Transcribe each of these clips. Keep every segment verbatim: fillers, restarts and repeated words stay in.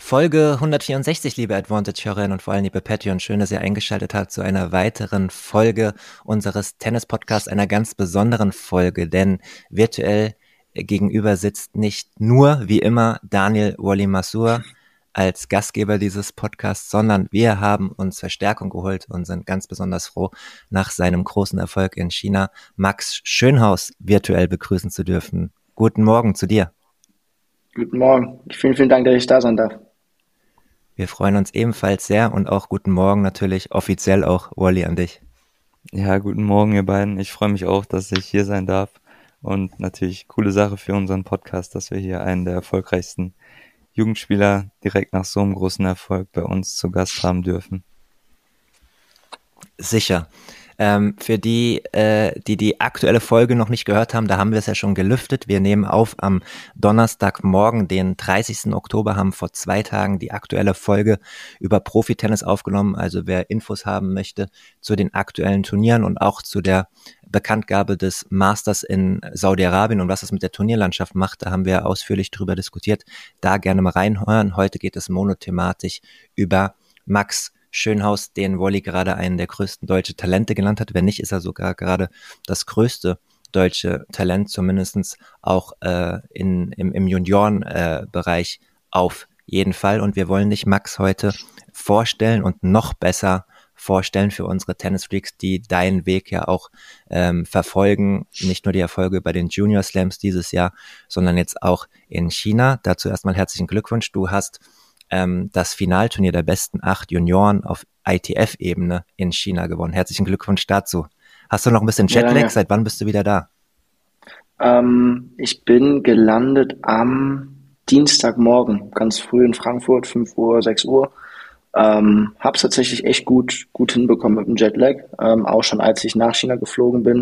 Folge hundertvierundsechzig, liebe Advantage-Hörerinnen und vor allem liebe Patreon. Schön, dass ihr eingeschaltet habt zu einer weiteren Folge unseres Tennis-Podcasts, einer ganz besonderen Folge, denn virtuell gegenüber sitzt nicht nur, wie immer, Daniel Wally Masur als Gastgeber dieses Podcasts, sondern wir haben uns Verstärkung geholt und sind ganz besonders froh, nach seinem großen Erfolg in China Max Schönhaus virtuell begrüßen zu dürfen. Guten Morgen zu dir. Guten Morgen. Vielen, vielen Dank, dass ich da sein darf. Wir freuen uns ebenfalls sehr und auch guten Morgen natürlich, offiziell auch, Wally, an dich. Ja, guten Morgen, ihr beiden. Ich freue mich auch, dass ich hier sein darf und natürlich coole Sache für unseren Podcast, dass wir hier einen der erfolgreichsten Jugendspieler direkt nach so einem großen Erfolg bei uns zu Gast haben dürfen. Sicher. Ähm, für die, äh, die die aktuelle Folge noch nicht gehört haben, da haben wir es ja schon gelüftet. Wir nehmen auf am Donnerstagmorgen, den dreißigsten Oktober, haben vor zwei Tagen die aktuelle Folge über Profitennis aufgenommen. Also wer Infos haben möchte zu den aktuellen Turnieren und auch zu der Bekanntgabe des Masters in Saudi-Arabien und was es mit der Turnierlandschaft macht, da haben wir ausführlich drüber diskutiert. Da gerne mal reinhören. Heute geht es monothematisch über Max Schönhaus, den Wally gerade einen der größten deutsche Talente genannt hat. Wenn nicht, ist er sogar gerade das größte deutsche Talent, zumindest auch äh, in, im, im Juniorenbereich äh, auf jeden Fall. Und wir wollen dich, Max, heute vorstellen und noch besser vorstellen für unsere Tennis-Freaks, die deinen Weg ja auch ähm, verfolgen. Nicht nur die Erfolge bei den Junior Slams dieses Jahr, sondern jetzt auch in China. Dazu erstmal herzlichen Glückwunsch. Du hast das Finalturnier der besten acht Junioren auf I T F-Ebene in China gewonnen. Herzlichen Glückwunsch dazu. Hast du noch ein bisschen Jetlag? Ja, ja. Seit wann bist du wieder da? Ähm, ich bin gelandet am Dienstagmorgen, ganz früh in Frankfurt, fünf Uhr, sechs Uhr. Ähm, hab's tatsächlich echt gut, gut hinbekommen mit dem Jetlag. Ähm, auch schon als ich nach China geflogen bin.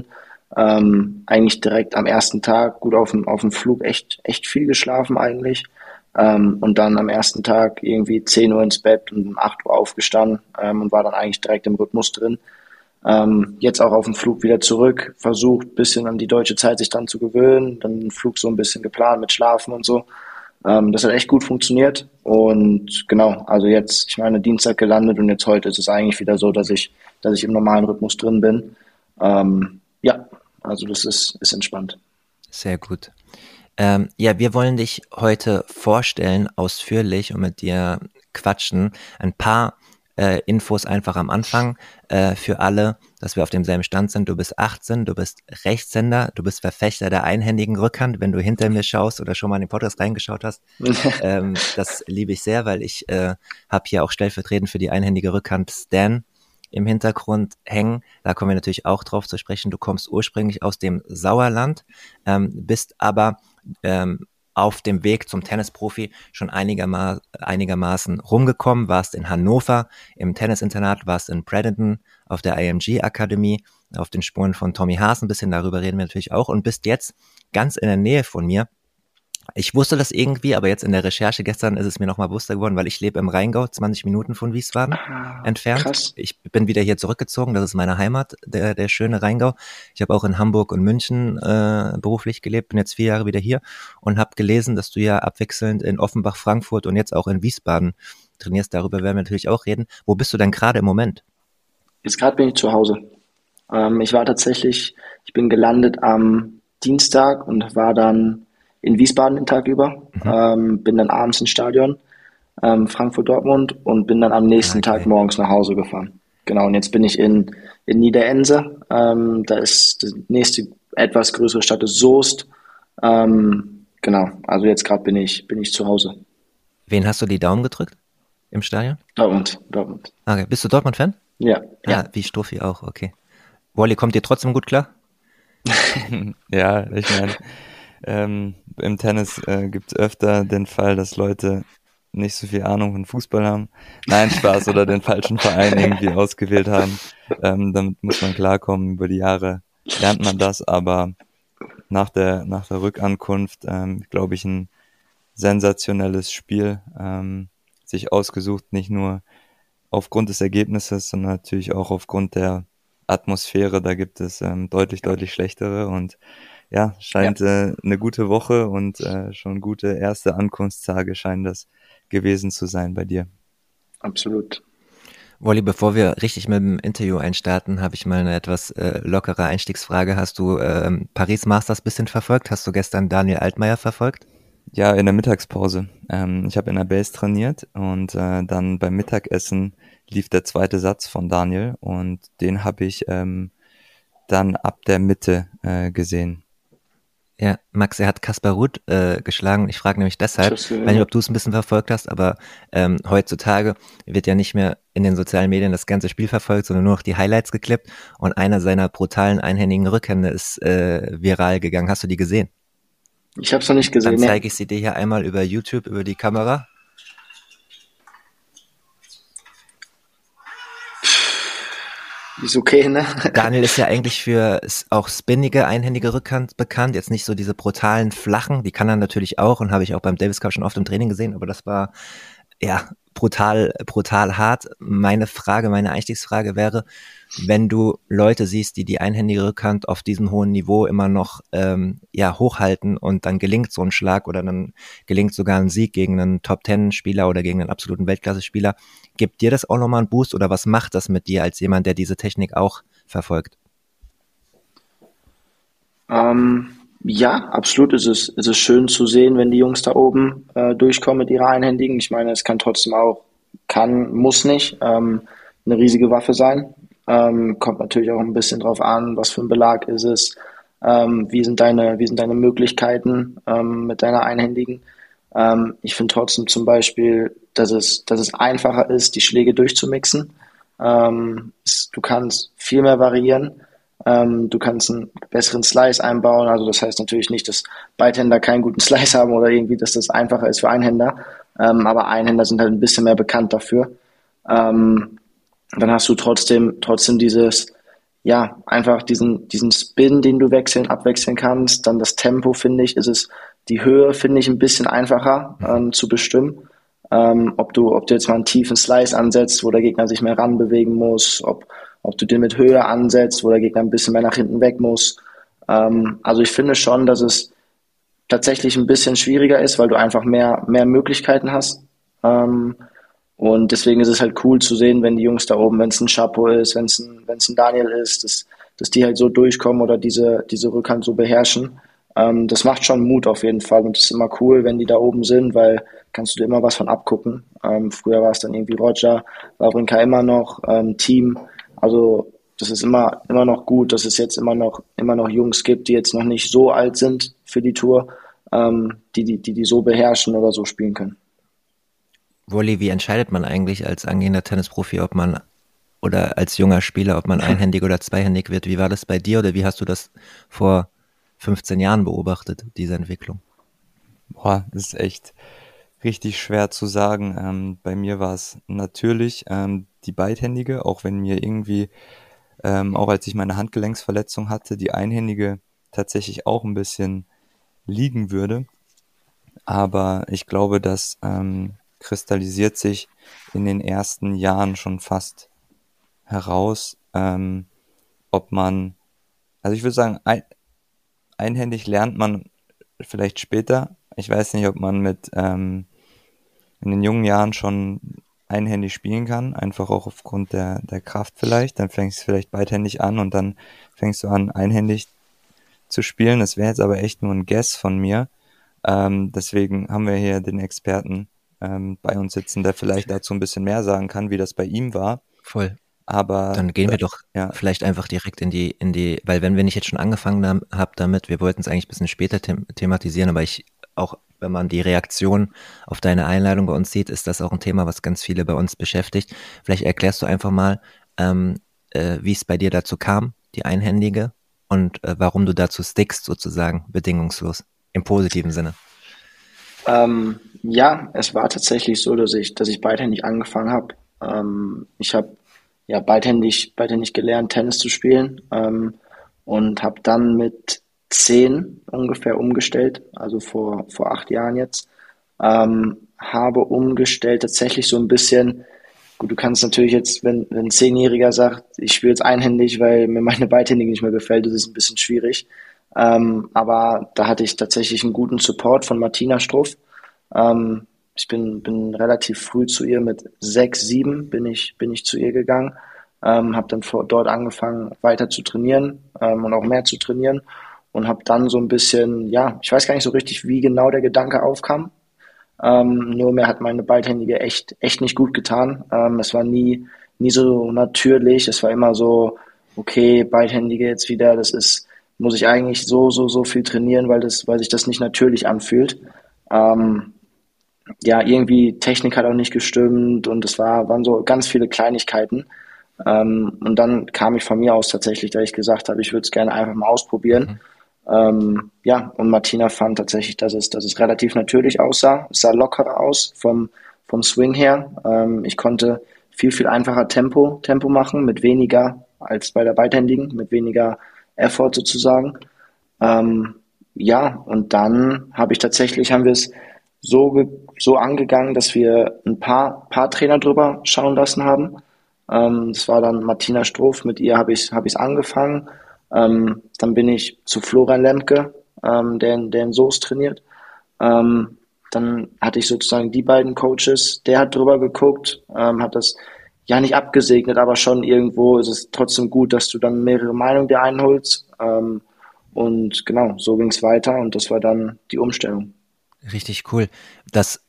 Ähm, eigentlich direkt am ersten Tag gut auf dem, auf dem Flug echt, echt viel geschlafen eigentlich. Ähm, und dann am ersten Tag irgendwie zehn Uhr ins Bett und um acht Uhr aufgestanden ähm, und war dann eigentlich direkt im Rhythmus drin. Ähm, jetzt auch auf dem Flug wieder zurück, versucht ein bisschen an die deutsche Zeit sich dann zu gewöhnen, dann den Flug so ein bisschen geplant mit Schlafen und so. Ähm, das hat echt gut funktioniert und genau, also jetzt, ich meine, Dienstag gelandet und jetzt heute ist es eigentlich wieder so, dass ich, dass ich im normalen Rhythmus drin bin. Ähm, ja, also das ist, ist entspannt. Sehr gut. Ähm, ja, wir wollen dich heute vorstellen, ausführlich und mit dir quatschen. Ein paar äh, Infos einfach am Anfang äh, für alle, dass wir auf demselben Stand sind. Du bist achtzehn, du bist Rechtshänder, du bist Verfechter der einhändigen Rückhand. Wenn du hinter mir schaust oder schon mal in den Podcast reingeschaut hast, ähm, das liebe ich sehr, weil ich äh, habe hier auch stellvertretend für die einhändige Rückhand Stan im Hintergrund hängen. Da kommen wir natürlich auch drauf zu sprechen. Du kommst ursprünglich aus dem Sauerland, ähm, bist aber ähm, auf dem Weg zum Tennisprofi schon einigerma- einigermaßen rumgekommen, warst in Hannover im Tennisinternat, warst in Bradenton auf der I M G-Akademie, auf den Spuren von Tommy Haas ein bisschen, darüber reden wir natürlich auch, und bist jetzt ganz in der Nähe von mir. Ich wusste das irgendwie, aber jetzt in der Recherche gestern ist es mir nochmal bewusster geworden, weil ich lebe im Rheingau, zwanzig Minuten von Wiesbaden ah, entfernt. Krass. Ich bin wieder hier zurückgezogen, das ist meine Heimat, der, der schöne Rheingau. Ich habe auch in Hamburg und München äh, beruflich gelebt, bin jetzt vier Jahre wieder hier und habe gelesen, dass du ja abwechselnd in Offenbach, Frankfurt und jetzt auch in Wiesbaden trainierst. Darüber werden wir natürlich auch reden. Wo bist du denn gerade im Moment? Jetzt gerade bin ich zu Hause. Ähm, ich war tatsächlich, ich bin gelandet am Dienstag und war dann in Wiesbaden den Tag über, mhm. ähm, bin dann abends ins Stadion, ähm, Frankfurt-Dortmund und bin dann am nächsten okay. Tag morgens nach Hause gefahren. Genau, und jetzt bin ich in, in Niederense, ähm, da ist die nächste etwas größere Stadt ist Soest. Ähm, genau, also jetzt gerade bin ich, bin ich zu Hause. Wen hast du die Daumen gedrückt im Stadion? Dortmund, Dortmund. Okay. Bist du Dortmund-Fan? Ja. Ah, ja. Wie Stuffi auch, okay. Wally, kommt dir trotzdem gut klar? Ja, ich meine, ähm, im Tennis äh, gibt es öfter den Fall, dass Leute nicht so viel Ahnung von Fußball haben. Nein, Spaß, oder den falschen Verein irgendwie ausgewählt haben. Ähm, damit muss man klarkommen. Über die Jahre lernt man das, aber nach der nach der Rückankunft, ähm, glaube ich, ein sensationelles Spiel ähm, sich ausgesucht, nicht nur aufgrund des Ergebnisses, sondern natürlich auch aufgrund der Atmosphäre. Da gibt es ähm, deutlich, deutlich schlechtere und ja, scheint ja. Äh, eine gute Woche und äh, schon gute erste Ankunftstage scheinen das gewesen zu sein bei dir. Absolut. Wolli, bevor wir richtig mit dem Interview einstarten, habe ich mal eine etwas äh, lockere Einstiegsfrage. Hast du ähm, Paris Masters bisschen verfolgt? Hast du gestern Daniel Altmaier verfolgt? Ja, in der Mittagspause. Ähm, ich habe in der Base trainiert und äh, dann beim Mittagessen lief der zweite Satz von Daniel und den habe ich ähm, dann ab der Mitte äh, gesehen. Ja, Max, er hat Kaspar Ruud äh, geschlagen. Ich frage nämlich deshalb, ich weiß nicht, ob du es ein bisschen verfolgt hast, aber ähm, heutzutage wird ja nicht mehr in den sozialen Medien das ganze Spiel verfolgt, sondern nur noch die Highlights geklippt und einer seiner brutalen einhändigen Rückhände ist äh, viral gegangen. Hast du die gesehen? Ich habe es noch nicht gesehen. Dann Nee. zeige ich sie dir hier einmal über YouTube, über die Kamera. Ist okay, ne? Daniel ist ja eigentlich für s- auch spinnige, einhändige Rückhand bekannt. Jetzt nicht so diese brutalen, flachen. Die kann er natürlich auch und habe ich auch beim Davis Cup schon oft im Training gesehen. Aber das war ja brutal, brutal hart. Meine Frage, meine Einstiegsfrage wäre, wenn du Leute siehst, die die einhändige Rückhand auf diesem hohen Niveau immer noch ähm, ja hochhalten und dann gelingt so ein Schlag oder dann gelingt sogar ein Sieg gegen einen Top-Ten-Spieler oder gegen einen absoluten Weltklasse-Spieler, gibt dir das auch nochmal einen Boost oder was macht das mit dir als jemand, der diese Technik auch verfolgt? Ähm, ja, absolut ist es, ist es schön zu sehen, wenn die Jungs da oben äh, durchkommen mit ihrer Einhändigen. Ich meine, es kann trotzdem auch, kann, muss nicht, ähm, eine riesige Waffe sein. Ähm, kommt natürlich auch ein bisschen drauf an, was für ein Belag ist es, ähm, wie sind deine, wie sind deine Möglichkeiten ähm, mit deiner Einhändigen. Ähm, ich finde trotzdem zum Beispiel, dass es, dass es einfacher ist, die Schläge durchzumixen. Ähm, es, du kannst viel mehr variieren. Ähm, du kannst einen besseren Slice einbauen. Also das heißt natürlich nicht, dass Beidhänder keinen guten Slice haben oder irgendwie, dass das einfacher ist für Einhänder. Ähm, aber Einhänder sind halt ein bisschen mehr bekannt dafür. Ähm, dann hast du trotzdem, trotzdem dieses, ja, einfach diesen, diesen Spin, den du wechseln, abwechseln kannst. Dann das Tempo, finde ich, ist es, die Höhe finde ich ein bisschen einfacher ähm, zu bestimmen. Ähm, ob du, ob du jetzt mal einen tiefen Slice ansetzt, wo der Gegner sich mehr ranbewegen muss, ob, ob du den mit Höhe ansetzt, wo der Gegner ein bisschen mehr nach hinten weg muss. Ähm, also ich finde schon, dass es tatsächlich ein bisschen schwieriger ist, weil du einfach mehr, mehr Möglichkeiten hast. Ähm, und deswegen ist es halt cool zu sehen, wenn die Jungs da oben, wenn es ein Chapo ist, wenn es ein, wenn es ein Daniel ist, dass, dass die halt so durchkommen oder diese, diese Rückhand so beherrschen. Ähm, das macht schon Mut auf jeden Fall und es ist immer cool, wenn die da oben sind, weil kannst du dir immer was von abgucken. Ähm, früher war es dann irgendwie Roger, Wawrinka immer noch, ähm, Team. Also das ist immer, immer noch gut, dass es jetzt immer noch, immer noch Jungs gibt, die jetzt noch nicht so alt sind für die Tour, ähm, die, die, die, die so beherrschen oder so spielen können. Wolli, wie entscheidet man eigentlich als angehender Tennisprofi, ob man oder als junger Spieler, ob man einhändig oder zweihändig wird? Wie war das bei dir oder wie hast du das vor fünfzehn Jahren beobachtet, diese Entwicklung? Boah, das ist echt richtig schwer zu sagen. Ähm, bei mir war es natürlich ähm, die beidhändige, auch wenn mir irgendwie, ähm, auch als ich meine Handgelenksverletzung hatte, die einhändige tatsächlich auch ein bisschen liegen würde. Aber ich glaube, das ähm, kristallisiert sich in den ersten Jahren schon fast heraus, ähm, ob man, also ich würde sagen, ein, einhändig lernt man vielleicht später. Ich weiß nicht, ob man mit ähm, in den jungen Jahren schon einhändig spielen kann, einfach auch aufgrund der, der Kraft vielleicht. Dann fängst du vielleicht beidhändig an und dann fängst du an, einhändig zu spielen. Das wäre jetzt aber echt nur ein Guess von mir. Ähm, deswegen haben wir hier den Experten ähm, bei uns sitzen, der vielleicht dazu ein bisschen mehr sagen kann, wie das bei ihm war. Voll. Aber Dann gehen wir da, doch ja, vielleicht einfach direkt in die, in die, weil wenn wir nicht jetzt schon angefangen haben, habt damit, wir wollten es eigentlich ein bisschen später them thematisieren, aber ich auch, wenn man die Reaktion auf deine Einladung bei uns sieht, ist das auch ein Thema, was ganz viele bei uns beschäftigt. Vielleicht erklärst du einfach mal, ähm, äh, wie es bei dir dazu kam, die Einhändige, und äh, warum du dazu stickst, sozusagen, bedingungslos, im positiven Sinne. Ähm, ja, es war tatsächlich so, dass ich, dass ich beidhändig angefangen habe. Ähm, ich habe ja beidhändig, beidhändig gelernt, Tennis zu spielen, ähm, und habe dann mit zehn ungefähr umgestellt, also vor, vor acht Jahren jetzt. Ähm, habe umgestellt tatsächlich so ein bisschen. Gut, du kannst natürlich jetzt, wenn, wenn ein Zehnjähriger sagt, ich spiele jetzt einhändig, weil mir meine Beidhändige nicht mehr gefällt, das ist ein bisschen schwierig. Ähm, aber da hatte ich tatsächlich einen guten Support von Martina Struff, ähm, ich bin, bin relativ früh zu ihr mit sechs, sieben bin ich, bin ich zu ihr gegangen, ähm, habe dann vor, dort angefangen weiter zu trainieren ähm, und auch mehr zu trainieren und habe dann so ein bisschen, ja, ich weiß gar nicht so richtig, wie genau der Gedanke aufkam. Ähm, nur mir hat meine Beidhändige echt, echt nicht gut getan. Ähm, es war nie, nie so natürlich. Es war immer so, okay, Beidhändige jetzt wieder, das ist, muss ich eigentlich so, so, so viel trainieren, weil das, weil sich das nicht natürlich anfühlt. Ähm, ja, irgendwie Technik hat auch nicht gestimmt und es war, waren so ganz viele Kleinigkeiten. Ähm, und dann kam ich von mir aus tatsächlich, da ich gesagt habe, ich würde es gerne einfach mal ausprobieren. Mhm. Ähm, ja, und Martina fand tatsächlich, dass es, dass es relativ natürlich aussah. Es sah lockerer aus vom, vom Swing her. Ähm, ich konnte viel, viel einfacher Tempo, Tempo machen, mit weniger als bei der Beidhändigen, mit weniger Effort sozusagen. Ähm, ja, und dann habe ich tatsächlich, haben wir es so, ge so angegangen, dass wir ein paar, paar Trainer drüber schauen lassen haben. Ähm, das war dann Martina Stroff, mit ihr habe ich habe ich es angefangen. Ähm, dann bin ich zu Florian Lemke, ähm, der, in- der in Soest trainiert. Ähm, Dann hatte ich sozusagen die beiden Coaches, der hat drüber geguckt, ähm, hat das ja nicht abgesegnet, aber schon irgendwo ist es trotzdem gut, dass du dann mehrere Meinungen dir einholst. Ähm, und genau, so ging es weiter und das war dann die Umstellung. Richtig cool. Das,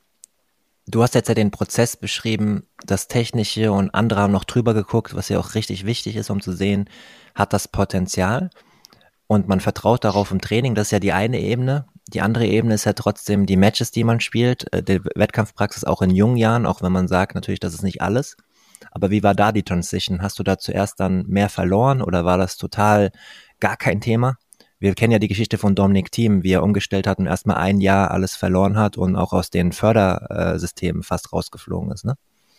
du hast jetzt ja den Prozess beschrieben, das Technische und andere haben noch drüber geguckt, was ja auch richtig wichtig ist, um zu sehen, hat das Potenzial und man vertraut darauf im Training, das ist ja die eine Ebene. Die andere Ebene ist ja trotzdem die Matches, die man spielt, äh, die Wettkampfpraxis auch in jungen Jahren, auch wenn man sagt natürlich, das ist nicht alles. Aber wie war da die Transition? Hast du da zuerst dann mehr verloren oder war das total gar kein Thema? Wir kennen ja die Geschichte von Dominic Thiem, wie er umgestellt hat und erstmal ein Jahr alles verloren hat und auch aus den Fördersystemen fast rausgeflogen ist, ne?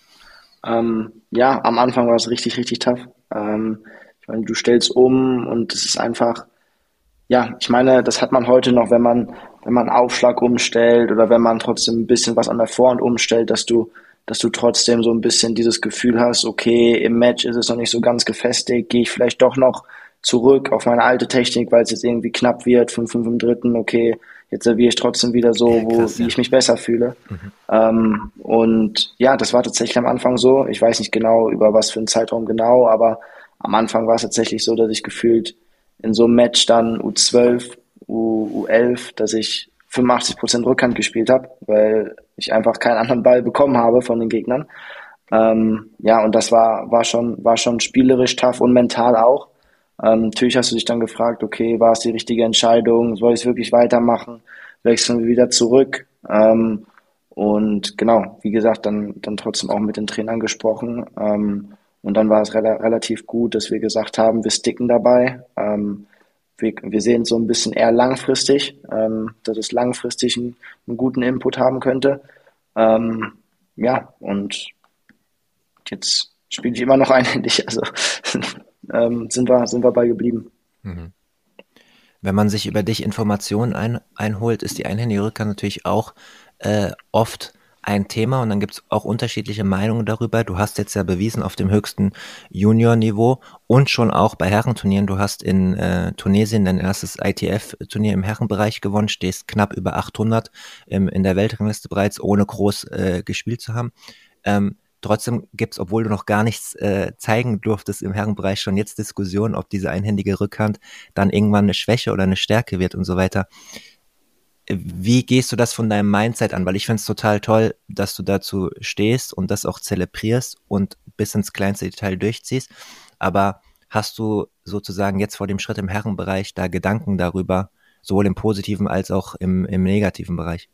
Ähm, ja, am Anfang war es richtig, richtig tough. Ähm, ich meine, du stellst um und es ist einfach, ja, ich meine, das hat man heute noch, wenn man, wenn man einen Aufschlag umstellt oder wenn man trotzdem ein bisschen was an der Vorhand umstellt, dass du, dass du trotzdem so ein bisschen dieses Gefühl hast, okay, im Match ist es noch nicht so ganz gefestigt, gehe ich vielleicht doch noch zurück auf meine alte Technik, weil es jetzt irgendwie knapp wird, fünf fünf im dritten, okay, jetzt serviere ich trotzdem wieder so, Ja, wo, krass, wie ja. ich mich besser fühle. Mhm. Ähm, und ja, das war tatsächlich am Anfang so. Ich weiß nicht genau, über was für einen Zeitraum genau, aber am Anfang war es tatsächlich so, dass ich gefühlt in so einem Match dann U zwölf, U, U11, dass ich fünfundachtzig Prozent Rückhand gespielt habe, weil ich einfach keinen anderen Ball bekommen habe von den Gegnern. Ähm, ja, und das war, war schon, war schon spielerisch tough und mental auch. Ähm, natürlich hast du dich dann gefragt, okay, war es die richtige Entscheidung? Soll ich es wirklich weitermachen? Wechseln wir wieder zurück? Ähm, und genau, wie gesagt, dann, dann trotzdem auch mit den Trainern gesprochen. Ähm, und dann war es rela relativ gut, dass wir gesagt haben, wir sticken dabei. Ähm, wir, wir sehen es so ein bisschen eher langfristig, ähm, dass es langfristig einen, einen guten Input haben könnte. Ähm, ja, und jetzt spiele ich immer noch einhändig, also ähm, sind wir, sind wir bei geblieben. Mhm. Wenn man sich über dich Informationen ein, einholt, ist die einhändige Rückhand natürlich auch äh, oft ein Thema und dann gibt es auch unterschiedliche Meinungen darüber. Du hast jetzt ja bewiesen auf dem höchsten Junior-Niveau und schon auch bei Herrenturnieren. Du hast in äh, Tunesien dein erstes I T F-Turnier im Herrenbereich gewonnen, stehst knapp über achthundert im, in der Weltrangliste bereits, ohne groß äh, gespielt zu haben. Ähm, Trotzdem gibt's, obwohl du noch gar nichts äh, zeigen durftest im Herrenbereich, schon jetzt Diskussionen, ob diese einhändige Rückhand dann irgendwann eine Schwäche oder eine Stärke wird und so weiter. Wie gehst du das von deinem Mindset an? Weil ich finde es total toll, dass du dazu stehst und das auch zelebrierst und bis ins kleinste Detail durchziehst. Aber hast du sozusagen jetzt vor dem Schritt im Herrenbereich da Gedanken darüber, sowohl im positiven als auch im, im negativen Bereich?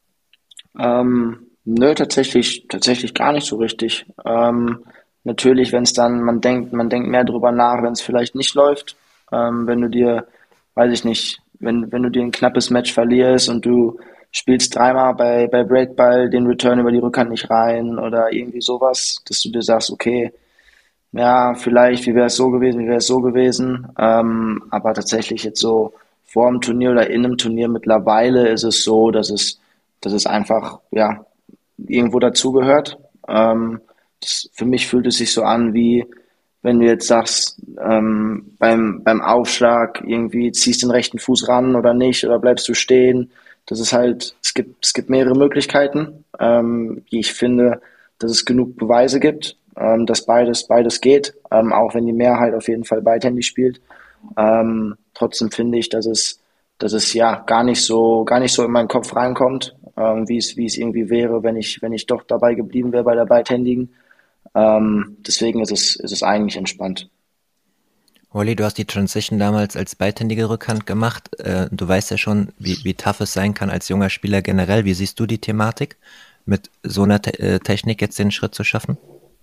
Ähm, nö, tatsächlich, tatsächlich gar nicht so richtig. Ähm, natürlich, wenn es dann, man denkt, man denkt mehr drüber nach, wenn es vielleicht nicht läuft. Ähm, wenn du dir, weiß ich nicht, wenn, wenn du dir ein knappes Match verlierst und du spielst dreimal bei, bei Breakball den Return über die Rückhand nicht rein oder irgendwie sowas, dass du dir sagst, okay, ja, vielleicht, wie wäre es so gewesen, wie wäre es so gewesen. Ähm, aber tatsächlich jetzt so vor dem Turnier oder in einem Turnier mittlerweile ist es so, dass es, dass es einfach, ja, irgendwo dazugehört. Ähm, das, für mich fühlt es sich so an, wie wenn du jetzt sagst, ähm, beim, beim Aufschlag irgendwie ziehst den rechten Fuß ran oder nicht, oder bleibst du stehen, das ist halt, es gibt, es gibt mehrere Möglichkeiten, ähm, die ich finde, dass es genug Beweise gibt, ähm, dass beides, beides geht, ähm, auch wenn die Mehrheit auf jeden Fall beidhändig spielt. Ähm, trotzdem finde ich, dass es, dass es ja gar nicht so, gar nicht so in meinen Kopf reinkommt, ähm, wie es, wie es irgendwie wäre, wenn ich, wenn ich doch dabei geblieben wäre bei der beidhändigen. Ähm, deswegen ist es, ist es eigentlich entspannt. Olli, du hast die Transition damals als beidhändige Rückhand gemacht. Äh, du weißt ja schon, wie, wie tough es sein kann als junger Spieler generell. Wie siehst du die Thematik, mit so einer Te äh, Technik jetzt den Schritt zu schaffen?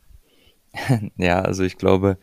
Ja, also ich glaube,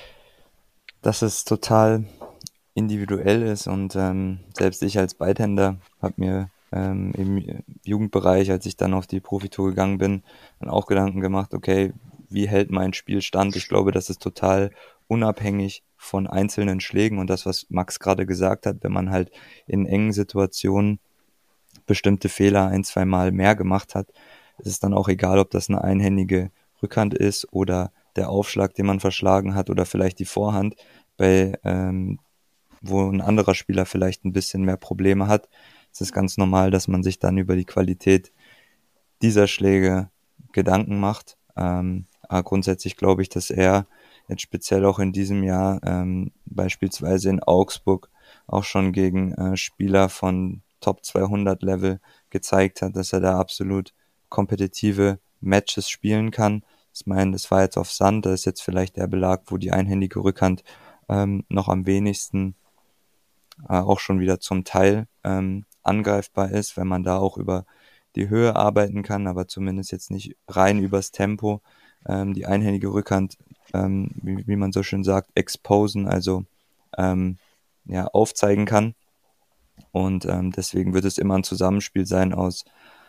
dass es total individuell ist und ähm, selbst ich als Beidhänder habe mir ähm, im Jugendbereich, als ich dann auf die Profitour gegangen bin, dann auch Gedanken gemacht, okay, wie hält mein Spiel stand? Ich glaube, das ist total unabhängig von einzelnen Schlägen und das, was Max gerade gesagt hat, wenn man halt in engen Situationen bestimmte Fehler ein, zwei Mal mehr gemacht hat, ist es dann auch egal, ob das eine einhändige Rückhand ist oder der Aufschlag, den man verschlagen hat oder vielleicht die Vorhand, bei ähm, wo ein anderer Spieler vielleicht ein bisschen mehr Probleme hat. Es ist ganz normal, dass man sich dann über die Qualität dieser Schläge Gedanken macht. Ähm, aber grundsätzlich glaube ich, dass er jetzt speziell auch in diesem Jahr ähm, beispielsweise in Augsburg auch schon gegen äh, Spieler von Top zweihundert Level gezeigt hat, dass er da absolut kompetitive Matches spielen kann. Ich meine, das war jetzt auf Sand, das ist jetzt vielleicht der Belag, wo die einhändige Rückhand ähm, noch am wenigsten äh, auch schon wieder zum Teil ähm, angreifbar ist, wenn man da auch über die Höhe arbeiten kann, aber zumindest jetzt nicht rein übers Tempo. Ähm, die einhändige Rückhand, ähm, wie, wie man so schön sagt, exposen, also ähm, ja, aufzeigen kann. Und ähm, deswegen wird es immer ein Zusammenspiel sein aus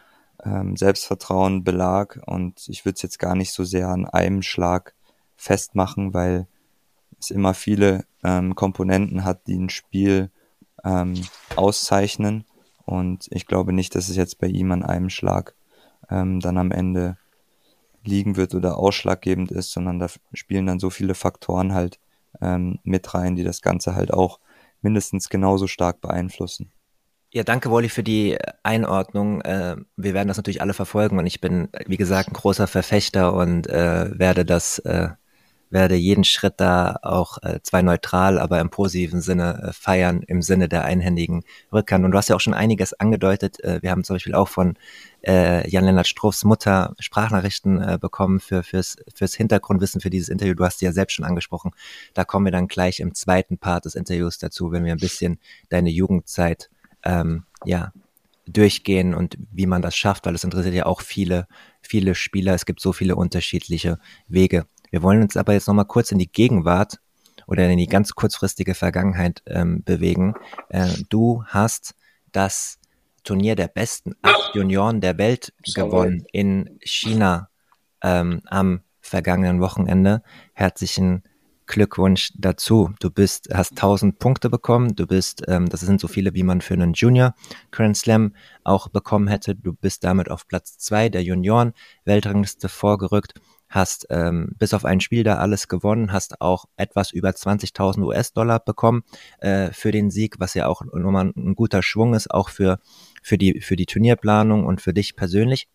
ähm, Selbstvertrauen, Belag und ich würde es jetzt gar nicht so sehr an einem Schlag festmachen, weil es immer viele ähm, Komponenten hat, die ein Spiel ähm, auszeichnen. Und ich glaube nicht, dass es jetzt bei ihm an einem Schlag ähm, dann am Ende liegen wird oder ausschlaggebend ist, sondern da spielen dann so viele Faktoren halt ähm, mit rein, die das Ganze halt auch mindestens genauso stark beeinflussen. Ja, danke, Wolli, für die Einordnung. Äh, wir werden das natürlich alle verfolgen und ich bin, wie gesagt, ein großer Verfechter und äh, werde das, äh, werde jeden Schritt da auch äh, zwar neutral, aber im positiven Sinne äh, feiern, im Sinne der einhändigen Rückhand. Und du hast ja auch schon einiges angedeutet. Äh, wir haben zum Beispiel auch von äh, Jan-Lennart Struffs Mutter Sprachnachrichten äh, bekommen für fürs fürs Hintergrundwissen für dieses Interview. Du hast sie ja selbst schon angesprochen. Da kommen wir dann gleich im zweiten Part des Interviews dazu, wenn wir ein bisschen deine Jugendzeit ähm, ja, durchgehen und wie man das schafft, weil es interessiert ja auch viele, viele Spieler. Es gibt so viele unterschiedliche Wege. Wir wollen uns aber jetzt nochmal kurz in die Gegenwart oder in die ganz kurzfristige Vergangenheit ähm, bewegen. Äh, du hast das Turnier der besten acht Junioren der Welt Sorry. gewonnen in China ähm, am vergangenen Wochenende. Herzlichen Glückwunsch dazu. Du bist, hast tausend Punkte bekommen. Du bist, ähm, das sind so viele, wie man für einen Junior Grand Slam auch bekommen hätte. Du bist damit auf Platz zwei der Junioren-Weltrangliste vorgerückt, hast ähm, bis auf ein Spiel da alles gewonnen, hast auch etwas über zwanzigtausend U S-Dollar bekommen äh, für den Sieg, was ja auch nochmal ein guter Schwung ist, auch für, für die, für die Turnierplanung und für dich persönlich.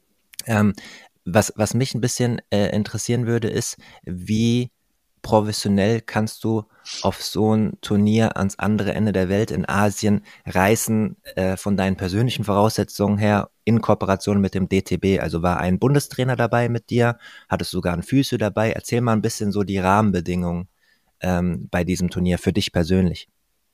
Ähm, was, was mich ein bisschen äh, interessieren würde, ist, wie professionell kannst du auf so ein Turnier ans andere Ende der Welt in Asien reisen, äh, von deinen persönlichen Voraussetzungen her, in Kooperation mit dem D T B? Also war ein Bundestrainer dabei mit dir? Hattest du sogar einen Physio dabei? Erzähl mal ein bisschen so die Rahmenbedingungen ähm, bei diesem Turnier für dich persönlich.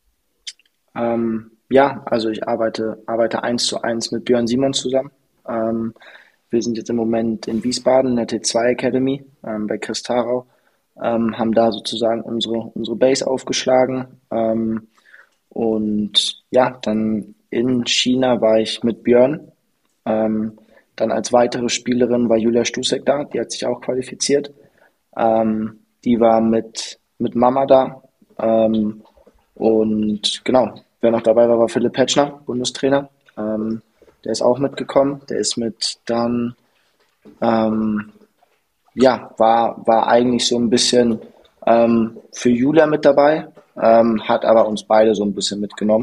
Ähm, ja, also ich arbeite, arbeite eins zu eins mit Björn Simon zusammen. Ähm, wir sind jetzt im Moment in Wiesbaden in der T zwei Academy ähm, bei Chris Tarau, ähm, haben da sozusagen unsere, unsere Base aufgeschlagen. Ähm, und ja, dann in China war ich mit Björn. Ähm, dann als weitere Spielerin war Julia Stusek da, die hat sich auch qualifiziert. Ähm, die war mit, mit Mama da. Ähm, und genau, wer noch dabei war, war Philipp Petschner, Bundestrainer. Ähm, der ist auch mitgekommen. Der ist mit dann, ähm, ja, war, war eigentlich so ein bisschen ähm, für Julia mit dabei, ähm, hat aber uns beide so ein bisschen mitgenommen,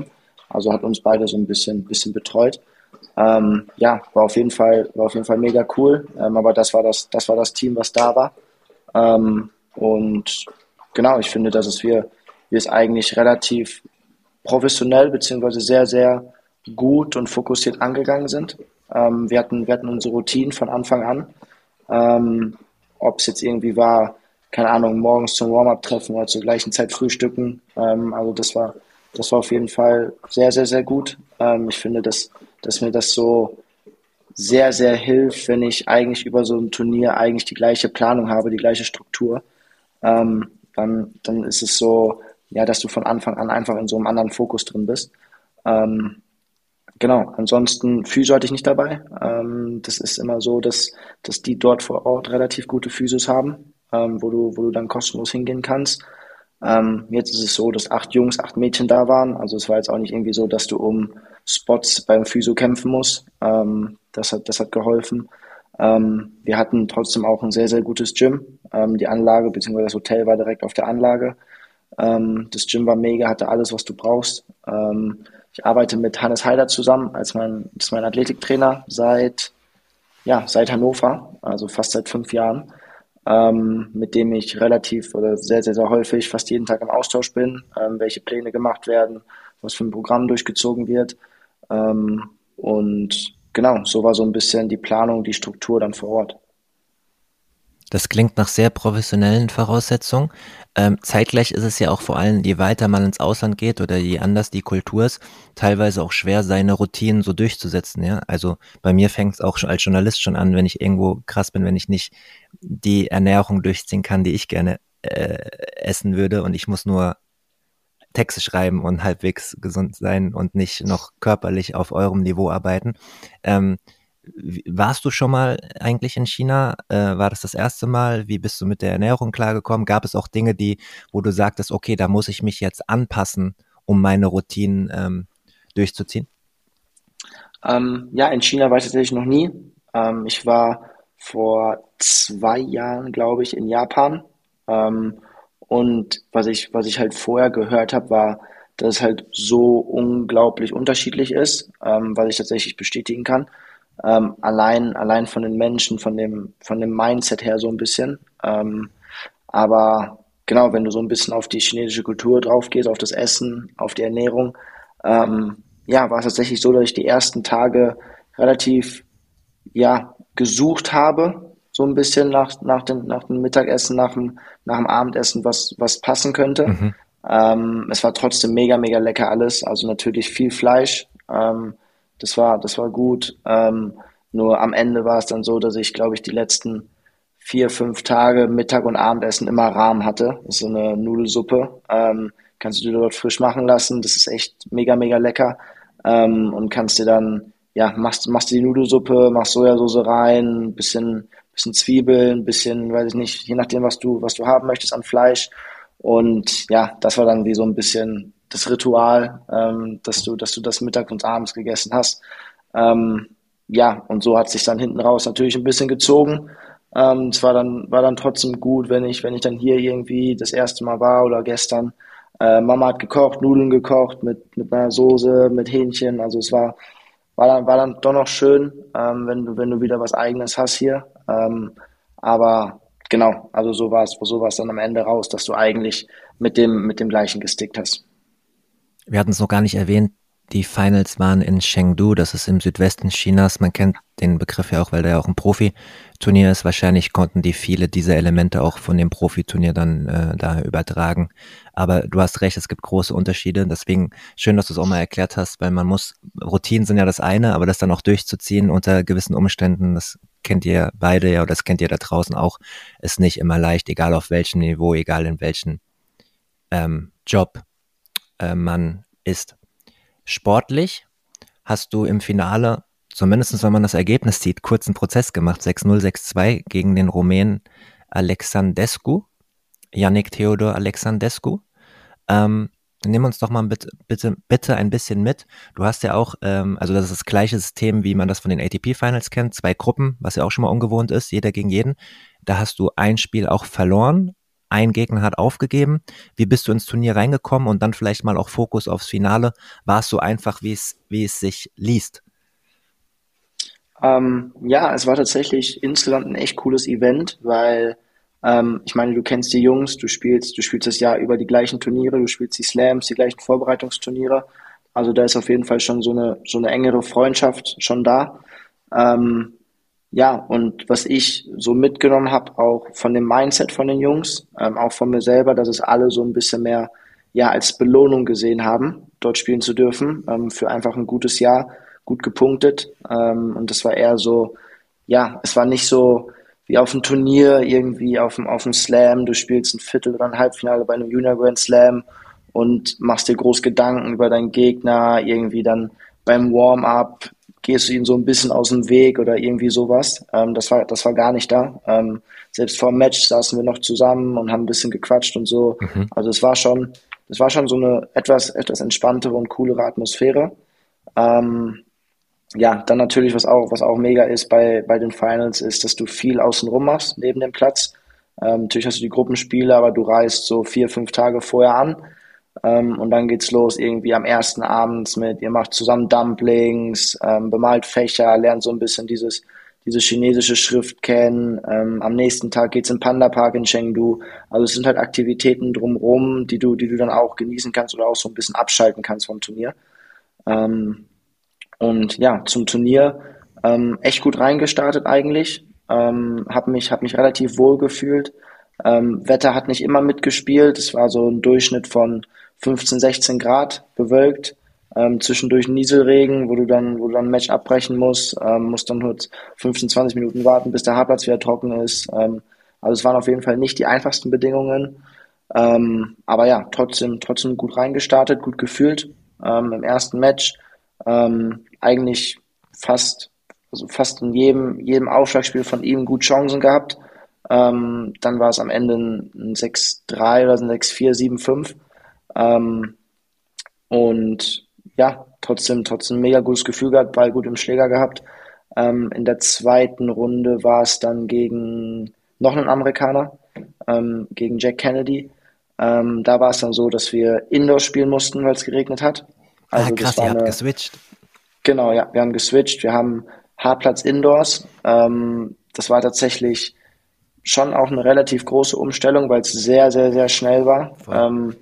Also hat uns beide so ein bisschen, bisschen betreut. Ähm, ja, war auf jeden Fall, war auf jeden Fall mega cool. Ähm, aber das war das, das war das Team, was da war. Ähm, und genau, ich finde, dass es wir, wir es eigentlich relativ professionell beziehungsweise sehr, sehr gut und fokussiert angegangen sind. Ähm, wir hatten, wir hatten unsere Routinen von Anfang an. Ähm, Ob es jetzt irgendwie war, keine Ahnung, morgens zum Warm-up treffen oder zur gleichen Zeit frühstücken. Ähm, also das war, das war auf jeden Fall sehr, sehr, sehr gut. Ähm, ich finde, dass, dass mir das so sehr, sehr hilft, wenn ich eigentlich über so ein Turnier eigentlich die gleiche Planung habe, die gleiche Struktur. Ähm, dann, dann ist es so, ja, dass du von Anfang an einfach in so einem anderen Fokus drin bist. Ähm, Genau, ansonsten Physio hatte ich nicht dabei. Ähm, das ist immer so, dass, dass die dort vor Ort relativ gute Physios haben, ähm, wo du, wo du dann kostenlos hingehen kannst. Ähm, jetzt ist es so, dass acht Jungs, acht Mädchen da waren. Also es war jetzt auch nicht irgendwie so, dass du um Spots beim Physio kämpfen musst. Ähm, das hat, das hat geholfen. Ähm, wir hatten trotzdem auch ein sehr, sehr gutes Gym. Ähm, die Anlage bzw. das Hotel war direkt auf der Anlage. Ähm, das Gym war mega, hatte alles, was du brauchst. Ähm, ich arbeite mit Hannes Heider zusammen, als mein, das ist mein Athletiktrainer seit, ja, seit Hannover, also fast seit fünf Jahren, ähm, mit dem ich relativ oder sehr, sehr, sehr häufig, fast jeden Tag im Austausch bin, ähm, welche Pläne gemacht werden, was für ein Programm durchgezogen wird. Ähm, und genau, so war so ein bisschen die Planung, die Struktur dann vor Ort. Das klingt nach sehr professionellen Voraussetzungen. Ähm, zeitgleich ist es ja auch vor allem, je weiter man ins Ausland geht oder je anders die Kultur ist, teilweise auch schwer, seine Routinen so durchzusetzen. Ja, also bei mir fängt es auch schon als Journalist schon an, wenn ich irgendwo krass bin, wenn ich nicht die Ernährung durchziehen kann, die ich gerne äh, essen würde und ich muss nur Texte schreiben und halbwegs gesund sein und nicht noch körperlich auf eurem Niveau arbeiten. Ähm, wie- warst du schon mal eigentlich in China? Äh, war das das erste Mal? Wie bist du mit der Ernährung klargekommen? Gab es auch Dinge, die, wo du sagtest, okay, da muss ich mich jetzt anpassen, um meine Routinen ähm, durchzuziehen? Ähm, ja, in China war ich tatsächlich noch nie. Ähm, ich war vor zwei Jahren, glaube ich, in Japan. Ähm, und was ich, was ich halt vorher gehört habe, war, dass es halt so unglaublich unterschiedlich ist, ähm, was ich tatsächlich bestätigen kann. Ähm, allein, allein von den Menschen, von dem, von dem Mindset her so ein bisschen. Ähm, aber genau, wenn du so ein bisschen auf die chinesische Kultur drauf gehst, auf das Essen, auf die Ernährung, ähm, ja, war es tatsächlich so, dass ich die ersten Tage relativ, ja, gesucht habe, so ein bisschen nach, nach dem, nach dem Mittagessen, nach dem, nach dem Abendessen, was, was passen könnte. Mhm. Ähm, es war trotzdem mega, mega lecker alles. Also natürlich viel Fleisch. Ähm, das war, das war gut. Ähm, nur am Ende war es dann so, dass ich, glaube ich, die letzten vier, fünf Tage Mittag und Abendessen immer Ramen hatte. Das ist so eine Nudelsuppe. Ähm, kannst du dir dort frisch machen lassen. Das ist echt mega, mega lecker. Ähm, und kannst dir dann, ja, machst, machst dir die Nudelsuppe, machst Sojasauce rein, bisschen, bisschen Zwiebeln, bisschen, weiß ich nicht, je nachdem, was du, was du haben möchtest an Fleisch. Und ja, das war dann wie so ein bisschen das Ritual, ähm, dass du, dass du das mittags und abends gegessen hast. Ähm, ja, und so hat sich dann hinten raus natürlich ein bisschen gezogen. Ähm, es war dann, war dann trotzdem gut, wenn ich, wenn ich dann hier irgendwie das erste Mal war oder gestern. Äh, Mama hat gekocht, Nudeln gekocht mit, mit einer Soße, mit Hähnchen. Also es war, war dann, war dann doch noch schön, ähm, wenn du, wenn du wieder was Eigenes hast hier. Ähm, aber genau, also so war es, so war es dann am Ende raus, dass du eigentlich mit dem, mit dem gleichen gestickt hast. Wir hatten es noch gar nicht erwähnt, die Finals waren in Chengdu, das ist im Südwesten Chinas. Man kennt den Begriff ja auch, weil da ja auch ein Profiturnier ist. Wahrscheinlich konnten die viele dieser Elemente auch von dem Profiturnier dann äh, da übertragen. Aber du hast recht, es gibt große Unterschiede. Deswegen schön, dass du es auch mal erklärt hast, weil man muss, Routinen sind ja das eine, aber das dann auch durchzuziehen unter gewissen Umständen, das kennt ihr beide ja, oder das kennt ihr da draußen auch, ist nicht immer leicht, egal auf welchem Niveau, egal in welchem ähm, Job äh, man ist. Sportlich hast du im Finale, zumindest wenn man das Ergebnis sieht, kurzen Prozess gemacht, sechs null, sechs zwei gegen den Rumänen Alexandescu, Yannick Theodor Alexandescu. Ähm, nimm uns doch mal bitte, bitte, bitte ein bisschen mit. Du hast ja auch, ähm, also das ist das gleiche System, wie man das von den A T P Finals kennt, zwei Gruppen, was ja auch schon mal ungewohnt ist, jeder gegen jeden. Da hast du ein Spiel auch verloren ein Gegner hat aufgegeben. Wie bist du ins Turnier reingekommen und dann vielleicht mal auch Fokus aufs Finale? War es so einfach, wie es, wie es sich liest? Ähm, ja, es war tatsächlich insgesamt ein echt cooles Event, weil ähm, ich meine, du kennst die Jungs, du spielst, du spielst das Jahr über die gleichen Turniere, du spielst die Slams, die gleichen Vorbereitungsturniere. Also da ist auf jeden Fall schon so eine so eine engere Freundschaft schon da. Ähm, ja, und was ich so mitgenommen habe, auch von dem Mindset von den Jungs, ähm, auch von mir selber, dass es alle so ein bisschen mehr ja als Belohnung gesehen haben, dort spielen zu dürfen, ähm, für einfach ein gutes Jahr, gut gepunktet. Ähm, und das war eher so, ja, es war nicht so wie auf einem Turnier, irgendwie auf dem, auf dem Slam, du spielst ein Viertel oder ein Halbfinale bei einem Junior Grand Slam und machst dir groß Gedanken über deinen Gegner, irgendwie dann beim Warm-up gehst du ihm so ein bisschen aus dem Weg oder irgendwie sowas. Ähm, das war, das war gar nicht da. Ähm, selbst vor dem Match saßen wir noch zusammen und haben ein bisschen gequatscht und so. Mhm. Also es war schon, es war schon so eine etwas, etwas entspanntere und coolere Atmosphäre. Ähm, ja, dann natürlich, was auch, was auch mega ist bei, bei den Finals, ist, dass du viel außenrum machst, neben dem Platz. Ähm, natürlich hast du die Gruppenspiele, aber du reist so vier, fünf Tage vorher an. Ähm, und dann geht's los irgendwie am ersten Abends mit, ihr macht zusammen Dumplings, ähm, bemalt Fächer, lernt so ein bisschen dieses, diese chinesische Schrift kennen. Ähm, am nächsten Tag geht's im Panda Park in Chengdu. Also es sind halt Aktivitäten drumherum, die du, die du dann auch genießen kannst oder auch so ein bisschen abschalten kannst vom Turnier. Ähm, und ja, zum Turnier ähm, echt gut reingestartet eigentlich. Ähm, hab mich, hab mich relativ wohl gefühlt. Ähm, Wetter hat nicht immer mitgespielt. Es war so ein Durchschnitt von fünfzehn, sechzehn Grad bewölkt. Ähm, zwischendurch Nieselregen, wo du dann, wo du dann ein Match abbrechen musst, ähm, musst dann kurz fünfzehn, zwanzig Minuten warten, bis der Hartplatz wieder trocken ist. Ähm, also es waren auf jeden Fall nicht die einfachsten Bedingungen. Ähm, aber ja, trotzdem, trotzdem gut reingestartet, gut gefühlt. Ähm, im ersten Match ähm, eigentlich fast, also fast in jedem, jedem Aufschlagspiel von ihm gut Chancen gehabt. Ähm, dann war es am Ende ein, ein sechs drei oder ein sechs vier, sieben fünf. Ähm, und ja, trotzdem, trotzdem mega gutes Gefühl gehabt, Ball gut im Schläger gehabt. Ähm, in der zweiten Runde war es dann gegen noch einen Amerikaner, ähm, gegen Jack Kennedy. Ähm, da war es dann so, dass wir Indoor spielen mussten, weil es geregnet hat. Ah, Also das krass, war ihr habt eine, geswitcht. genau, ja, wir haben geswitcht, wir haben Hartplatz Indoors. Ähm, das war tatsächlich schon auch eine relativ große Umstellung, weil es sehr, sehr, sehr schnell war. Voll. Ähm,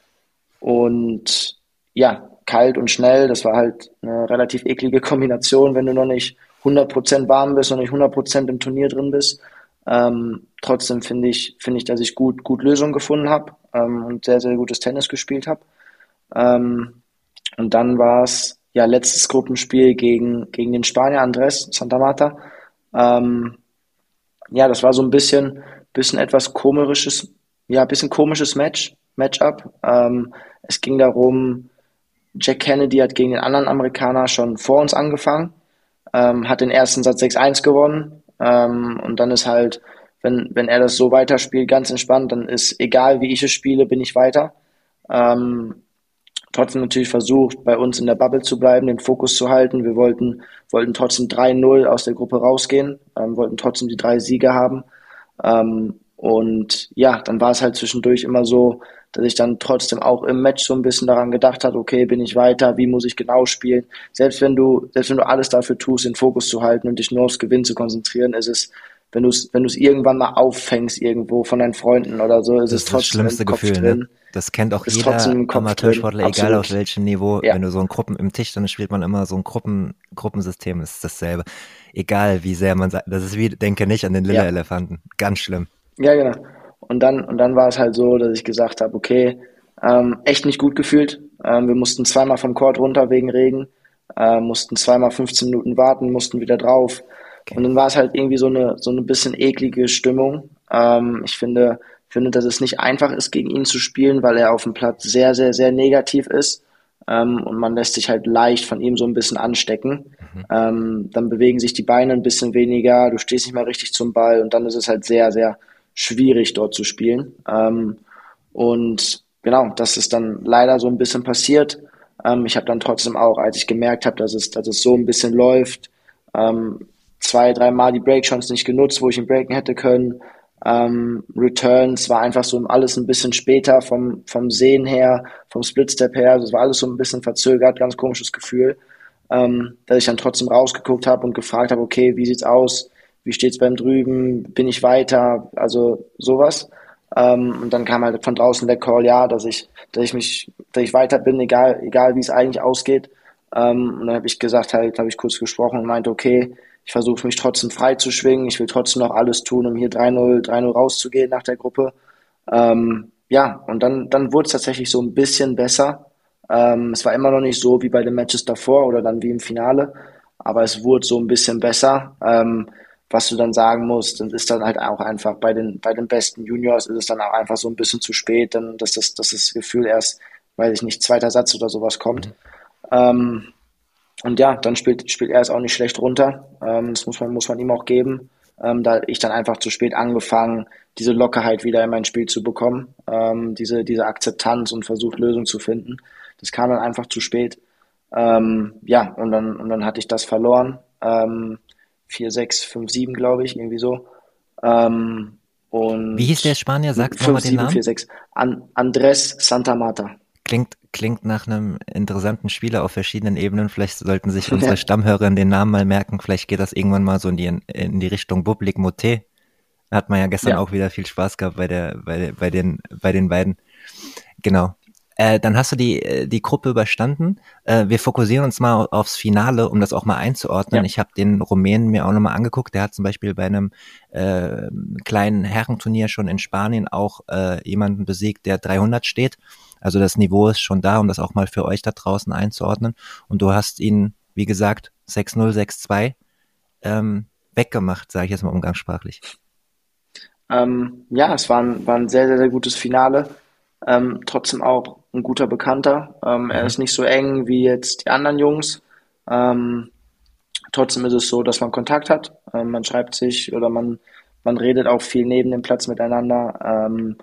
und ja, kalt und schnell, das war halt eine relativ eklige Kombination, wenn du noch nicht hundert Prozent warm bist und nicht hundert Prozent im Turnier drin bist. Ähm, trotzdem finde ich, finde ich, dass ich gut, gut Lösungen gefunden habe ähm, und sehr, sehr gutes Tennis gespielt habe. Ähm, und dann war es ja letztes Gruppenspiel gegen, gegen den Spanier Andrés Santa Ähm, ja, das war so ein bisschen, bisschen etwas komisches, ja, bisschen komisches Match, Matchup. Ähm, es ging darum, Jack Kennedy hat gegen den anderen Amerikaner schon vor uns angefangen, ähm, hat den ersten Satz sechs eins gewonnen. Ähm, und dann ist halt, wenn, wenn er das so weiterspielt, ganz entspannt, dann ist egal, wie ich es spiele, bin ich weiter. Ähm, trotzdem natürlich versucht, bei uns in der Bubble zu bleiben, den Fokus zu halten. Wir wollten, wollten trotzdem drei null aus der Gruppe rausgehen, ähm, wollten trotzdem die drei Siege haben. Ähm, und ja, dann war es halt zwischendurch immer so, dass ich dann trotzdem auch im Match so ein bisschen daran gedacht habe, okay, bin ich weiter, wie muss ich genau spielen? Selbst wenn du, selbst wenn du alles dafür tust, den Fokus zu halten und dich nur aufs Gewinn zu konzentrieren, ist es, wenn du es, wenn du es irgendwann mal auffängst irgendwo von deinen Freunden oder so, ist Das es ist das trotzdem im schlimmste Kopf Gefühl, ne? drin. Das kennt auch Ist jeder trotzdem im Kopf drin. Amateursportler, egal auf Absolut. welchem Niveau. Ja. Wenn du so ein Gruppen im Tisch, dann spielt man immer so ein Gruppen, Gruppensystem, ist dasselbe. Egal wie sehr man sagt, das ist wie, denke nicht an den lila Ja. Elefanten. Ganz schlimm. Ja, genau. Und dann, und dann war es halt so, dass ich gesagt habe, okay, ähm, echt nicht gut gefühlt. Ähm, wir mussten zweimal vom Court runter wegen Regen, äh, mussten zweimal fünfzehn Minuten warten, mussten wieder drauf. Und Okay. dann war es halt irgendwie so eine, so eine bisschen eklige Stimmung. Ähm, ich finde, finde, dass es nicht einfach ist, gegen ihn zu spielen, weil er auf dem Platz sehr, sehr, sehr negativ ist. Ähm, und man lässt sich halt leicht von ihm so ein bisschen anstecken. Mhm. Ähm, dann bewegen sich die Beine ein bisschen weniger, du stehst nicht mehr richtig zum Ball und dann ist es halt sehr, sehr schwierig dort zu spielen. Ähm, und genau, das ist dann leider so ein bisschen passiert. Ähm, ich habe dann trotzdem auch, als ich gemerkt habe, dass es, dass es so ein bisschen läuft, ähm, zwei, dreimal die Breakchance nicht genutzt, wo ich ihn breaken hätte können. Ähm, Returns war einfach so alles ein bisschen später vom, vom Sehen her, vom Splitstep her. Also es war alles so ein bisschen verzögert, ganz komisches Gefühl, ähm, dass ich dann trotzdem rausgeguckt habe und gefragt habe, okay, wie sieht's aus? Wie steht's beim Drüben? Bin ich weiter? Also sowas. Ähm, und dann kam halt von draußen der Call, ja, dass ich, dass ich mich, dass ich weiter bin, egal, egal wie es eigentlich ausgeht. Ähm, und dann habe ich gesagt, halt, habe ich kurz gesprochen und meinte, okay, ich versuche mich trotzdem frei zu schwingen. Ich will trotzdem noch alles tun, um hier drei null, drei null rauszugehen nach der Gruppe. Ähm, ja, und dann, dann wurde es tatsächlich so ein bisschen besser. Ähm, es war immer noch nicht so wie bei den Matches davor oder dann wie im Finale, aber es wurde so ein bisschen besser. Ähm, was du dann sagen musst, dann ist dann halt auch einfach bei den, bei den besten Juniors ist es dann auch einfach so ein bisschen zu spät, dann, dass das, dass das Gefühl erst, weiß ich nicht, zweiter Satz oder sowas kommt. Ähm, und ja, dann spielt, spielt er es auch nicht schlecht runter. Ähm, das muss man, muss man ihm auch geben. Ähm, da ich dann einfach zu spät angefangen, diese Lockerheit wieder in mein Spiel zu bekommen, ähm, diese, diese Akzeptanz und versucht, Lösungen zu finden. Das kam dann einfach zu spät. Ähm, ja, und dann, und dann hatte ich das verloren. Ähm, vier sechs, fünf sieben, glaube ich, irgendwie so. Ähm, Wie hieß der und Spanier? Sagt nochmal fünf den sieben, Namen. vier sechs. An, Andrés Santamata. Klingt, klingt nach einem interessanten Spieler auf verschiedenen Ebenen. Vielleicht sollten sich unsere Stammhörer den Namen mal merken. Vielleicht geht das irgendwann mal so in die, in die Richtung Bublik Moté. Hat man ja gestern Ja, auch wieder viel Spaß gehabt bei der, bei, bei den, bei den beiden. Genau. Äh, dann hast du die, äh, die Gruppe überstanden. Äh, wir fokussieren uns mal aufs Finale, um das auch mal einzuordnen. ja, Ich habe den Rumänen mir auch nochmal angeguckt. Der hat zum Beispiel bei einem äh, kleinen Herrenturnier schon in Spanien auch äh, jemanden besiegt, der dreihundert steht. Also das Niveau ist schon da, um das auch mal für euch da draußen einzuordnen. Und du hast ihn, wie gesagt, sechs null, sechs zwei ähm, weggemacht, sage ich jetzt mal umgangssprachlich. ähm, ja, es war ein, war ein sehr, sehr, sehr gutes Finale. Ähm, trotzdem auch ein guter Bekannter. Ähm, er Mhm. ist nicht so eng wie jetzt die anderen Jungs. Ähm, Trotzdem ist es so, dass man Kontakt hat. Ähm, man schreibt sich oder man, man redet auch viel neben dem Platz miteinander. Ähm,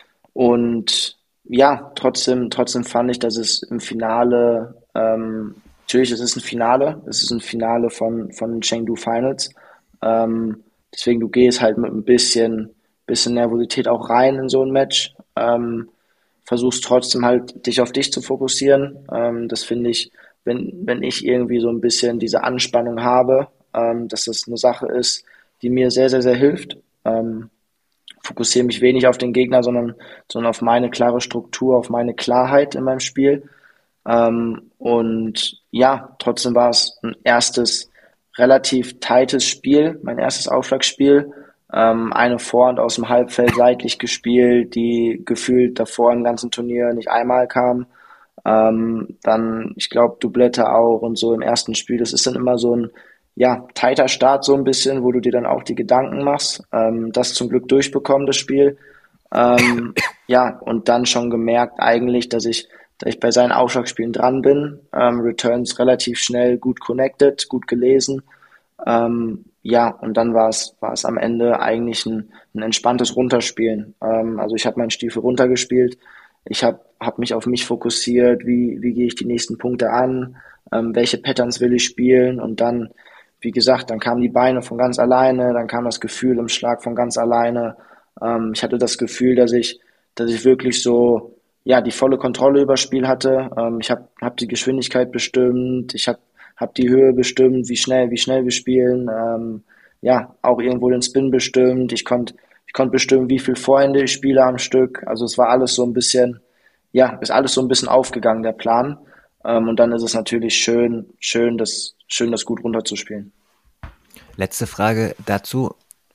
und ja, trotzdem, trotzdem fand ich, dass es im Finale, ähm, natürlich, es ist ein Finale, es ist ein Finale von, von den Chengdu Finals. Ähm, deswegen, du gehst halt mit ein bisschen, bisschen Nervosität auch rein in so ein Match. Ähm, versuchst trotzdem halt, dich auf dich zu fokussieren. Ähm, das finde ich, wenn, wenn ich irgendwie so ein bisschen diese Anspannung habe, ähm, dass das eine Sache ist, die mir sehr, sehr, sehr hilft. Ähm, fokussiere mich wenig auf den Gegner, sondern, sondern auf meine klare Struktur, auf meine Klarheit in meinem Spiel. Ähm, und ja, trotzdem war es ein erstes relativ tightes Spiel, mein erstes Aufschlagspiel. Ähm, eine Vorhand aus dem Halbfeld seitlich gespielt, die gefühlt davor im ganzen Turnier nicht einmal kam. Ähm, dann, ich glaube, Doublette auch und so im ersten Spiel. Das ist dann immer so ein, ja, tighter Start so ein bisschen, wo du dir dann auch die Gedanken machst. Ähm, das zum Glück durchbekommen, das Spiel. Ähm, ja, und dann schon gemerkt eigentlich, dass ich, dass ich bei seinen Aufschlagspielen dran bin. Ähm, Returns relativ schnell gut connected, gut gelesen. Ähm, ja, und dann war es, war es am Ende eigentlich ein, ein entspanntes Runterspielen. Ähm, also ich habe meinen Stiefel runtergespielt. Ich habe hab mich auf mich fokussiert, wie, wie gehe ich die nächsten Punkte an, ähm, welche Patterns will ich spielen und dann, wie gesagt, dann kamen die Beine von ganz alleine, dann kam das Gefühl im Schlag von ganz alleine. Ähm, ich hatte das Gefühl, dass ich, dass ich wirklich so, ja, die volle Kontrolle über das Spiel hatte. Ähm, ich habe hab hab die Geschwindigkeit bestimmt, ich habe hab die Höhe bestimmt, wie schnell, wie schnell wir spielen. Ähm, ja, auch irgendwo den Spin bestimmt. Ich konnte ich konnte bestimmen, wie viel Vorhände ich spiele am Stück. Also es war alles so ein bisschen, ja, ist alles so ein bisschen aufgegangen, der Plan. Ähm, und dann ist es natürlich schön, schön, das, schön, das gut runterzuspielen. Letzte Frage dazu.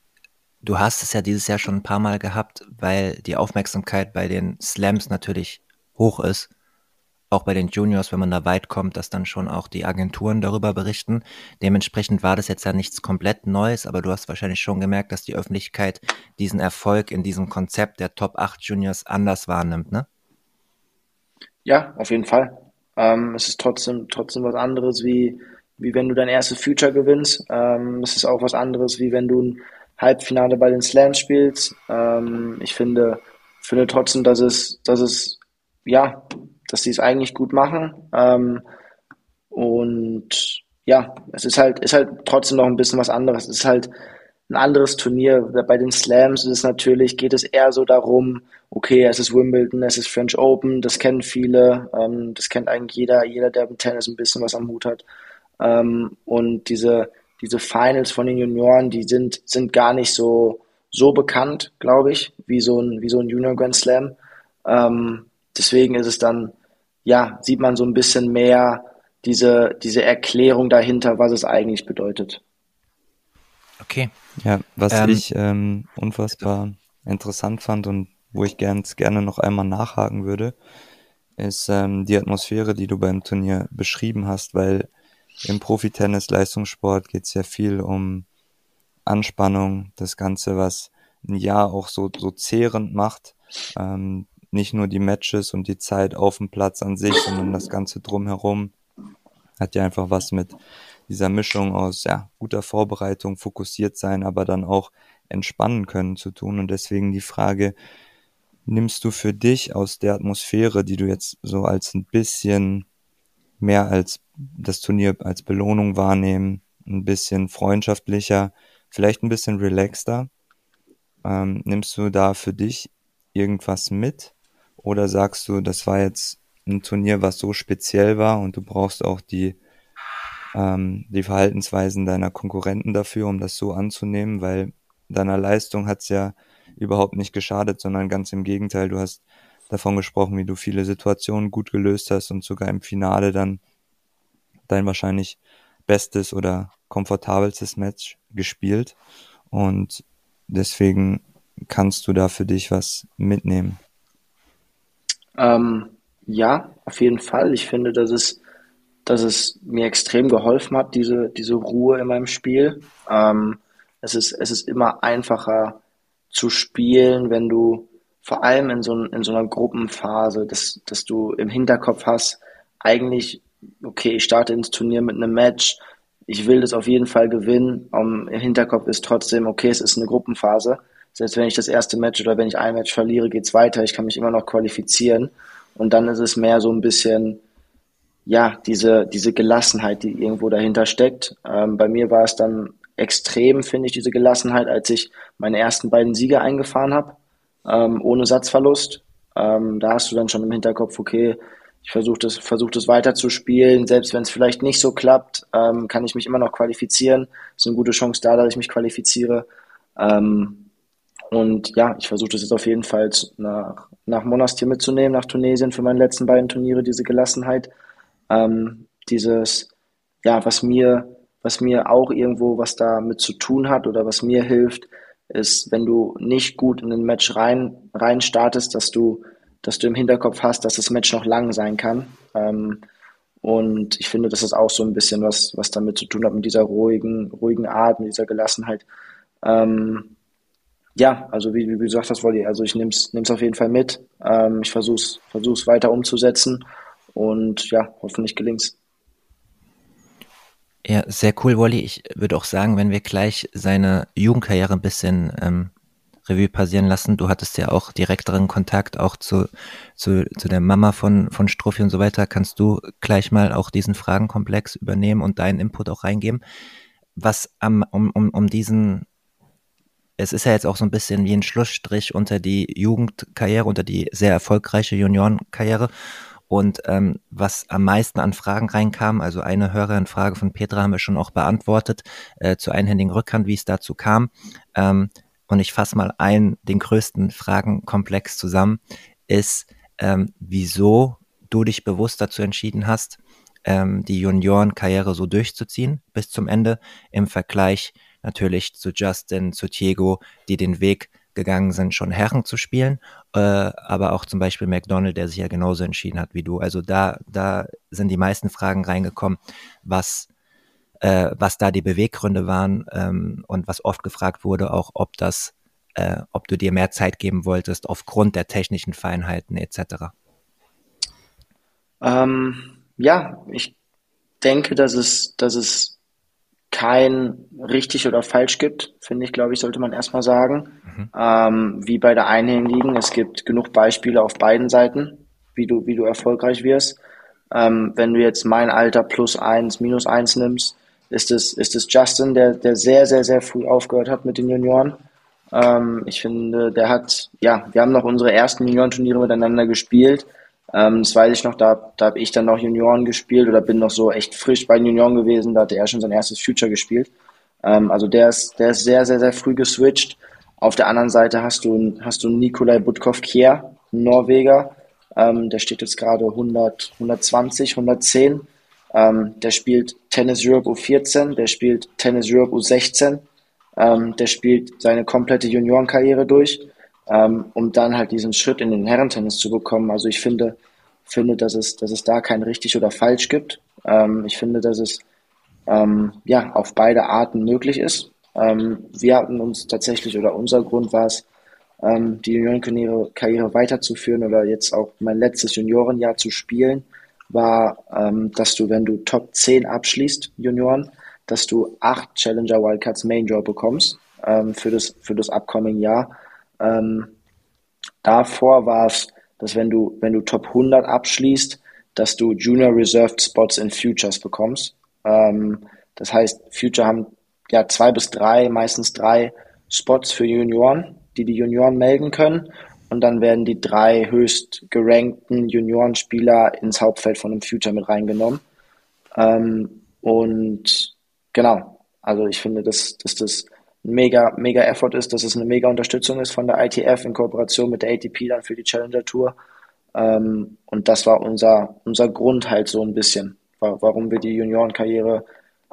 Du hast es ja dieses Jahr schon ein paar Mal gehabt, weil die Aufmerksamkeit bei den Slams natürlich hoch ist. Auch bei den Juniors, wenn man da weit kommt, dass dann schon auch die Agenturen darüber berichten. Dementsprechend war das jetzt ja nichts komplett Neues, aber du hast wahrscheinlich schon gemerkt, dass die Öffentlichkeit diesen Erfolg in diesem Konzept der Top acht Juniors anders wahrnimmt, ne? Ja, auf jeden Fall. Ähm, es ist trotzdem, trotzdem was anderes, wie, wie wenn du dein erstes Future gewinnst. Ähm, es ist auch was anderes, wie wenn du ein Halbfinale bei den Slams spielst. Ähm, ich finde, finde trotzdem, dass es, dass es, ja, dass die es eigentlich gut machen. Ähm, und ja, es ist halt, ist halt trotzdem noch ein bisschen was anderes. Es ist halt ein anderes Turnier. Bei den Slams ist es natürlich, geht es eher so darum, okay, es ist Wimbledon, es ist French Open, das kennen viele, ähm, das kennt eigentlich jeder, jeder, der mit Tennis ein bisschen was am Hut hat. Ähm, und diese, diese Finals von den Junioren, die sind, sind gar nicht so, so bekannt, glaube ich, wie so ein, wie so ein Junior Grand Slam. Ähm, deswegen ist es dann, ja, sieht man so ein bisschen mehr diese, diese Erklärung dahinter, was es eigentlich bedeutet. Okay. Ja, was Ähm, ich ähm, unfassbar interessant fand und wo ich ganz gerne noch einmal nachhaken würde, ist ähm, die Atmosphäre, die du beim Turnier beschrieben hast, weil im Profitennis, Leistungssport geht es ja viel um Anspannung, das Ganze, was ein Jahr auch so, so zehrend macht. Ähm, nicht nur die Matches und die Zeit auf dem Platz an sich, sondern das Ganze drumherum hat ja einfach was mit dieser Mischung aus ja, guter Vorbereitung, fokussiert sein, aber dann auch entspannen können zu tun. Und deswegen die Frage, nimmst du für dich aus der Atmosphäre, die du jetzt so als ein bisschen mehr als das Turnier als Belohnung wahrnehmen, ein bisschen freundschaftlicher, vielleicht ein bisschen relaxter, ähm, nimmst du da für dich irgendwas mit? Oder sagst du, das war jetzt ein Turnier, was so speziell war und du brauchst auch die ähm, die Verhaltensweisen deiner Konkurrenten dafür, um das so anzunehmen, weil deiner Leistung hat's ja überhaupt nicht geschadet, sondern ganz im Gegenteil, du hast davon gesprochen, wie du viele Situationen gut gelöst hast und sogar im Finale dann dein wahrscheinlich bestes oder komfortabelstes Match gespielt und deswegen kannst du da für dich was mitnehmen. Ähm, ja, auf jeden Fall. Ich finde, dass es, dass es mir extrem geholfen hat, diese, diese Ruhe in meinem Spiel. Ähm, es ist, es ist immer einfacher zu spielen, wenn du vor allem in so, in so einer Gruppenphase, dass, dass du im Hinterkopf hast, eigentlich, okay, ich starte ins Turnier mit einem Match, ich will das auf jeden Fall gewinnen. Um, im Hinterkopf ist trotzdem, okay, es ist eine Gruppenphase. Selbst wenn ich das erste Match oder wenn ich ein Match verliere, geht's weiter. Ich kann mich immer noch qualifizieren. Und dann ist es mehr so ein bisschen, ja, diese, diese Gelassenheit, die irgendwo dahinter steckt. Ähm, bei mir war es dann extrem, finde ich, diese Gelassenheit, als ich meine ersten beiden Siege eingefahren habe, ähm, ohne Satzverlust. Ähm, da hast du dann schon im Hinterkopf, okay, ich versuche das, versuche das weiterzuspielen, selbst wenn es vielleicht nicht so klappt, ähm, kann ich mich immer noch qualifizieren. Ist eine gute Chance da, dass ich mich qualifiziere. Ähm, und ja, ich versuche das jetzt auf jeden Fall nach, nach Monastir mitzunehmen, nach Tunesien für meine letzten beiden Turniere, diese Gelassenheit. Ähm, dieses, ja, was mir, was mir auch irgendwo was damit zu tun hat oder was mir hilft, ist, wenn du nicht gut in ein Match rein, rein startest, dass du, dass du im Hinterkopf hast, dass das Match noch lang sein kann. Ähm, und ich finde, das ist auch so ein bisschen was, was damit zu tun hat, mit dieser ruhigen, ruhigen Art, mit dieser Gelassenheit. Ähm, ja, also wie, wie du gesagt hast, Wolli, also ich nehme es nehm's auf jeden Fall mit. Ähm, ich versuche es versuch's weiter umzusetzen und ja, hoffentlich gelingt's. Ja, sehr cool, Wolli. Ich würde auch sagen, wenn wir gleich seine Jugendkarriere ein bisschen ähm, Revue passieren lassen. Du hattest ja auch direkteren Kontakt auch zu, zu, zu der Mama von, von Struffi und so weiter. Kannst du gleich mal auch diesen Fragenkomplex übernehmen und deinen Input auch reingeben? Was am, um, um, um diesen, es ist ja jetzt auch so ein bisschen wie ein Schlussstrich unter die Jugendkarriere, unter die sehr erfolgreiche Juniorenkarriere. Und ähm, was am meisten an Fragen reinkam, also eine Hörerin-Frage von Petra haben wir schon auch beantwortet, äh, zur einhändigen Rückhand, wie es dazu kam. Ähm, und ich fasse mal ein, den größten Fragenkomplex zusammen, ist, ähm, wieso du dich bewusst dazu entschieden hast, ähm, die Juniorenkarriere so durchzuziehen bis zum Ende, im Vergleich natürlich zu Justin, zu Diego, die den Weg gegangen sind, schon Herren zu spielen, äh, aber auch zum Beispiel McDonald, der sich ja genauso entschieden hat wie du. Also da, da sind die meisten Fragen reingekommen, was, äh, was da die Beweggründe waren ähm, und was oft gefragt wurde, auch ob das, äh, ob du dir mehr Zeit geben wolltest aufgrund der technischen Feinheiten et cetera. Ähm, ja, ich denke, dass es, dass es kein richtig oder falsch gibt, finde ich, glaube ich, sollte man erstmal sagen. Mhm. Ähm, wie bei der Einhändigen, es gibt genug Beispiele auf beiden Seiten, wie du, wie du erfolgreich wirst. Ähm, wenn du jetzt mein Alter plus eins, minus eins nimmst, ist es, ist es Justin, der, der sehr, sehr, sehr früh aufgehört hat mit den Junioren. Ähm, ich finde, der hat, ja, wir haben noch unsere ersten Juniorenturniere miteinander gespielt. Ähm, das weiß ich noch, da, da habe ich dann noch Junioren gespielt oder bin noch so echt frisch bei den Junioren gewesen. Da hatte er schon sein erstes Future gespielt. Ähm, also der ist, der ist sehr, sehr, sehr früh geswitcht. Auf der anderen Seite hast du, hast du Nikolai Budkov-Kjær, ein Norweger. Ähm, der steht jetzt gerade hundert, hundertzwanzig, hundertzehn. Ähm, der spielt Tennis Europe U vierzehn, der spielt Tennis Europe U sechzehn. Ähm, der spielt seine komplette Juniorenkarriere durch, ähm, um dann halt diesen Schritt in den Herrentennis zu bekommen. Also ich finde, finde, dass es, dass es da kein richtig oder falsch gibt. Ähm, ich finde, dass es ähm, ja auf beide Arten möglich ist. Ähm, wir hatten uns tatsächlich, oder unser Grund war es, ähm, die Juniorenkarriere Karriere weiterzuführen oder jetzt auch mein letztes Juniorenjahr zu spielen, war, ähm, dass du, wenn du Top zehn abschließt, Junioren, dass du acht Challenger Wildcards Main Draw bekommst ähm, für das, für das upcoming Jahr. Ähm, Davor war es, dass wenn du, wenn du Top hundert abschließt, dass du Junior Reserved Spots in Futures bekommst. Ähm, das heißt, Future haben ja zwei bis drei, meistens drei Spots für Junioren, die die Junioren melden können. Und dann werden die drei höchst gerankten Juniorenspieler ins Hauptfeld von einem Future mit reingenommen. Ähm, und genau, also ich finde, dass, dass das ein mega, mega Effort ist, dass es eine mega Unterstützung ist von der I T F in Kooperation mit der A T P dann für die Challenger Tour. Ähm, und das war unser, unser Grund halt so ein bisschen, wa- warum wir die Juniorenkarriere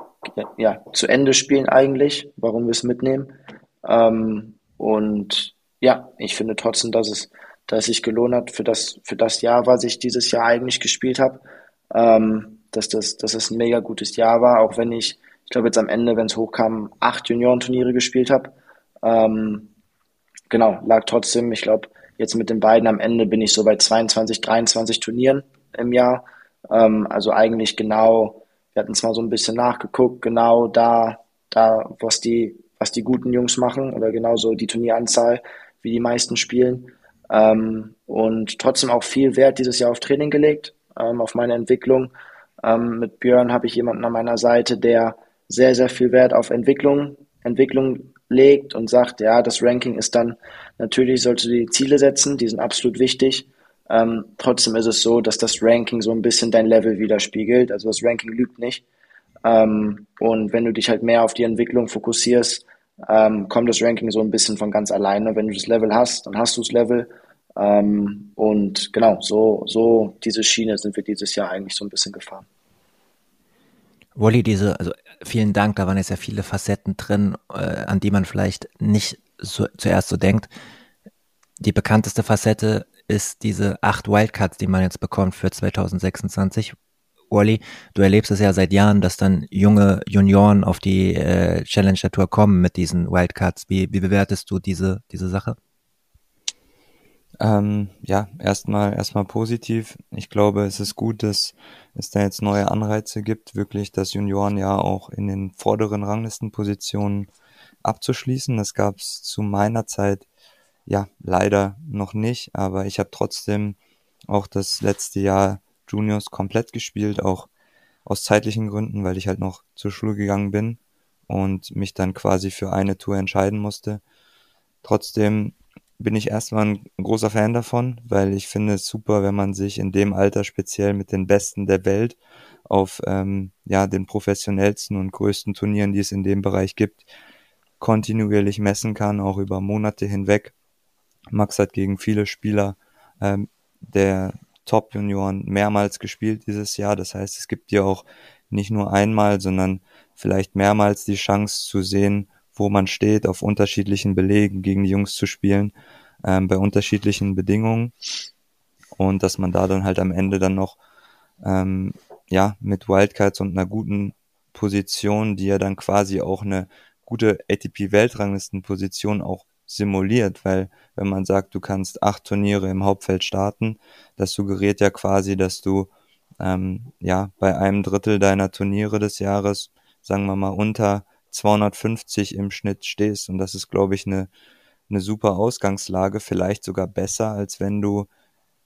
ja, zu Ende spielen eigentlich, warum wir es mitnehmen. Ähm, und ja, ich finde trotzdem, dass es, dass es sich gelohnt hat für das, für das Jahr, was ich dieses Jahr eigentlich gespielt habe, ähm, dass das, dass es ein mega gutes Jahr war, auch wenn ich, ich glaube jetzt am Ende, wenn es hochkam, acht Juniorenturniere gespielt habe. Ähm, genau, lag trotzdem, ich glaube, jetzt mit den beiden am Ende bin ich so bei zweiundzwanzig, dreiundzwanzig Turnieren im Jahr. Ähm, also eigentlich genau, wir hatten zwar so ein bisschen nachgeguckt, genau da, da, was die, was die guten Jungs machen oder genauso die Turnieranzahl, wie die meisten spielen. Ähm, und trotzdem auch viel Wert dieses Jahr auf Training gelegt, ähm, auf meine Entwicklung. Ähm, mit Björn habe ich jemanden an meiner Seite, der sehr, sehr viel Wert auf Entwicklung, Entwicklung legt und sagt, ja, das Ranking ist dann, natürlich sollst du die Ziele setzen, die sind absolut wichtig. Ähm, trotzdem ist es so, dass das Ranking so ein bisschen dein Level widerspiegelt. Also das Ranking lügt nicht. Ähm, und wenn du dich halt mehr auf die Entwicklung fokussierst, ähm, kommt das Ranking so ein bisschen von ganz alleine. Wenn du das Level hast, dann hast du das Level. Ähm, und genau, so, so diese Schiene sind wir dieses Jahr eigentlich so ein bisschen gefahren. Wally, diese, also vielen Dank, da waren jetzt ja viele Facetten drin, äh, an die man vielleicht nicht so, zuerst so denkt. Die bekannteste Facette ist diese acht Wildcards, die man jetzt bekommt für zwanzig sechsundzwanzig. Wally, du erlebst es ja seit Jahren, dass dann junge Junioren auf die äh, Challenger Tour kommen mit diesen Wildcards. Wie, wie bewertest du diese, diese Sache? Ähm, ja, erstmal erstmal positiv. Ich glaube, es ist gut, dass es da jetzt neue Anreize gibt, wirklich das Juniorenjahr auch in den vorderen Ranglistenpositionen abzuschließen. Das gab es zu meiner Zeit ja leider noch nicht, aber ich habe trotzdem auch das letzte Jahr Juniors komplett gespielt, auch aus zeitlichen Gründen, weil ich halt noch zur Schule gegangen bin und mich dann quasi für eine Tour entscheiden musste. Trotzdem bin ich erstmal ein großer Fan davon, weil ich finde es super, wenn man sich in dem Alter speziell mit den Besten der Welt auf ähm, ja den professionellsten und größten Turnieren, die es in dem Bereich gibt, kontinuierlich messen kann, auch über Monate hinweg. Max hat gegen viele Spieler ähm, der Top-Junioren mehrmals gespielt dieses Jahr. Das heißt, es gibt dir auch nicht nur einmal, sondern vielleicht mehrmals die Chance zu sehen, wo man steht, auf unterschiedlichen Belegen gegen die Jungs zu spielen, ähm, bei unterschiedlichen Bedingungen. Und dass man da dann halt am Ende dann noch ähm, ja mit Wildcards und einer guten Position, die ja dann quasi auch eine gute A T P-Weltranglistenposition auch simuliert, weil wenn man sagt, du kannst acht Turniere im Hauptfeld starten, das suggeriert ja quasi, dass du ähm, ja bei einem Drittel deiner Turniere des Jahres, sagen wir mal, unter zweihundertfünfzig im Schnitt stehst. Und das ist, glaube ich, eine eine super Ausgangslage, vielleicht sogar besser, als wenn du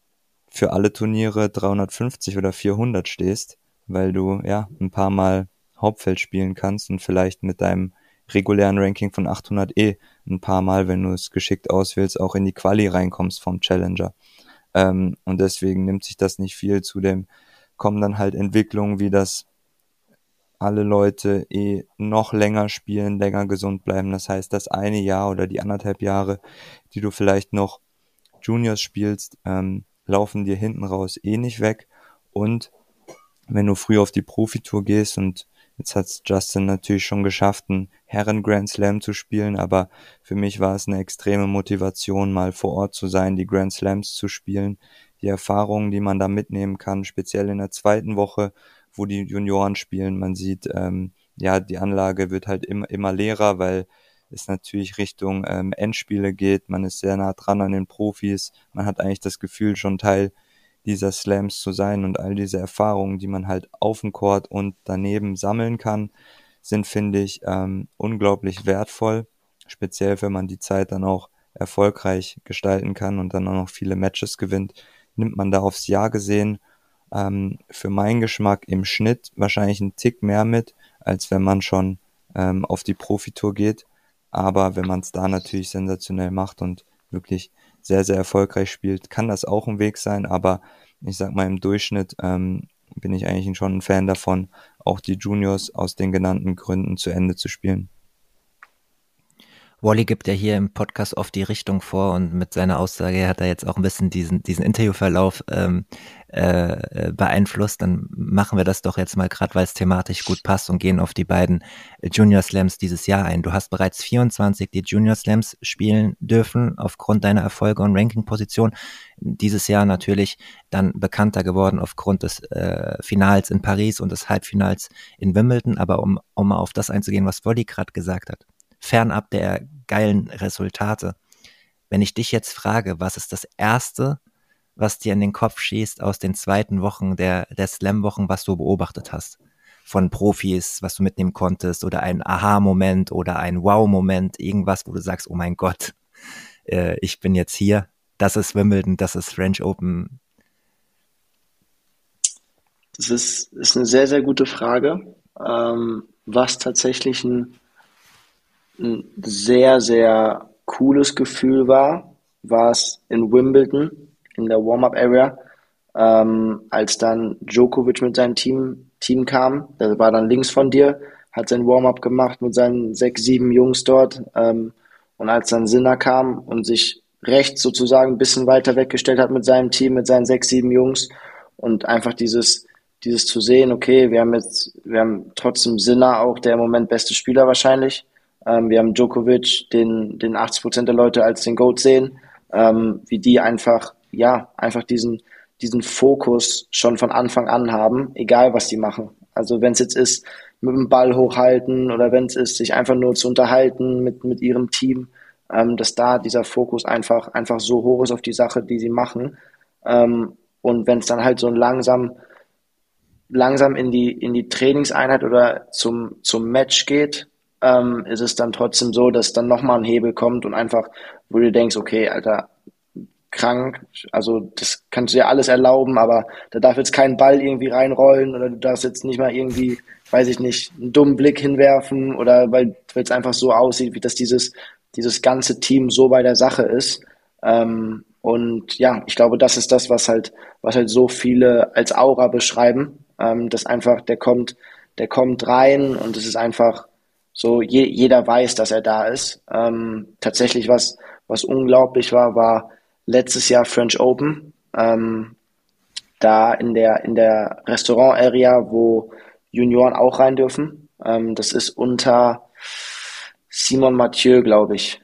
für alle Turniere dreihundertfünfzig oder vierhundert stehst, weil du ja ein paar Mal Hauptfeld spielen kannst und vielleicht mit deinem regulären Ranking von achthundert eh ein paar Mal, wenn du es geschickt auswählst, auch in die Quali reinkommst vom Challenger. Ähm, und deswegen nimmt sich das nicht viel. Zudem kommen dann halt Entwicklungen, wie das alle Leute eh noch länger spielen, länger gesund bleiben. Das heißt, das eine Jahr oder die anderthalb Jahre, die du vielleicht noch Juniors spielst, ähm, laufen dir hinten raus eh nicht weg. Und wenn du früh auf die Profitour gehst, und jetzt hat Justin natürlich schon geschafft, einen Herren-Grand Slam zu spielen, aber für mich war es eine extreme Motivation, mal vor Ort zu sein, die Grand Slams zu spielen, die Erfahrungen, die man da mitnehmen kann, speziell in der zweiten Woche, wo die Junioren spielen. Man sieht, ähm, ja, die Anlage wird halt immer, immer leerer, weil es natürlich Richtung ähm, Endspiele geht. Man ist sehr nah dran an den Profis. Man hat eigentlich das Gefühl, schon Teil dieser Slams zu sein, und all diese Erfahrungen, die man halt auf dem Court und daneben sammeln kann, sind, finde ich, ähm, unglaublich wertvoll, speziell wenn man die Zeit dann auch erfolgreich gestalten kann und dann auch noch viele Matches gewinnt, nimmt man da aufs Jahr gesehen ähm, für meinen Geschmack im Schnitt wahrscheinlich einen Tick mehr mit, als wenn man schon ähm, auf die Profitour geht. Aber wenn man es da natürlich sensationell macht und wirklich sehr, sehr erfolgreich spielt, kann das auch ein Weg sein. Aber ich sag mal, im Durchschnitt ähm, bin ich eigentlich schon ein Fan davon, auch die Juniors aus den genannten Gründen zu Ende zu spielen. Wally gibt ja hier im Podcast oft die Richtung vor, und mit seiner Aussage hat er jetzt auch ein bisschen diesen diesen Interviewverlauf ähm, äh, beeinflusst. Dann machen wir das doch jetzt mal, gerade weil es thematisch gut passt, und gehen auf die beiden Junior Slams dieses Jahr ein. Du hast bereits vierundzwanzig die Junior Slams spielen dürfen aufgrund deiner Erfolge und Ranking-Position. Dieses Jahr natürlich dann bekannter geworden aufgrund des äh, Finals in Paris und des Halbfinals in Wimbledon. Aber um, um mal auf das einzugehen, was Wally gerade gesagt hat, fernab der geilen Resultate. Wenn ich dich jetzt frage, was ist das Erste, was dir in den Kopf schießt aus den zweiten Wochen der, der Slam-Wochen, was du beobachtet hast? Von Profis, was du mitnehmen konntest, oder ein Aha-Moment oder ein Wow-Moment, irgendwas, wo du sagst, oh mein Gott, äh, ich bin jetzt hier, das ist Wimbledon, das ist French Open. Das ist, ist eine sehr, sehr gute Frage. Ähm, was tatsächlich ein ein sehr, sehr cooles Gefühl war, war es in Wimbledon, in der Warm-Up-Area, ähm, als dann Djokovic mit seinem Team, Team kam. Der war dann links von dir, hat sein Warm-Up gemacht mit seinen sechs, sieben Jungs dort. Ähm, und als dann Sinner kam und sich rechts sozusagen ein bisschen weiter weggestellt hat mit seinem Team, mit seinen sechs, sieben Jungs, und einfach dieses dieses zu sehen, okay, wir haben jetzt, wir haben trotzdem Sinner auch der im Moment beste Spieler wahrscheinlich. Ähm, wir haben Djokovic, den, den achtzig Prozent der Leute als den GOAT sehen, ähm, wie die einfach, ja, einfach diesen, diesen Fokus schon von Anfang an haben, egal was die machen. Also wenn es jetzt ist, mit dem Ball hochhalten, oder wenn es ist, sich einfach nur zu unterhalten mit, mit ihrem Team, ähm, dass da dieser Fokus einfach, einfach so hoch ist auf die Sache, die sie machen. Ähm, und wenn es dann halt so langsam, langsam in die, in die Trainingseinheit oder zum, zum Match geht, ähm, ist es dann trotzdem so, dass dann nochmal ein Hebel kommt und einfach, wo du denkst, okay, Alter, krank, also das kannst du ja alles erlauben, aber da darf jetzt kein Ball irgendwie reinrollen, oder du darfst jetzt nicht mal irgendwie, weiß ich nicht, einen dummen Blick hinwerfen, oder weil es einfach so aussieht, wie dass dieses, dieses ganze Team so bei der Sache ist. Ähm, und ja, ich glaube, das ist das, was halt, was halt so viele als Aura beschreiben, ähm, dass einfach der kommt, der kommt rein, und es ist einfach so, je, jeder weiß, dass er da ist. Ähm, tatsächlich, was, was unglaublich war, war letztes Jahr French Open, ähm, da in der, in der Restaurant-Area, wo Junioren auch rein dürfen. Ähm, das ist unter Simon Mathieu, glaube ich.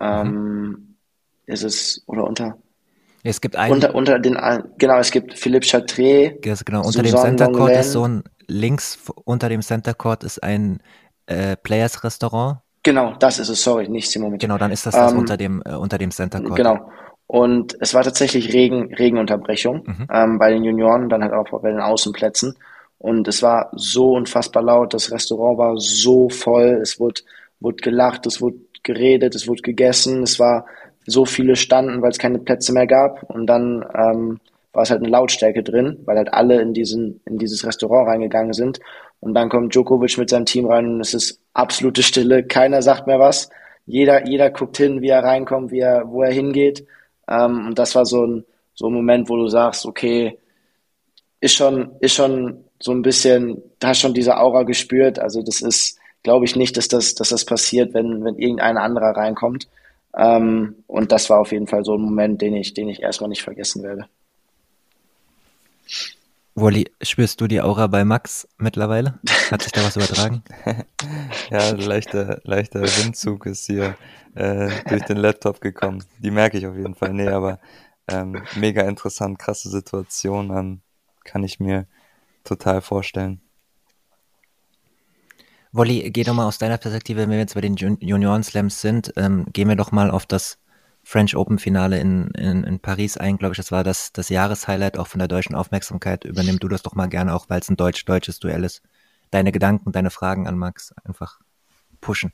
Ähm, ist es, oder unter, Es gibt einen, unter, unter den, genau, es gibt Philippe Chatrier, genau, unter dem Suzanne Center Court Lenglen. ist so ein, links f- unter dem Center Court ist ein äh, Players Restaurant. Genau, das ist es, sorry, nicht Simon Mathieu. Genau, dann ist das das Ähm, unter dem äh, unter dem Center Court. Genau. Und es war tatsächlich Regen, Regenunterbrechung Mhm. ähm, bei den Junioren, dann halt auch bei den Außenplätzen. Und es war so unfassbar laut, das Restaurant war so voll, es wurde, wurde gelacht, es wurde geredet, es wurde gegessen, es war so viele standen, weil es keine Plätze mehr gab. Und dann ähm, war es halt eine Lautstärke drin, weil halt alle in diesen, in dieses Restaurant reingegangen sind. Und dann kommt Djokovic mit seinem Team rein und es ist absolute Stille. Keiner sagt mehr was. Jeder, jeder guckt hin, wie er reinkommt, wie er, wo er hingeht. Ähm, und das war so ein, so ein Moment, wo du sagst, okay, ist schon, ist schon so ein bisschen, da hast schon diese Aura gespürt. Also das ist, glaube ich nicht, dass das, dass das passiert, wenn, wenn irgendein anderer reinkommt. Ähm, und das war auf jeden Fall so ein Moment, den ich, den ich erstmal nicht vergessen werde. Wally, spürst du die Aura bei Max mittlerweile? Hat sich da was übertragen? Ja, leichter, leichter Windzug ist hier äh, durch den Laptop gekommen. Die merke ich auf jeden Fall. Nee, aber ähm, mega interessant, krasse Situation, ähm, kann ich mir total vorstellen. Wally, geh doch mal aus deiner Perspektive, wenn wir jetzt bei den Jun- Junioren-Slams sind, ähm, gehen wir doch mal auf das French Open-Finale in, in, in Paris ein, glaube ich. Das war das, das Jahreshighlight auch von der deutschen Aufmerksamkeit. Übernimm du das doch mal gerne, auch weil es ein deutsch-deutsches Duell ist. Deine Gedanken, deine Fragen an Max einfach pushen.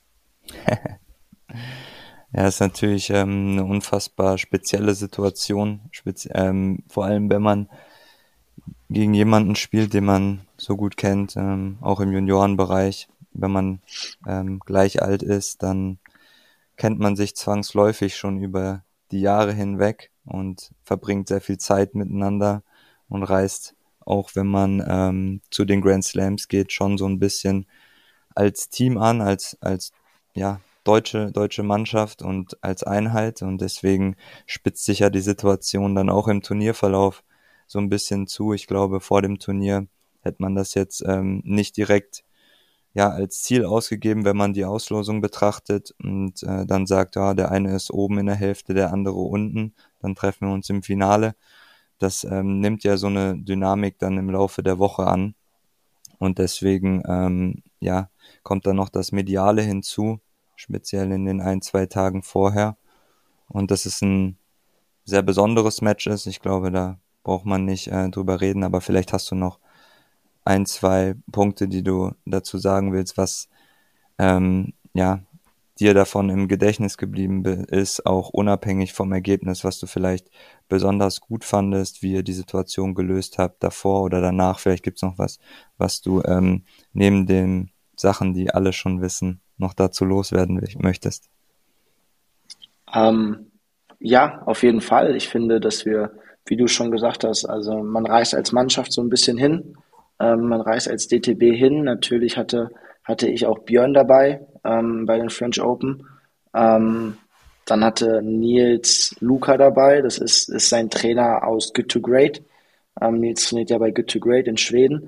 Ja, ist natürlich ähm, eine unfassbar spezielle Situation, spezi ähm, vor allem wenn man gegen jemanden spielt, den man so gut kennt, ähm, auch im Juniorenbereich. Wenn man ähm, gleich alt ist, dann kennt man sich zwangsläufig schon über die Jahre hinweg und verbringt sehr viel Zeit miteinander und reist, auch wenn man ähm, zu den Grand Slams geht, schon so ein bisschen als Team an, als als ja deutsche deutsche Mannschaft und als Einheit, und deswegen spitzt sich ja die Situation dann auch im Turnierverlauf so ein bisschen zu. Ich glaube, vor dem Turnier hätte man das jetzt ähm, nicht direkt ja als Ziel ausgegeben, wenn man die Auslosung betrachtet und äh, dann sagt, ja, der eine ist oben in der Hälfte, der andere unten, dann treffen wir uns im Finale. Das ähm, nimmt ja so eine Dynamik dann im Laufe der Woche an, und deswegen ähm, ja kommt dann noch das Mediale hinzu, speziell in den ein, zwei Tagen vorher, und das ist ein sehr besonderes Match ist. Ich glaube, da braucht man nicht äh, drüber reden, aber vielleicht hast du noch ein, zwei Punkte, die du dazu sagen willst, was ähm, ja dir davon im Gedächtnis geblieben be- ist, auch unabhängig vom Ergebnis, was du vielleicht besonders gut fandest, wie ihr die Situation gelöst habt, davor oder danach. Vielleicht gibt's noch was, was du ähm, neben den Sachen, die alle schon wissen, noch dazu loswerden will- möchtest. Ähm, ja, auf jeden Fall. Ich finde, dass wir, wie du schon gesagt hast, also man reist als Mannschaft so ein bisschen hin. Ähm, man reist als D T B hin. Natürlich hatte, hatte ich auch Björn dabei ähm, bei den French Open. Ähm, Dann hatte Nils Luca dabei. Das ist, ist sein Trainer aus Good to Great. Ähm, Nils trainiert ja bei Good to Great in Schweden.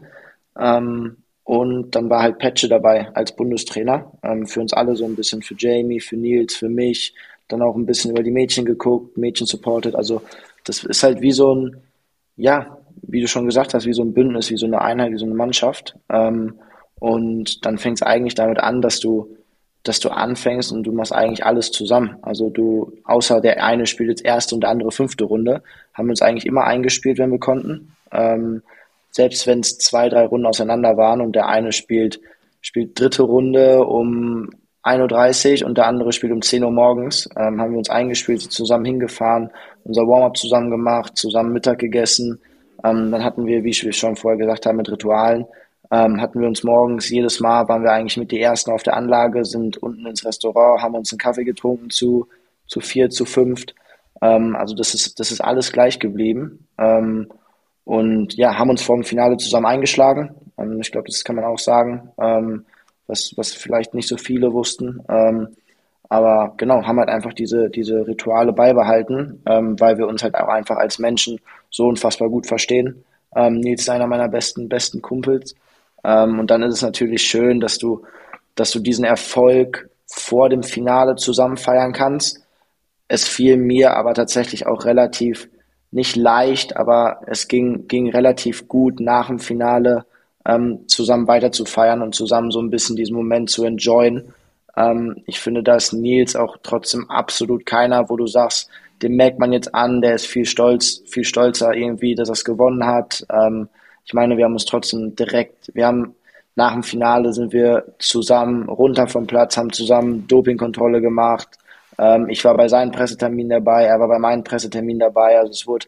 Ähm, und dann war halt Petsche dabei als Bundestrainer. Ähm, für uns alle so ein bisschen, für Jamie, für Nils, für mich. Dann auch ein bisschen über die Mädchen geguckt, Mädchen supported. Also das ist halt wie so ein, ja, wie du schon gesagt hast, wie so ein Bündnis, wie so eine Einheit, wie so eine Mannschaft. Ähm, und dann fängt es eigentlich damit an, dass du, dass du anfängst und du machst eigentlich alles zusammen. Also du, außer der eine spielt jetzt erste und der andere fünfte Runde, haben wir uns eigentlich immer eingespielt, wenn wir konnten. Ähm, Selbst wenn es zwei, drei Runden auseinander waren und der eine spielt, spielt dritte Runde um ein Uhr dreißig und der andere spielt um zehn Uhr morgens, ähm, haben wir uns eingespielt, sind zusammen hingefahren, unser Warm-up zusammen gemacht, zusammen Mittag gegessen. Ähm, dann hatten wir, wie ich schon vorher gesagt habe, mit Ritualen, ähm, hatten wir uns morgens, jedes Mal waren wir eigentlich mit die Ersten auf der Anlage, sind unten ins Restaurant, haben uns einen Kaffee getrunken zu, zu vier, zu fünft. Ähm, also das ist, das ist alles gleich geblieben. Ähm, und ja, haben uns vor dem Finale zusammen eingeschlagen. Ähm, ich glaube, das kann man auch sagen, ähm, was, was vielleicht nicht so viele wussten. Ähm, aber genau, haben halt einfach diese, diese Rituale beibehalten, ähm, weil wir uns halt auch einfach als Menschen so unfassbar gut verstehen. Ähm, Nils ist einer meiner besten, besten Kumpels. Ähm, und dann ist es natürlich schön, dass du, dass du diesen Erfolg vor dem Finale zusammen feiern kannst. Es fiel mir aber tatsächlich auch relativ nicht leicht, aber es ging, ging relativ gut nach dem Finale ähm, zusammen weiter zu feiern und zusammen so ein bisschen diesen Moment zu enjoyen. Ähm, ich finde, da ist Nils auch trotzdem absolut keiner, wo du sagst, dem merkt man jetzt an, der ist viel stolz, viel stolzer irgendwie, dass er es gewonnen hat. Ähm, ich meine, wir haben uns trotzdem direkt, wir haben nach dem Finale sind wir zusammen runter vom Platz, haben zusammen Dopingkontrolle gemacht. Ähm, ich war bei seinen Pressetermin dabei, er war bei meinen Pressetermin dabei. Also es wurde,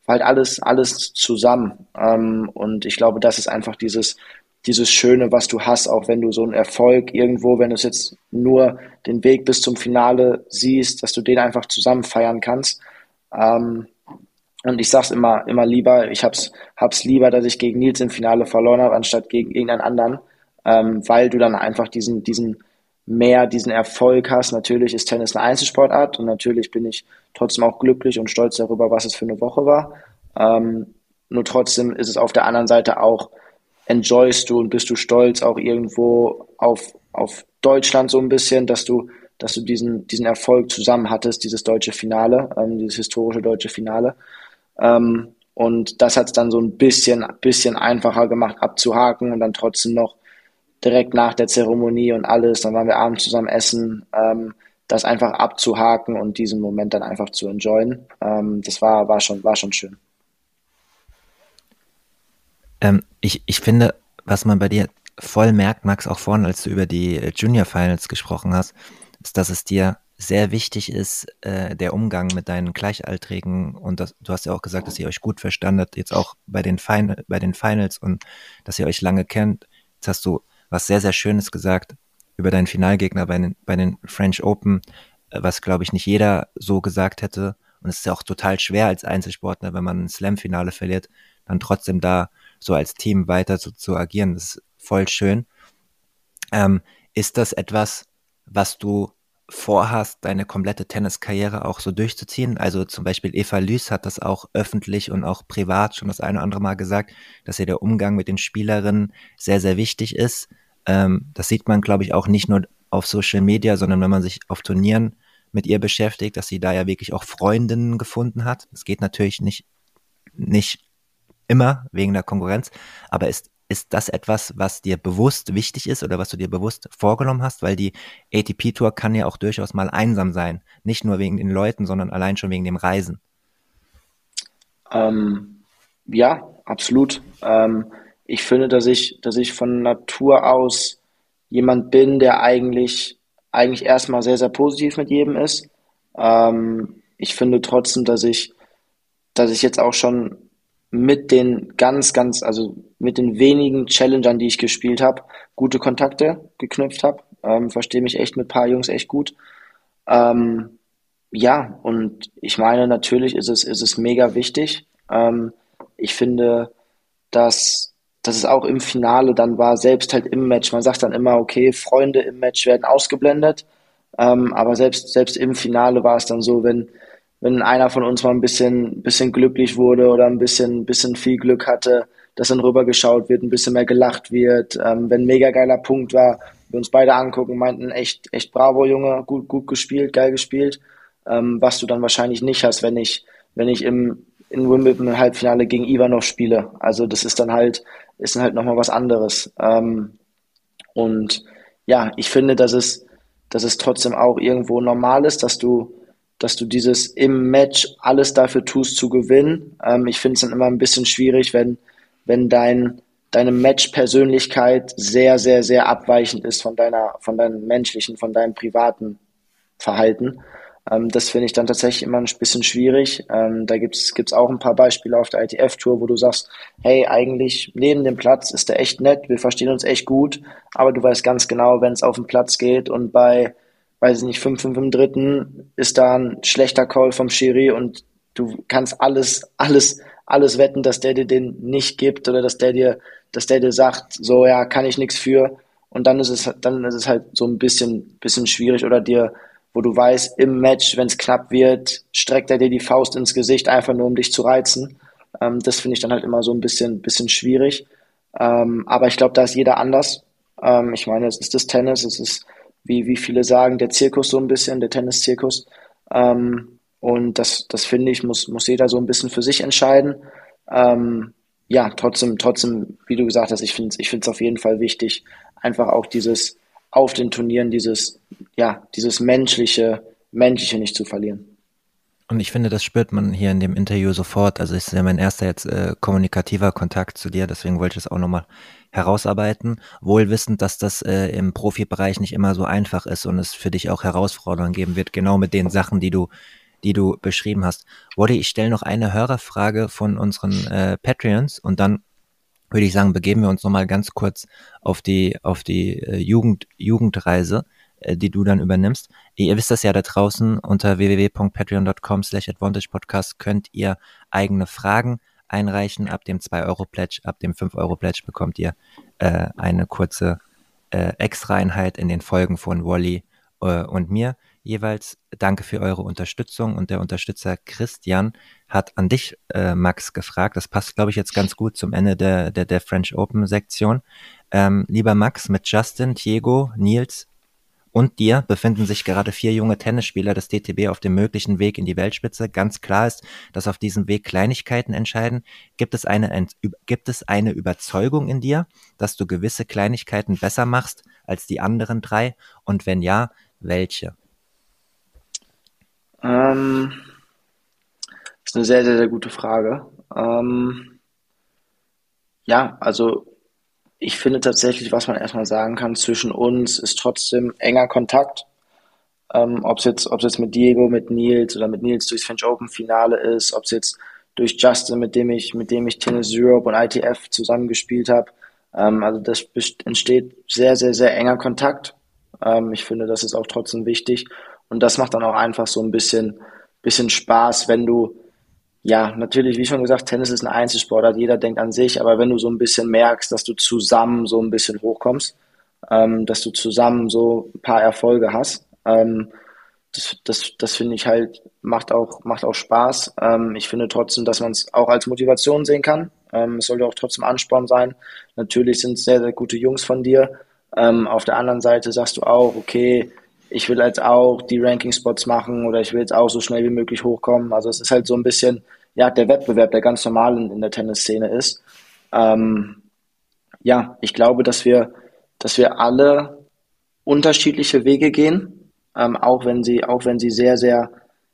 war halt alles, alles zusammen. Ähm, und ich glaube, das ist einfach dieses, dieses Schöne, was du hast, auch wenn du so einen Erfolg irgendwo, wenn du es jetzt nur den Weg bis zum Finale siehst, dass du den einfach zusammen feiern kannst. Ähm, und ich sag's immer, immer lieber, ich hab's, hab's lieber, dass ich gegen Nils im Finale verloren habe, anstatt gegen irgendeinen anderen, ähm, weil du dann einfach diesen, diesen mehr diesen Erfolg hast. Natürlich ist Tennis eine Einzelsportart und natürlich bin ich trotzdem auch glücklich und stolz darüber, was es für eine Woche war. Ähm, nur trotzdem ist es auf der anderen Seite auch, enjoyst du und bist du stolz auch irgendwo auf, auf Deutschland so ein bisschen, dass du, dass du diesen, diesen Erfolg zusammen hattest, dieses deutsche Finale, ähm, dieses historische deutsche Finale. Ähm, und das hat es dann so ein bisschen, bisschen einfacher gemacht, abzuhaken und dann trotzdem noch direkt nach der Zeremonie und alles, dann waren wir abends zusammen essen, ähm, das einfach abzuhaken und diesen Moment dann einfach zu enjoyen. Ähm, das war, war schon, war schon schön. Ähm, ich, ich finde, was man bei dir voll merkt, Max, auch vorhin, als du über die äh, Junior Finals gesprochen hast, ist, dass es dir sehr wichtig ist, äh, der Umgang mit deinen Gleichaltrigen, und das, du hast ja auch gesagt, dass ihr euch gut verstandet, jetzt auch bei den, Final, bei den Finals, und dass ihr euch lange kennt. Jetzt hast du was sehr, sehr Schönes gesagt über deinen Finalgegner bei den, bei den French Open, äh, was, glaube ich, nicht jeder so gesagt hätte. Und es ist ja auch total schwer als Einzelsportler, wenn man ein Slam-Finale verliert, dann trotzdem da so als Team weiter zu, zu agieren. Das ist voll schön. Ähm, ist das etwas, was du vorhast, deine komplette Tenniskarriere auch so durchzuziehen? Also zum Beispiel Eva Lys hat das auch öffentlich und auch privat schon das eine oder andere Mal gesagt, dass ihr der Umgang mit den Spielerinnen sehr, sehr wichtig ist. Ähm, das sieht man, glaube ich, auch nicht nur auf Social Media, sondern wenn man sich auf Turnieren mit ihr beschäftigt, dass sie da ja wirklich auch Freundinnen gefunden hat. Das geht natürlich nicht, nicht immer wegen der Konkurrenz, aber ist, ist das etwas, was dir bewusst wichtig ist oder was du dir bewusst vorgenommen hast? Weil die A T P-Tour kann ja auch durchaus mal einsam sein. Nicht nur wegen den Leuten, sondern allein schon wegen dem Reisen. Ähm, ja, absolut. Ähm, ich finde, dass ich, dass ich von Natur aus jemand bin, der eigentlich, eigentlich erstmal sehr, sehr positiv mit jedem ist. Ähm, ich finde trotzdem, dass ich, dass ich jetzt auch schon mit den ganz, ganz, also mit den wenigen Challengern, die ich gespielt habe, gute Kontakte geknüpft habe. Ähm, verstehe mich echt mit ein paar Jungs echt gut. Ähm, ja, und ich meine, natürlich ist es, ist es mega wichtig. Ähm, ich finde, dass, dass es auch im Finale dann war, selbst halt im Match. Man sagt dann immer, okay, Freunde im Match werden ausgeblendet. Ähm, aber selbst, selbst im Finale war es dann so, wenn, wenn einer von uns mal ein bisschen, bisschen glücklich wurde oder ein bisschen, bisschen viel Glück hatte, dass dann rübergeschaut wird, ein bisschen mehr gelacht wird. Ähm, wenn ein mega geiler Punkt war, wir uns beide angucken, meinten, echt, echt bravo, Junge, gut, gut gespielt, geil gespielt. Ähm, was du dann wahrscheinlich nicht hast, wenn ich, wenn ich im, in Wimbledon im Halbfinale gegen Ivanov spiele. Also das ist dann halt, ist dann halt nochmal was anderes. Ähm, und ja, ich finde, dass es, dass es trotzdem auch irgendwo normal ist, dass du, dass du dieses im Match alles dafür tust zu gewinnen. Ähm, ich finde es dann immer ein bisschen schwierig, wenn, wenn dein, deine Match-Persönlichkeit sehr, sehr, sehr abweichend ist von deiner, von deinem menschlichen, von deinem privaten Verhalten. Ähm, das finde ich dann tatsächlich immer ein bisschen schwierig. Ähm, da gibt's gibt's auch ein paar Beispiele auf der I T F-Tour, wo du sagst, hey, eigentlich neben dem Platz ist der echt nett, wir verstehen uns echt gut, aber du weißt ganz genau, wenn es auf den Platz geht und bei, weiß ich nicht, fünf fünf im dritten ist da ein schlechter Call vom Schiri und du kannst alles, alles, alles wetten, dass der dir den nicht gibt oder dass der dir, dass der dir sagt, so ja, kann ich nichts für. Und dann ist es, dann ist es halt so ein bisschen, bisschen schwierig oder dir, wo du weißt, im Match, wenn es knapp wird, streckt er dir die Faust ins Gesicht, einfach nur um dich zu reizen. Ähm, das finde ich dann halt immer so ein bisschen, bisschen schwierig. Ähm, aber ich glaube, da ist jeder anders. Ähm, ich meine, es ist das Tennis, es ist, wie, wie viele sagen, der Zirkus so ein bisschen, der Tenniszirkus. Ähm, und das, das finde ich, muss, muss jeder so ein bisschen für sich entscheiden. Ähm, ja, trotzdem, trotzdem, wie du gesagt hast, ich finde ich finde es auf jeden Fall wichtig, einfach auch dieses auf den Turnieren, dieses, ja, dieses menschliche, menschliche nicht zu verlieren. Und ich finde, das spürt man hier in dem Interview sofort. Also es ist ja mein erster jetzt äh, kommunikativer Kontakt zu dir, deswegen wollte ich das auch nochmal herausarbeiten. Wohl wissend, dass das äh, im Profibereich nicht immer so einfach ist und es für dich auch Herausforderungen geben wird, genau mit den Sachen, die du die du beschrieben hast. Wally, ich stelle noch eine Hörerfrage von unseren äh, Patreons und dann würde ich sagen, begeben wir uns nochmal ganz kurz auf die, auf die äh, Jugend, Jugendreise, äh, die du dann übernimmst. Ihr wisst das ja da draußen, unter w w w punkt patreon punkt com slash advantage podcast könnt ihr eigene Fragen einreichen. Ab dem zwei Euro Pledge, ab dem fünf Euro Pledge bekommt ihr äh, eine kurze äh, Extra-Einheit in den Folgen von Wally äh, und mir jeweils. Danke für eure Unterstützung, und der Unterstützer Christian hat an dich, äh, Max, gefragt. Das passt, glaube ich, jetzt ganz gut zum Ende der, der, der French Open Sektion. Ähm, lieber Max, mit Justin, Diego, Nils und dir befinden sich gerade vier junge Tennisspieler des D T B auf dem möglichen Weg in die Weltspitze. Ganz klar ist, dass auf diesem Weg Kleinigkeiten entscheiden. Gibt es eine, Ent- gibt es eine Überzeugung in dir, dass du gewisse Kleinigkeiten besser machst als die anderen drei? Und wenn ja, welche? Ähm, Das ist eine sehr, sehr, sehr gute Frage. Ähm, ja, also ich finde tatsächlich, was man erstmal sagen kann, zwischen uns ist trotzdem enger Kontakt. Ähm, ob es jetzt, ob es jetzt mit Diego, mit Nils oder mit Nils durchs French Open Finale ist, ob es jetzt durch Justin, mit dem ich, mit dem ich Tennis Europe und I T F zusammengespielt habe. Ähm, also das best- entsteht sehr, sehr, sehr enger Kontakt. Ähm, ich finde, das ist auch trotzdem wichtig. Und das macht dann auch einfach so ein bisschen, bisschen Spaß, wenn du, ja, natürlich, wie schon gesagt, Tennis ist ein Einzelsportart, jeder denkt an sich, aber wenn du so ein bisschen merkst, dass du zusammen so ein bisschen hochkommst, ähm, dass du zusammen so ein paar Erfolge hast, ähm, das, das, das finde ich halt, macht auch, macht auch Spaß. Ähm, ich finde trotzdem, dass man es auch als Motivation sehen kann. Ähm, es sollte auch trotzdem Ansporn sein. Natürlich sind es sehr, sehr gute Jungs von dir. Ähm, auf der anderen Seite sagst du auch, okay, ich will jetzt auch die Ranking-Spots machen oder ich will jetzt auch so schnell wie möglich hochkommen. Also es ist halt so ein bisschen, ja, der Wettbewerb, der ganz normal in, in der Tennisszene ist. Ähm, ja, ich glaube, dass wir, dass wir alle unterschiedliche Wege gehen, ähm, auch wenn sie, auch wenn sie sehr, sehr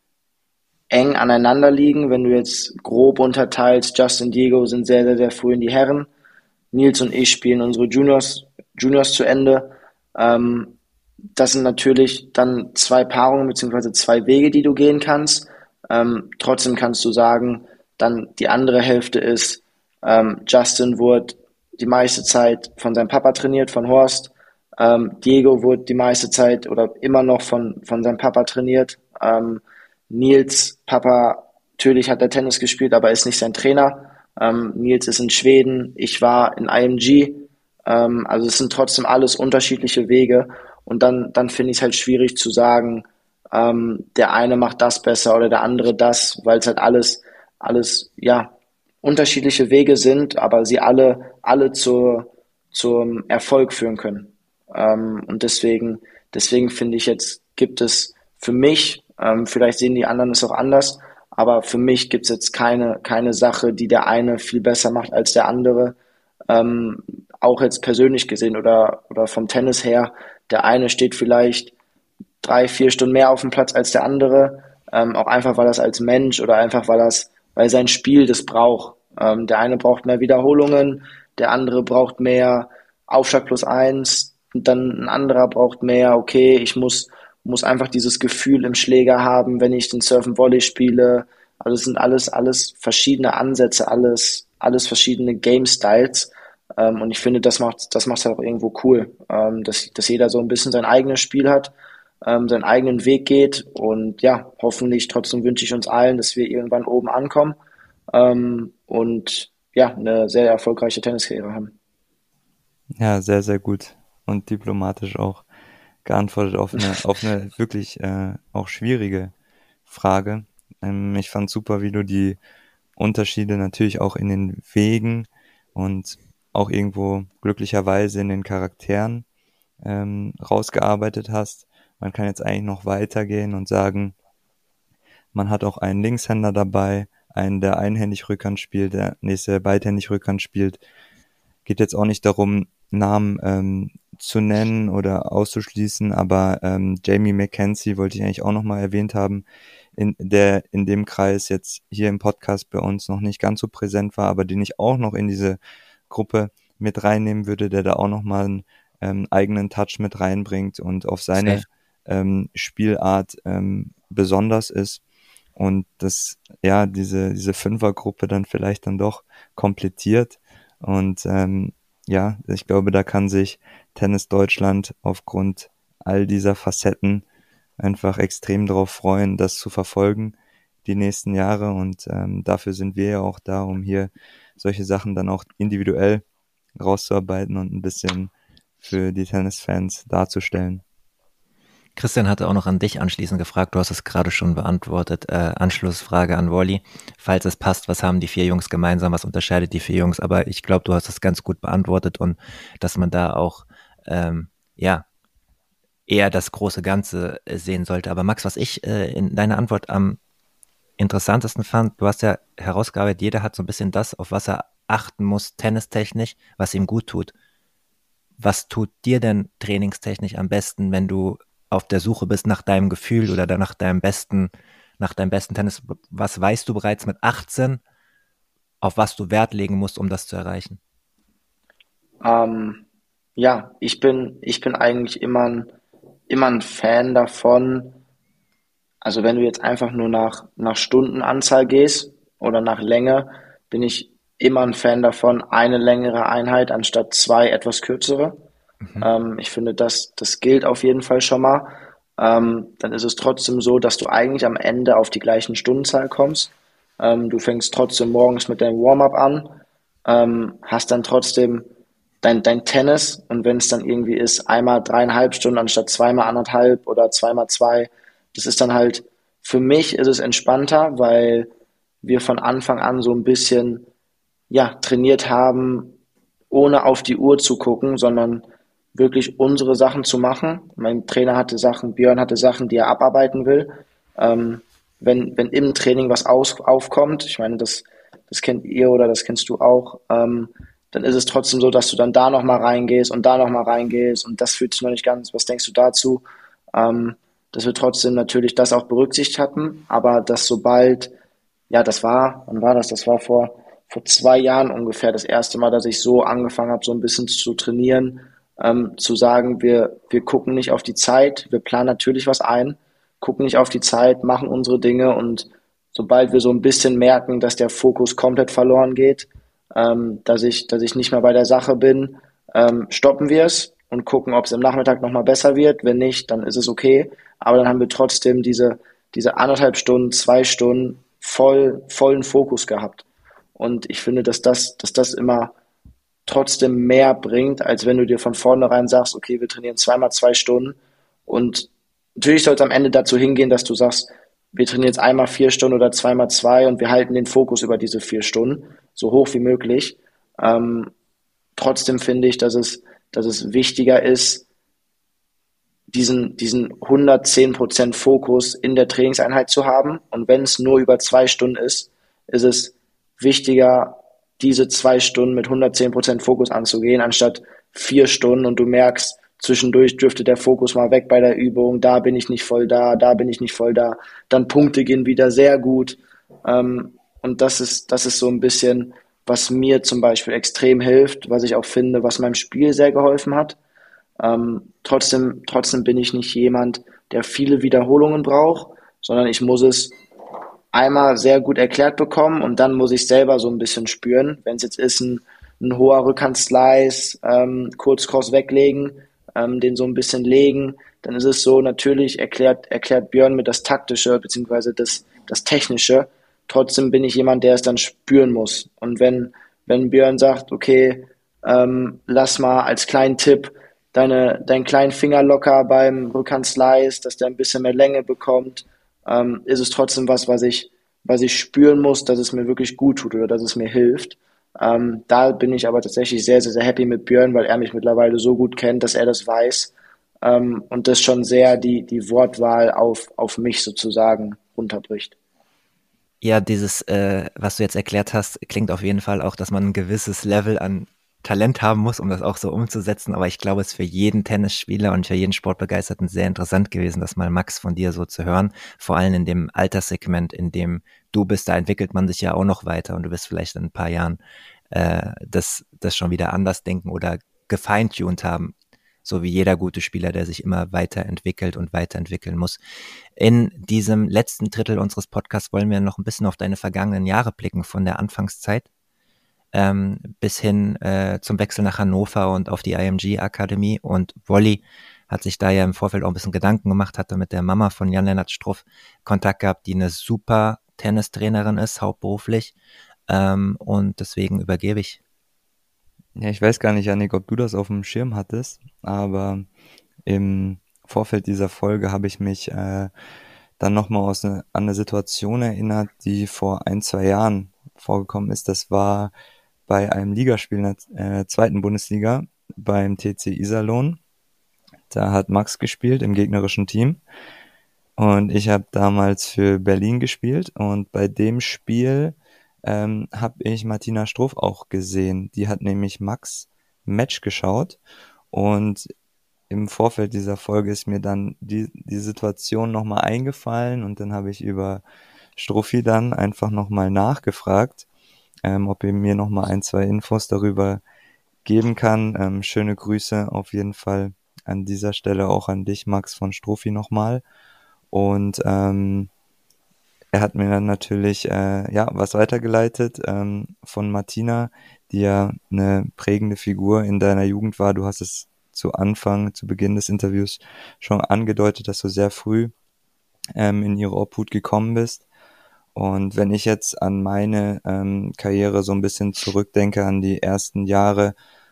eng aneinander liegen. Wenn du jetzt grob unterteilst, Justin Diego sind sehr, sehr, sehr früh in die Herren. Nils und ich spielen unsere Juniors, Juniors zu Ende. Ähm, Das sind natürlich dann zwei Paarungen beziehungsweise zwei Wege, die du gehen kannst. Ähm, trotzdem kannst du sagen, dann die andere Hälfte ist, ähm, Justin wurde die meiste Zeit von seinem Papa trainiert, von Horst. Ähm, Diego wurde die meiste Zeit oder immer noch von, von seinem Papa trainiert. Ähm, Nils Papa, natürlich hat er Tennis gespielt, aber ist nicht sein Trainer. Ähm, Nils ist in Schweden, ich war in I M G. Ähm, also es sind trotzdem alles unterschiedliche Wege. Und dann, dann finde ich es halt schwierig zu sagen, ähm, der eine macht das besser oder der andere das, weil es halt alles, alles, ja, unterschiedliche Wege sind, aber sie alle, alle zur, zum Erfolg führen können. Ähm, und deswegen, deswegen finde ich jetzt, gibt es für mich, ähm, vielleicht sehen die anderen es auch anders, aber für mich gibt es jetzt keine, keine Sache, die der eine viel besser macht als der andere. Ähm, auch jetzt persönlich gesehen oder, oder vom Tennis her, der eine steht vielleicht drei, vier Stunden mehr auf dem Platz als der andere, ähm, auch einfach, weil er es als Mensch oder einfach, weil das, weil sein Spiel das braucht. Ähm, der eine braucht mehr Wiederholungen, der andere braucht mehr Aufschlag plus eins, und dann ein anderer braucht mehr, okay, ich muss, muss einfach dieses Gefühl im Schläger haben, wenn ich den Surfen Volley spiele. Also es sind alles, alles verschiedene Ansätze, alles, alles verschiedene Game Styles. Ähm, und ich finde, das macht, das macht halt auch irgendwo cool, ähm, dass, dass jeder so ein bisschen sein eigenes Spiel hat, ähm, seinen eigenen Weg geht. Und ja, hoffentlich trotzdem wünsche ich uns allen, dass wir irgendwann oben ankommen, ähm, und ja, eine sehr erfolgreiche Tenniskarriere haben. Ja, sehr, sehr gut und diplomatisch auch geantwortet auf eine, auf eine wirklich äh, auch schwierige Frage. Ähm, ich fand super, wie du die Unterschiede natürlich auch in den Wegen und auch irgendwo glücklicherweise in den Charakteren ähm, rausgearbeitet hast. Man kann jetzt eigentlich noch weitergehen und sagen, man hat auch einen Linkshänder dabei, einen, der einhändig Rückhand spielt, der nächste beidhändig Rückhand spielt. Geht jetzt auch nicht darum, Namen ähm, zu nennen oder auszuschließen, aber ähm, Jamie McKenzie wollte ich eigentlich auch nochmal erwähnt haben, in der in dem Kreis jetzt hier im Podcast bei uns noch nicht ganz so präsent war, aber den ich auch noch in diese Gruppe mit reinnehmen würde, der da auch nochmal einen ähm, eigenen Touch mit reinbringt und auf seine Safe. ähm, Spielart ähm, besonders ist. und das, ja, diese, diese Fünfergruppe dann vielleicht dann doch komplettiert. Und ähm, ja, ich glaube, da kann sich Tennis Deutschland aufgrund all dieser Facetten einfach extrem darauf freuen, das zu verfolgen die nächsten Jahre. Und ähm, dafür sind wir ja auch da, um hier solche Sachen dann auch individuell rauszuarbeiten und ein bisschen für die Tennisfans darzustellen. Christian hatte auch noch an dich anschließend gefragt, du hast es gerade schon beantwortet, äh, Anschlussfrage an Wolli, falls es passt, was haben die vier Jungs gemeinsam, was unterscheidet die vier Jungs, aber ich glaube, du hast es ganz gut beantwortet und dass man da auch, ähm, ja, eher das große Ganze äh, sehen sollte. Aber Max, was ich äh, in deiner Antwort am interessantesten fand, du hast ja herausgearbeitet, jeder hat so ein bisschen das, auf was er achten muss, tennistechnisch, was ihm gut tut. Was tut dir denn trainingstechnisch am besten, wenn du auf der Suche bist nach deinem Gefühl oder nach deinem besten, nach deinem besten Tennis? Was weißt du bereits mit achtzehn, auf was du Wert legen musst, um das zu erreichen? Ähm, ja, ich bin, ich bin eigentlich immer ein, immer ein Fan davon. Also wenn du jetzt einfach nur nach, nach Stundenanzahl gehst oder nach Länge, bin ich immer ein Fan davon, eine längere Einheit anstatt zwei etwas kürzere. Mhm. Ähm, ich finde, das, das gilt auf jeden Fall schon mal. Ähm, dann ist es trotzdem so, dass du eigentlich am Ende auf die gleichen Stundenzahl kommst. Ähm, du fängst trotzdem morgens mit deinem Warm-up an, ähm, hast dann trotzdem dein, dein Tennis und wenn es dann irgendwie ist, einmal dreieinhalb Stunden anstatt zweimal anderthalb oder zweimal zwei, das ist dann halt, für mich ist es entspannter, weil wir von Anfang an so ein bisschen, ja, trainiert haben, ohne auf die Uhr zu gucken, sondern wirklich unsere Sachen zu machen. Mein Trainer hatte Sachen, Björn hatte Sachen, die er abarbeiten will. Ähm, wenn, wenn im Training was aus, aufkommt, ich meine, das, das kennt ihr oder das kennst du auch, ähm, dann ist es trotzdem so, dass du dann da nochmal reingehst und da nochmal reingehst und das fühlt sich noch nicht ganz, was denkst du dazu? Ähm, dass wir trotzdem natürlich das auch berücksichtigt hatten, aber dass sobald, ja, das war, wann war das? Das war vor, vor zwei Jahren ungefähr das erste Mal, dass ich so angefangen habe, so ein bisschen zu trainieren, ähm, zu sagen, wir, wir gucken nicht auf die Zeit, wir planen natürlich was ein, gucken nicht auf die Zeit, machen unsere Dinge und sobald wir so ein bisschen merken, dass der Fokus komplett verloren geht, ähm, dass ich, dass ich nicht mehr bei der Sache bin, ähm, stoppen wir es und gucken, ob es im Nachmittag nochmal besser wird. Wenn nicht, dann ist es okay. Aber dann haben wir trotzdem diese, diese anderthalb Stunden, zwei Stunden voll, vollen Fokus gehabt. Und ich finde, dass das, dass das immer trotzdem mehr bringt, als wenn du dir von vornherein sagst, okay, wir trainieren zweimal zwei Stunden und natürlich soll es am Ende dazu hingehen, dass du sagst, wir trainieren jetzt einmal vier Stunden oder zweimal zwei und wir halten den Fokus über diese vier Stunden so hoch wie möglich. Ähm, trotzdem finde ich, dass es, dass es wichtiger ist, diesen, diesen hundertzehn Prozent Fokus in der Trainingseinheit zu haben. Und wenn es nur über zwei Stunden ist, ist es wichtiger, diese zwei Stunden mit hundertzehn Prozent Fokus anzugehen, anstatt vier Stunden und du merkst, zwischendurch dürfte der Fokus mal weg bei der Übung, da bin ich nicht voll da, da bin ich nicht voll da, dann Punkte gehen wieder sehr gut. Ähm, und das ist, das ist so ein bisschen, was mir zum Beispiel extrem hilft, was ich auch finde, was meinem Spiel sehr geholfen hat. Ähm, trotzdem, trotzdem bin ich nicht jemand, der viele Wiederholungen braucht, sondern ich muss es einmal sehr gut erklärt bekommen und dann muss ich selber so ein bisschen spüren. Wenn es jetzt ist, ein, ein hoher Rückhandslice, ähm, kurz Cross weglegen, ähm, den so ein bisschen legen, dann ist es so, natürlich erklärt, erklärt Björn mir das Taktische beziehungsweise das, das Technische. Trotzdem bin ich jemand, der es dann spüren muss. Und wenn, wenn Björn sagt, okay, ähm, lass mal als kleinen Tipp deine, deinen kleinen Finger locker beim Rückhandslice, dass der ein bisschen mehr Länge bekommt, ähm, ist es trotzdem was, was ich, was ich spüren muss, dass es mir wirklich gut tut oder dass es mir hilft. Ähm, da bin ich aber tatsächlich sehr, sehr, sehr happy mit Björn, weil er mich mittlerweile so gut kennt, dass er das weiß ähm, und das schon sehr die, die Wortwahl auf, auf mich sozusagen runterbricht. Ja, dieses, äh, was du jetzt erklärt hast, klingt auf jeden Fall auch, dass man ein gewisses Level an Talent haben muss, um das auch so umzusetzen. Aber ich glaube, es ist für jeden Tennisspieler und für jeden Sportbegeisterten sehr interessant gewesen, das mal Max von dir so zu hören. Vor allem in dem Alterssegment, in dem du bist, da entwickelt man sich ja auch noch weiter und du wirst vielleicht in ein paar Jahren äh, das, das schon wieder anders denken oder gefeintuned haben. so wie jeder gute Spieler, der sich immer weiterentwickelt und weiterentwickeln muss. In diesem letzten Drittel unseres Podcasts wollen wir noch ein bisschen auf deine vergangenen Jahre blicken, von der Anfangszeit ähm, bis hin äh, zum Wechsel nach Hannover und auf die I M G-Akademie. Und Wolli hat sich da ja im Vorfeld auch ein bisschen Gedanken gemacht, hatte mit der Mama von Jan-Lennart Struff Kontakt gehabt, die eine super Tennistrainerin ist, hauptberuflich. Ähm, und deswegen übergebe ich. Ja, ich weiß gar nicht, Jannik, ob du das auf dem Schirm hattest, aber im Vorfeld dieser Folge habe ich mich äh, dann nochmal aus ne, an eine Situation erinnert, die vor ein, zwei Jahren vorgekommen ist. Das war bei einem Ligaspiel in der äh, zweiten Bundesliga beim T C Iserlohn. Da hat Max gespielt im gegnerischen Team und ich habe damals für Berlin gespielt und bei dem Spiel ähm, habe ich Martina Struff auch gesehen. Die hat nämlich Max Match geschaut und im Vorfeld dieser Folge ist mir dann die, die Situation nochmal eingefallen und dann habe ich über Struffi dann einfach nochmal nachgefragt, ähm, ob er mir nochmal ein, zwei Infos darüber geben kann. Ähm, schöne Grüße auf jeden Fall an dieser Stelle auch an dich, Max von Struffi nochmal. Und ähm, er hat mir dann natürlich äh, ja was weitergeleitet ähm, von Martina, die ja eine prägende Figur in deiner Jugend war. Du hast es zu Anfang, zu Beginn des Interviews schon angedeutet, dass du sehr früh ähm, in ihre Obhut gekommen bist. Und wenn ich jetzt an meine ähm, Karriere so ein bisschen zurückdenke, an die ersten Jahre,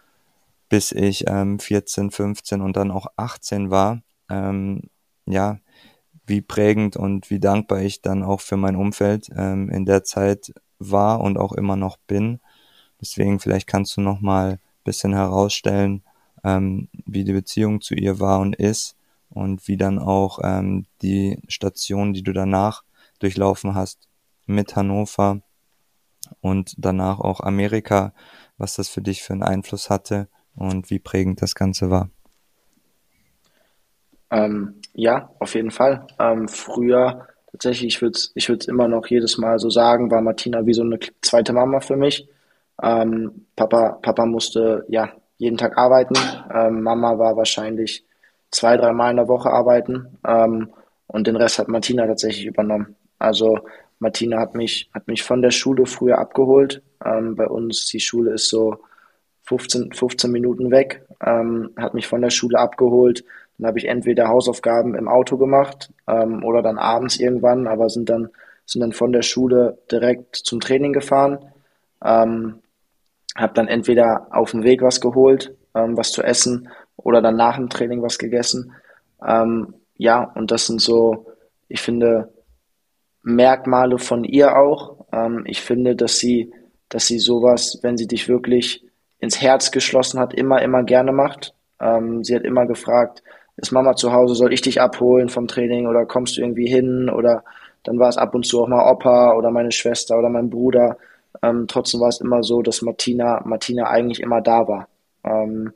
bis ich ähm, vierzehn, fünfzehn und dann auch achtzehn war, ähm, ja, wie prägend und wie dankbar ich dann auch für mein Umfeld ähm, in der Zeit war und auch immer noch bin. Deswegen vielleicht kannst du noch mal ein bisschen herausstellen, ähm, wie die Beziehung zu ihr war und ist und wie dann auch ähm, die Station, die du danach durchlaufen hast mit Hannover und danach auch Amerika, was das für dich für einen Einfluss hatte und wie prägend das Ganze war. Ähm, ja, auf jeden Fall. Ähm, früher, tatsächlich, ich würde es ich würd's immer noch jedes Mal so sagen, war Martina wie so eine zweite Mama für mich. Ähm, Papa, Papa musste ja jeden Tag arbeiten. Ähm, Mama war wahrscheinlich zwei, drei Mal in der Woche arbeiten. Ähm, und den Rest hat Martina tatsächlich übernommen. Also Martina hat mich, hat mich von der Schule früher abgeholt. Ähm, bei uns, die Schule ist so fünfzehn, fünfzehn Minuten weg, ähm, hat mich von der Schule abgeholt. Dann habe ich entweder Hausaufgaben im Auto gemacht ähm, oder dann abends irgendwann, aber sind dann, sind dann von der Schule direkt zum Training gefahren. Ähm, habe dann entweder auf dem Weg was geholt, ähm, was zu essen, oder dann nach dem Training was gegessen. Ähm, ja, und das sind so, ich finde, Merkmale von ihr auch. Ähm, ich finde, dass sie, dass sie sowas, wenn sie dich wirklich ins Herz geschlossen hat, immer, immer gerne macht. Ähm, sie hat immer gefragt, ist Mama zu Hause, soll ich dich abholen vom Training oder kommst du irgendwie hin? Oder dann war es ab und zu auch mal Opa oder meine Schwester oder mein Bruder. Ähm, trotzdem war es immer so, dass Martina, Martina eigentlich immer da war. Ähm,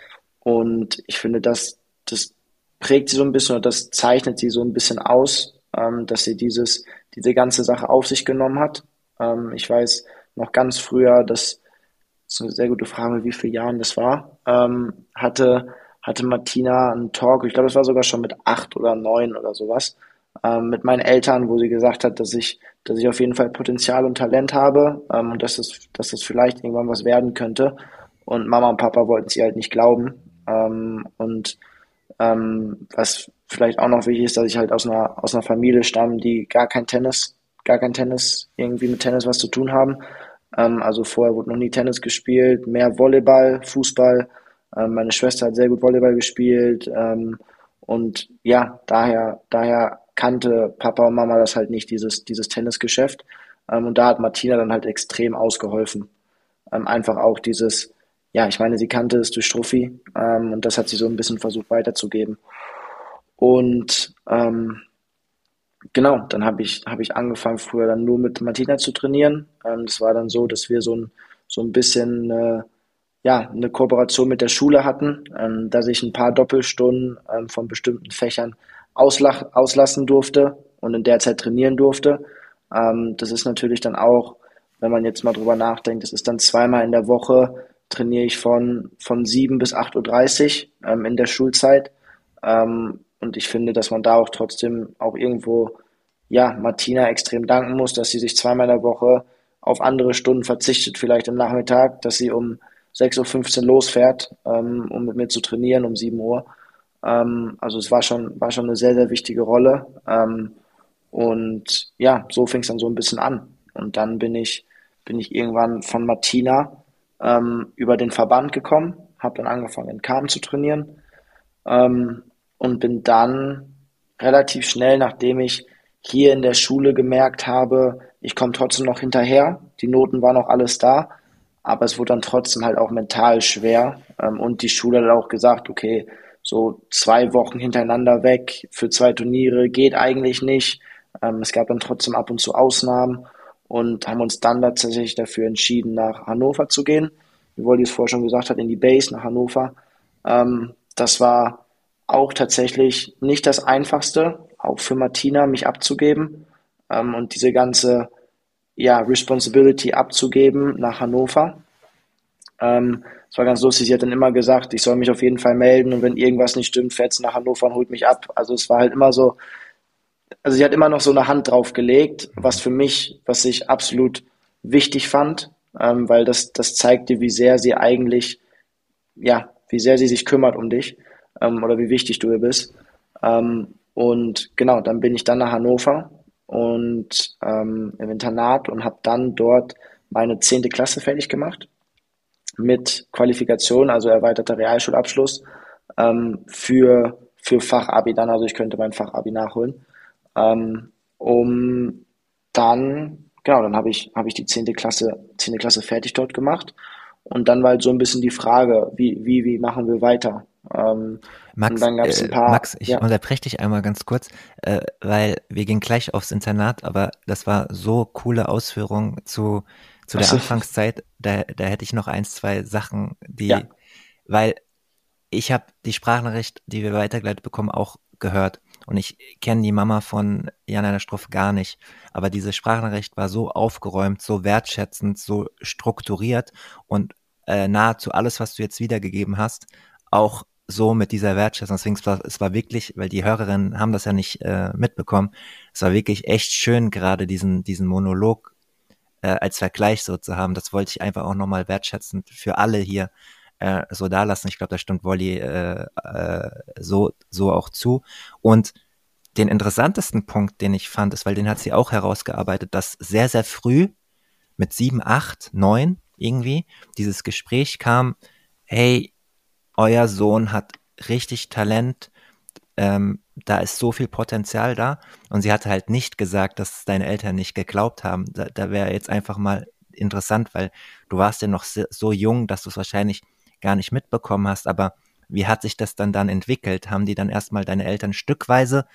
und ich finde, das, das prägt sie so ein bisschen oder das zeichnet sie so ein bisschen aus, ähm, dass sie dieses, diese ganze Sache auf sich genommen hat. Ähm, ich weiß noch ganz früher, dass, das ist eine sehr gute Frage, mit wie vielen Jahren das war, ähm, hatte, hatte Martina einen Talk, ich glaube, das war sogar schon mit acht oder neun oder sowas, ähm, mit meinen Eltern, wo sie gesagt hat, dass ich, dass ich auf jeden Fall Potenzial und Talent habe, ähm, und dass es, dass es vielleicht irgendwann was werden könnte. Und Mama und Papa wollten sie halt nicht glauben. Ähm, und ähm, was vielleicht auch noch wichtig ist, dass ich halt aus einer, aus einer Familie stamme, die gar kein Tennis, gar kein Tennis, irgendwie mit Tennis was zu tun haben. Ähm, also vorher wurde noch nie Tennis gespielt, mehr Volleyball, Fußball. Ähm, meine Schwester hat sehr gut Volleyball gespielt. Ähm, und ja, daher, daher kannte Papa und Mama das halt nicht, dieses, dieses Tennisgeschäft. Ähm, und da hat Martina dann halt extrem ausgeholfen. Ähm, einfach auch dieses, ja, ich meine, sie kannte es durch Struffi, ähm, und das hat sie so ein bisschen versucht weiterzugeben. Und ähm, genau, dann habe ich, habe ich angefangen, früher dann nur mit Martina zu trainieren. Ähm, das war dann so, dass wir so ein, so ein bisschen äh, ja, eine Kooperation mit der Schule hatten, ähm, dass ich ein paar Doppelstunden ähm, von bestimmten Fächern auslach, auslassen durfte und in der Zeit trainieren durfte. Ähm, das ist natürlich dann auch, wenn man jetzt mal drüber nachdenkt, das ist dann zweimal in der Woche trainiere ich von, von sieben bis acht Uhr dreißig ähm, in der Schulzeit. Ähm, und ich finde, dass man da auch trotzdem auch irgendwo, ja, Martina extrem danken muss, dass sie sich zweimal in der Woche auf andere Stunden verzichtet, vielleicht im Nachmittag, dass sie um sechs Uhr fünfzehn losfährt, ähm, um mit mir zu trainieren um sieben Uhr. Ähm, also es war schon, war schon eine sehr, sehr wichtige Rolle. Ähm, und ja, so fing es dann so ein bisschen an. Und dann bin ich, bin ich irgendwann von Martina ähm, über den Verband gekommen, habe dann angefangen in Kam zu trainieren ähm, und bin dann relativ schnell, nachdem ich hier in der Schule gemerkt habe, ich komme trotzdem noch hinterher, die Noten waren auch alles da, aber es wurde dann trotzdem halt auch mental schwer. Ähm, und die Schule hat auch gesagt, okay, so zwei Wochen hintereinander weg für zwei Turniere geht eigentlich nicht. Ähm, es gab dann trotzdem ab und zu Ausnahmen und haben uns dann tatsächlich dafür entschieden, nach Hannover zu gehen. Wie Wolli es vorher schon gesagt hat, in die Base nach Hannover. Ähm, das war auch tatsächlich nicht das Einfachste, auch für Martina, mich abzugeben ähm, und diese ganze ja, Responsibility abzugeben nach Hannover. Ähm, es war ganz lustig, sie hat dann immer gesagt, ich soll mich auf jeden Fall melden und wenn irgendwas nicht stimmt, fährt sie nach Hannover und holt mich ab. Also es war halt immer so, also sie hat immer noch so eine Hand drauf gelegt, was für mich, was ich absolut wichtig fand, ähm, weil das, das zeigte, wie sehr sie eigentlich, ja, wie sehr sie sich kümmert um dich ähm, oder wie wichtig du ihr bist. Ähm, und genau, dann bin ich dann nach Hannover und ähm, im Internat und habe dann dort meine zehnte Klasse fertig gemacht mit Qualifikation, also erweiterter Realschulabschluss ähm, für, für Fachabi dann, also ich könnte mein Fachabi nachholen, ähm, um dann, genau, dann habe ich, habe ich die zehnte Klasse, zehnte Klasse fertig dort gemacht und dann war halt so ein bisschen die Frage, wie, wie, wie machen wir weiter? Ähm, und Max, dann gab es ein äh, paar, Max, ich ja, unterbreche dich einmal ganz kurz, äh, weil wir gehen gleich aufs Internat, aber das war so coole Ausführung zu, zu der achso, Anfangszeit. Da, da hätte ich noch eins, zwei Sachen, ja, die, weil ich habe die Sprachnachricht, die wir weitergeleitet bekommen, auch gehört. Und ich kenne die Mama von Jana Struff gar nicht. Aber diese Sprachnachricht war so aufgeräumt, so wertschätzend, so strukturiert und äh, nahezu alles, was du jetzt wiedergegeben hast, auch so mit dieser Wertschätzung. Deswegen es war es war wirklich, weil die Hörerinnen haben das ja nicht äh, mitbekommen, es war wirklich echt schön, gerade diesen, diesen Monolog äh, als Vergleich so zu haben. Das wollte ich einfach auch nochmal wertschätzend für alle hier äh, so da lassen. Ich glaube, da stimmt Wolli äh, äh, so, so auch zu. Und den interessantesten Punkt, den ich fand, ist, weil den hat sie auch herausgearbeitet, dass sehr, sehr früh mit sieben, acht, neun irgendwie dieses Gespräch kam, hey, euer Sohn hat richtig Talent, ähm, da ist so viel Potenzial da. Und sie hatte halt nicht gesagt, dass deine Eltern nicht geglaubt haben. Da, da wäre jetzt einfach mal interessant, weil du warst ja noch so jung, dass du es wahrscheinlich gar nicht mitbekommen hast. Aber wie hat sich das dann dann entwickelt? Haben die dann erstmal deine Eltern stückweise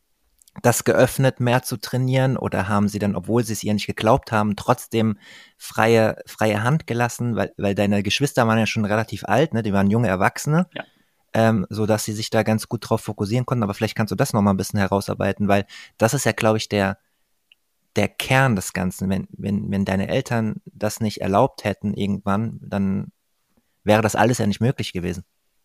das geöffnet, mehr zu trainieren? Oder haben sie dann, obwohl sie es ihr nicht geglaubt haben, trotzdem freie, freie Hand gelassen? Weil, weil deine Geschwister waren ja schon relativ alt, ne? Die waren junge Erwachsene. ja. Ähm, so dass sie sich da ganz gut drauf fokussieren konnten. Aber vielleicht kannst du das nochmal ein bisschen herausarbeiten, weil das ist ja, glaube ich, der, der Kern des Ganzen. Wenn, wenn, wenn deine Eltern das nicht erlaubt hätten irgendwann, dann wäre das alles ja nicht möglich gewesen.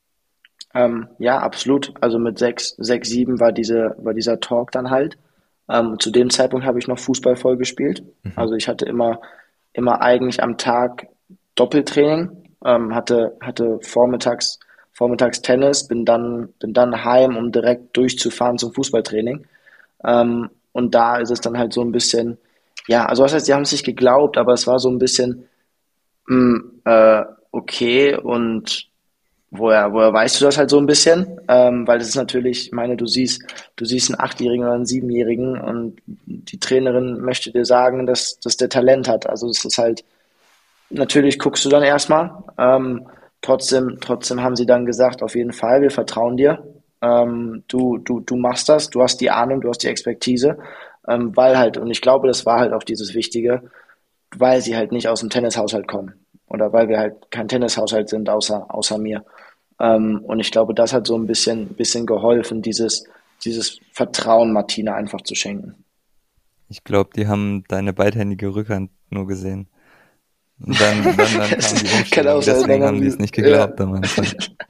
Ähm, ja, absolut. Also mit sechs, sechs, sieben war diese, war dieser Talk dann halt. Ähm, zu dem Zeitpunkt habe ich noch Fußball voll gespielt. Mhm. Also ich hatte immer, immer eigentlich am Tag Doppeltraining, ähm, hatte, hatte vormittags, vormittags Tennis, bin dann, bin dann heim, um direkt durchzufahren zum Fußballtraining. Ähm, und da ist es dann halt so ein bisschen, ja, also was heißt, die haben es nicht geglaubt, aber es war so ein bisschen, mh, äh, okay, und woher, woher weißt du das halt so ein bisschen? Ähm, weil das ist natürlich, ich meine, du siehst, du siehst einen Achtjährigen oder einen Siebenjährigen und die Trainerin möchte dir sagen, dass, dass der Talent hat. Also es ist halt, natürlich guckst du dann erstmal. Ähm, trotzdem, trotzdem haben sie dann gesagt, auf jeden Fall, wir vertrauen dir. Ähm, du, du, du machst das, du hast die Ahnung, du hast die Expertise. Ähm, weil halt, und ich glaube, das war halt auch dieses Wichtige, weil sie halt nicht aus dem Tennishaushalt kommen. Oder weil wir halt kein Tennishaushalt sind, außer, außer mir. Ähm, und ich glaube, das hat so ein bisschen, bisschen geholfen, dieses, dieses Vertrauen Martina einfach zu schenken. Ich glaube, die haben deine beidhändige Rückhand nur gesehen. Und dann, dann, dann kam die Kann Umstellung, auch sein, dann deswegen haben haben die die, es nicht ja. geglaubt am Anfang.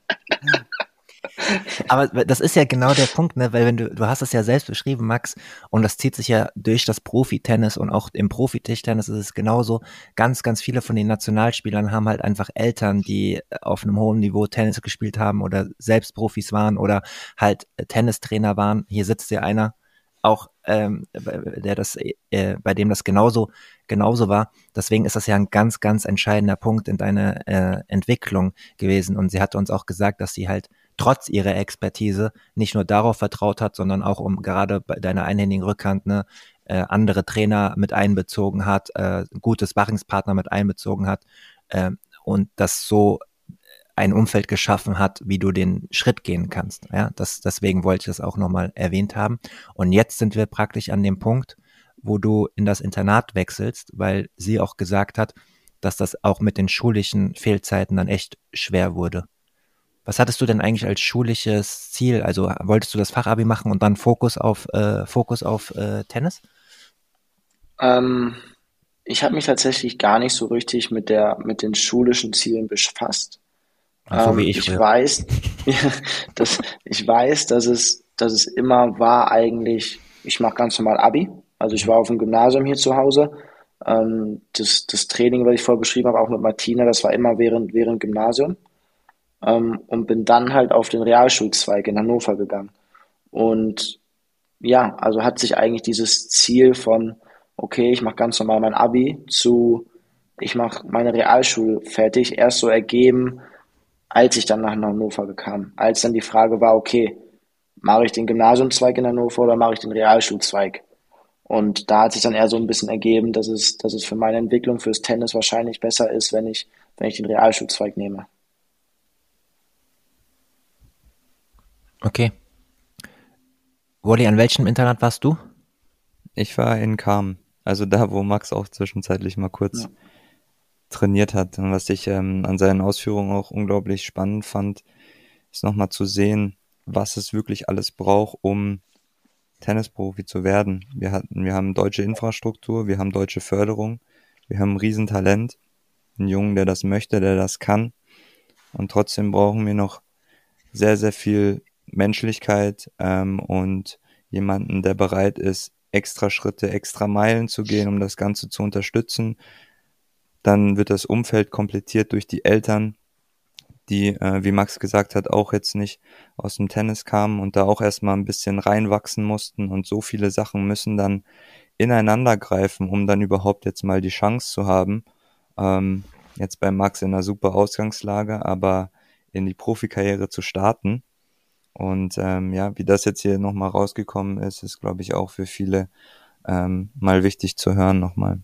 Aber das ist ja genau der Punkt, ne? Weil wenn du, du hast es ja selbst beschrieben, Max, und das zieht sich ja durch das Profitennis und auch im Profitischtennis ist es genauso. Ganz, ganz viele von den Nationalspielern haben halt einfach Eltern, die auf einem hohen Niveau Tennis gespielt haben oder selbst Profis waren oder halt Tennistrainer waren. Hier sitzt ja einer, auch ähm, der das, äh, bei dem das genauso genauso war. Deswegen ist das ja ein ganz, ganz entscheidender Punkt in deiner äh, Entwicklung gewesen. Und sie hatte uns auch gesagt, dass sie halt trotz ihrer Expertise nicht nur darauf vertraut hat, sondern auch um gerade bei deiner einhändigen Rückhand ne, äh, andere Trainer mit einbezogen hat, äh, gute Sparringspartner mit einbezogen hat äh, und das so ein Umfeld geschaffen hat, wie du den Schritt gehen kannst. Ja, das, deswegen wollte ich das auch nochmal erwähnt haben. Und jetzt sind wir praktisch an dem Punkt, wo du in das Internat wechselst, weil sie auch gesagt hat, dass das auch mit den schulischen Fehlzeiten dann echt schwer wurde. Was hattest du denn eigentlich als schulisches Ziel? Also wolltest du das Fachabi machen und dann Fokus auf äh, Fokus auf äh, Tennis? Ähm, Ich habe mich tatsächlich gar nicht so richtig mit der, mit den schulischen Zielen befasst. Ach, so wie Ähm, ich ich früher. weiß, dass, ich weiß, dass es, dass es immer war eigentlich, ich mache ganz normal Abi. Also ich war auf dem Gymnasium hier zu Hause. Ähm, das, das Training, was ich vorher beschrieben habe, auch mit Martina, das war immer während, während Gymnasium. Ähm, und bin dann halt auf den Realschulzweig in Hannover gegangen. Und ja, also hat sich eigentlich dieses Ziel von, okay, ich mache ganz normal mein Abi zu, ich mache meine Realschule fertig, erst so ergeben, als ich dann nach Hannover kam. Als dann die Frage war, okay, mache ich den Gymnasiumzweig in Hannover oder mache ich den Realschulzweig? Und da hat sich dann eher so ein bisschen ergeben, dass es, dass es für meine Entwicklung fürs Tennis wahrscheinlich besser ist, wenn ich, wenn ich den Realschulzweig nehme. Okay. Wally, an welchem Internat warst du? Ich war in Kam, also da, wo Max auch zwischenzeitlich mal kurz Ja. trainiert hat. Und was ich ähm, an seinen Ausführungen auch unglaublich spannend fand, ist nochmal zu sehen, was es wirklich alles braucht, um Tennisprofi zu werden. Wir hatten, wir haben deutsche Infrastruktur, wir haben deutsche Förderung, wir haben ein Riesentalent, einen Jungen, der das möchte, der das kann. Und trotzdem brauchen wir noch sehr, sehr viel Menschlichkeit ähm, und jemanden, der bereit ist, extra Schritte, extra Meilen zu gehen, um das Ganze zu unterstützen. Dann wird das Umfeld komplettiert durch die Eltern, die, äh, wie Max gesagt hat, auch jetzt nicht aus dem Tennis kamen und da auch erstmal ein bisschen reinwachsen mussten und so viele Sachen müssen dann ineinander greifen, um dann überhaupt jetzt mal die Chance zu haben. Ähm, jetzt bei Max in einer super Ausgangslage, aber in die Profikarriere zu starten. Und ähm, ja, wie das jetzt hier nochmal rausgekommen ist, ist, glaube ich, auch für viele ähm, mal wichtig zu hören nochmal.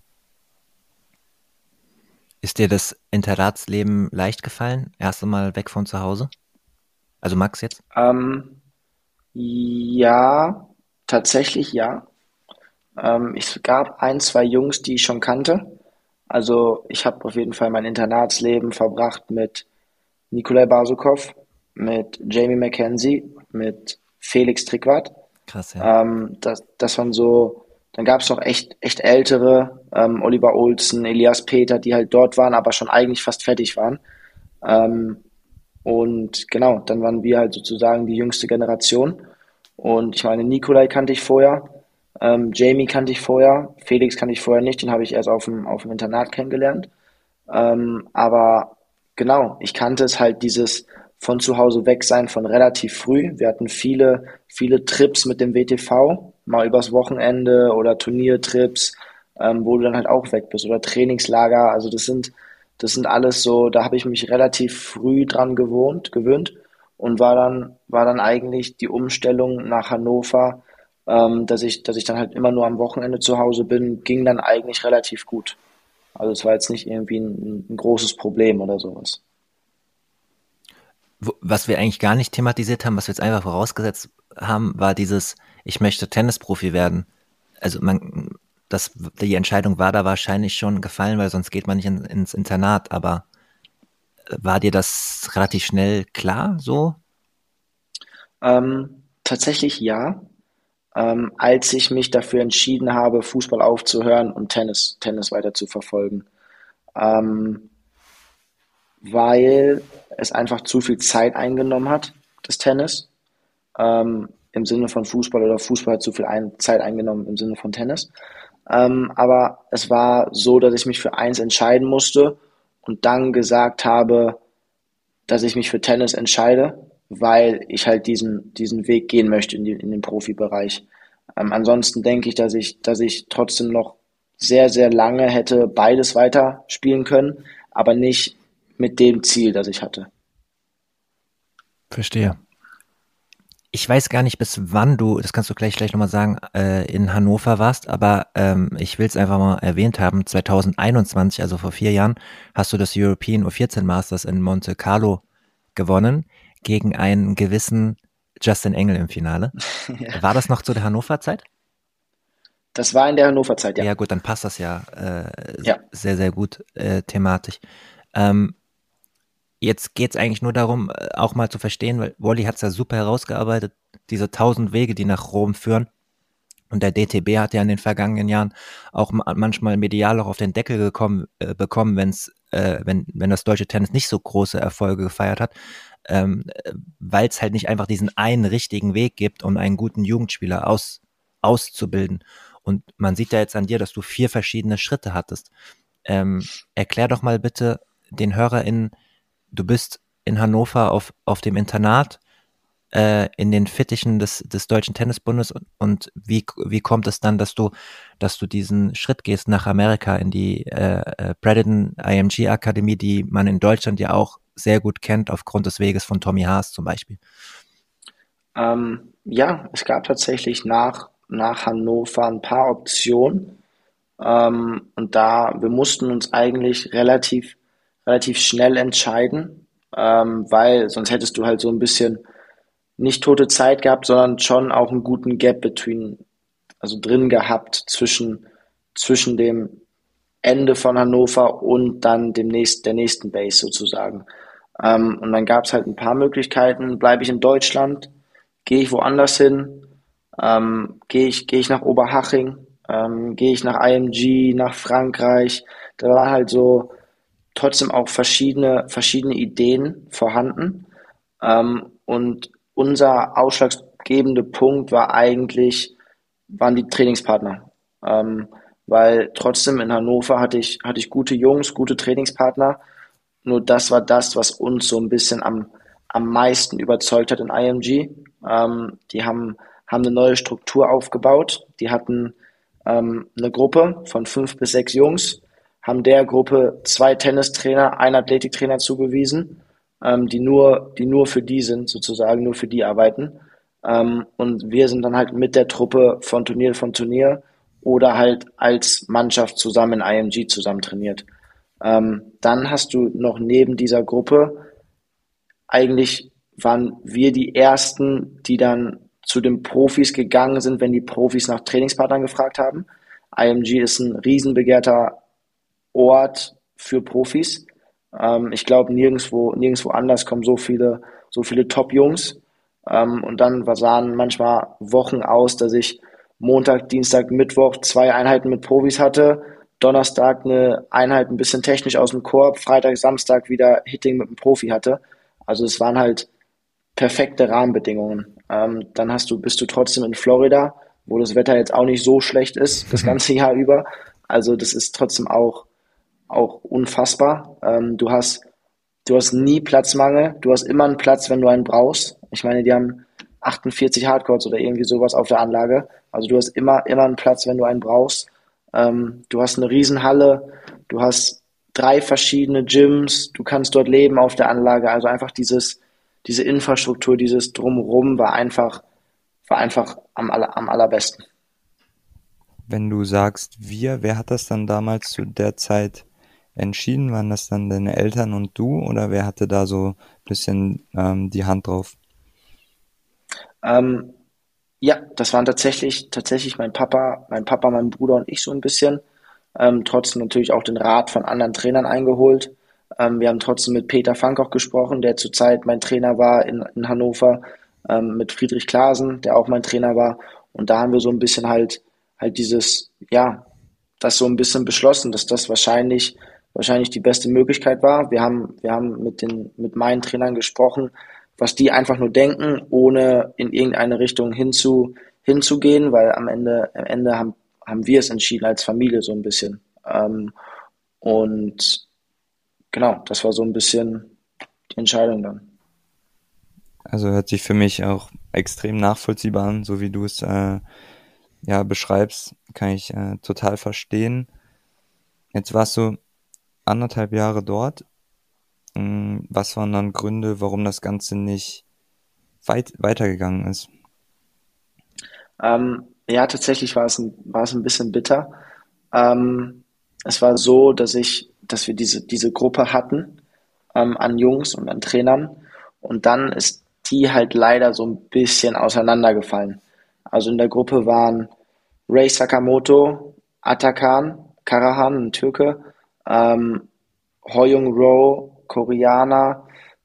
Ist dir das Internatsleben leicht gefallen? Erst einmal weg von zu Hause? Also Max jetzt? Ähm, ja, tatsächlich ja. Ähm, es gab ein, zwei Jungs, die ich schon kannte. Also ich habe auf jeden Fall mein Internatsleben verbracht mit Nikolai Basukov, mit Jamie McKenzie, mit Felix Trickwart. Krass, ja. Ähm, das, das waren so, dann gab es noch echt, echt ältere, ähm, Oliver Olsen, Elias Peter, die halt dort waren, aber schon eigentlich fast fertig waren. Ähm, und genau, dann waren wir halt sozusagen die jüngste Generation. Und ich meine, Nikolai kannte ich vorher, ähm, Jamie kannte ich vorher, Felix kannte ich vorher nicht, den habe ich erst auf dem, auf dem Internat kennengelernt. Ähm, aber genau, ich kannte es halt dieses von zu Hause weg sein von relativ früh. Wir hatten viele, viele Trips mit dem W T V, mal übers Wochenende oder Turniertrips, ähm, wo du dann halt auch weg bist oder Trainingslager. Also das sind, das sind alles so, da habe ich mich relativ früh dran gewohnt, gewöhnt und war dann, war dann eigentlich die Umstellung nach Hannover, ähm, dass ich, dass ich dann halt immer nur am Wochenende zu Hause bin, ging dann eigentlich relativ gut. Also es war jetzt nicht irgendwie ein, ein großes Problem oder sowas. Wo- Was wir eigentlich gar nicht thematisiert haben, was wir jetzt einfach vorausgesetzt haben, war dieses, ich möchte Tennisprofi werden. Also man, das, die Entscheidung war da wahrscheinlich schon gefallen, weil sonst geht man nicht in, ins Internat. Aber äh, war dir das relativ schnell klar so? Ähm, tatsächlich ja. Ähm, als ich mich dafür entschieden habe, Fußball aufzuhören und Tennis, Tennis weiter zu verfolgen. ähm, weil es einfach zu viel Zeit eingenommen hat, das Tennis, ähm, im Sinne von Fußball, oder Fußball hat zu viel ein Zeit eingenommen im Sinne von Tennis. Ähm, aber es war so, dass ich mich für eins entscheiden musste und dann gesagt habe, dass ich mich für Tennis entscheide, weil ich halt diesen, diesen Weg gehen möchte in, die, in den Profibereich. Ähm, ansonsten denke ich, dass ich, dass ich trotzdem noch sehr, sehr lange hätte beides weiter spielen können, aber nicht mit dem Ziel, das ich hatte. Verstehe. Ich weiß gar nicht, bis wann du, das kannst du gleich gleich nochmal sagen, äh, in Hannover warst, aber ähm, ich will es einfach mal erwähnt haben, zwanzig einundzwanzig, also vor vier Jahren, hast du das European U vierzehn Masters in Monte Carlo gewonnen, gegen einen gewissen Justin Engel im Finale. Ja. War das noch zu der Hannover-Zeit? Das war in der Hannover-Zeit, ja. Ja gut, dann passt das ja äh, Ja. sehr, sehr gut äh, thematisch. Ähm, Jetzt geht's eigentlich nur darum, äh, auch mal zu verstehen, weil Wally hat's ja super herausgearbeitet, diese tausend Wege, die nach Rom führen. Und der D T B hat ja in den vergangenen Jahren auch ma- manchmal medial auch auf den Deckel gekommen, äh, bekommen, wenn's, äh, wenn, wenn das deutsche Tennis nicht so große Erfolge gefeiert hat, ähm, weil es halt nicht einfach diesen einen richtigen Weg gibt, um einen guten Jugendspieler aus, auszubilden. Und man sieht ja jetzt an dir, dass du vier verschiedene Schritte hattest. Ähm, erklär doch mal bitte den HörerInnen, du bist in Hannover auf, auf dem Internat, äh, in den Fittichen des, des Deutschen Tennisbundes, und, und wie, wie kommt es dann, dass du, dass du diesen Schritt gehst nach Amerika in die äh, äh, Bradenton I M G Akademie, die man in Deutschland ja auch sehr gut kennt aufgrund des Weges von Tommy Haas zum Beispiel. Ähm, ja, es gab tatsächlich nach, nach Hannover ein paar Optionen. Ähm, und da, wir mussten uns eigentlich relativ, relativ schnell entscheiden, ähm, weil sonst hättest du halt so ein bisschen nicht tote Zeit gehabt, sondern schon auch einen guten Gap between, also drin gehabt zwischen, zwischen dem Ende von Hannover und dann dem nächsten, der nächsten Base sozusagen. Ähm, und dann gab es halt ein paar Möglichkeiten. Bleibe ich in Deutschland? Gehe ich woanders hin? Ähm, gehe ich, gehe ich nach Oberhaching? Ähm, gehe ich nach I M G, nach Frankreich? Da waren halt so trotzdem auch verschiedene, verschiedene Ideen vorhanden. Ähm, und unser ausschlaggebender Punkt war eigentlich, waren die Trainingspartner. Ähm, weil trotzdem in Hannover hatte ich, hatte ich gute Jungs, gute Trainingspartner. Nur das war das, was uns so ein bisschen am, am meisten überzeugt hat in I M G. Ähm, die haben, haben eine neue Struktur aufgebaut. Die hatten ähm, eine Gruppe von fünf bis sechs Jungs, haben der Gruppe zwei Tennistrainer, einen Athletiktrainer zugewiesen, ähm, die nur, die nur für die sind, sozusagen, nur für die arbeiten. Ähm, und wir sind dann halt mit der Truppe von Turnier von Turnier oder halt als Mannschaft zusammen in I M G zusammen trainiert. Ähm, dann hast du noch neben dieser Gruppe, eigentlich waren wir die Ersten, die dann zu den Profis gegangen sind, wenn die Profis nach Trainingspartnern gefragt haben. I M G ist ein riesenbegehrter Ort für Profis. Ähm, ich glaube, nirgendwo, nirgendwo anders kommen so viele, so viele Top-Jungs. Ähm, und dann sahen manchmal Wochen aus, dass ich Montag, Dienstag, Mittwoch zwei Einheiten mit Profis hatte, Donnerstag eine Einheit ein bisschen technisch aus dem Korb, Freitag, Samstag wieder Hitting mit einem Profi hatte. Also es waren halt perfekte Rahmenbedingungen. Ähm, dann hast du, bist du trotzdem in Florida, wo das Wetter jetzt auch nicht so schlecht ist, das ganze Jahr über. Also das ist trotzdem auch, auch unfassbar. Ähm, du hast, du hast nie Platzmangel, du hast immer einen Platz, wenn du einen brauchst. Ich meine, die haben achtundvierzig Hardcourts oder irgendwie sowas auf der Anlage. Also du hast immer, immer einen Platz, wenn du einen brauchst. Ähm, du hast eine Riesenhalle, du hast drei verschiedene Gyms, du kannst dort leben auf der Anlage. Also einfach dieses, diese Infrastruktur, dieses Drumherum war einfach, war einfach am, aller, am allerbesten. Wenn du sagst wir, wer hat das dann damals zu der Zeit entschieden? Waren das dann deine Eltern und du oder wer hatte da so ein bisschen ähm, die Hand drauf? Ähm, ja, das waren tatsächlich, tatsächlich mein Papa, mein Papa, mein Bruder und ich so ein bisschen. Ähm, trotzdem natürlich auch den Rat von anderen Trainern eingeholt. Ähm, wir haben trotzdem mit Peter Fank auch gesprochen, der zurzeit mein Trainer war in, in Hannover, ähm, mit Friedrich Klaasen, der auch mein Trainer war. Und da haben wir so ein bisschen halt, halt dieses, ja, das so ein bisschen beschlossen, dass das wahrscheinlich wahrscheinlich die beste Möglichkeit war. Wir haben, wir haben mit den, mit meinen Trainern gesprochen, was die einfach nur denken, ohne in irgendeine Richtung hinzu, hinzugehen, weil am Ende, am Ende haben, haben wir es entschieden als Familie so ein bisschen. Ähm, und genau, das war so ein bisschen die Entscheidung dann. Also hört sich für mich auch extrem nachvollziehbar an, so wie du es äh, ja beschreibst, kann ich äh, total verstehen. Jetzt warst du anderthalb Jahre dort. Mm, Was waren dann Gründe, warum das Ganze nicht weit weitergegangen ist? Ähm, ja, tatsächlich war es ein, war es ein bisschen bitter. Ähm, Es war so, dass ich, dass wir diese, diese Gruppe hatten, ähm, an Jungs und an Trainern. Und dann ist die halt leider so ein bisschen auseinandergefallen. Also in der Gruppe waren Ray Sakamoto, Atakan, Karahan, ein Türke, ähm, Hoyung Roh, Koreaner,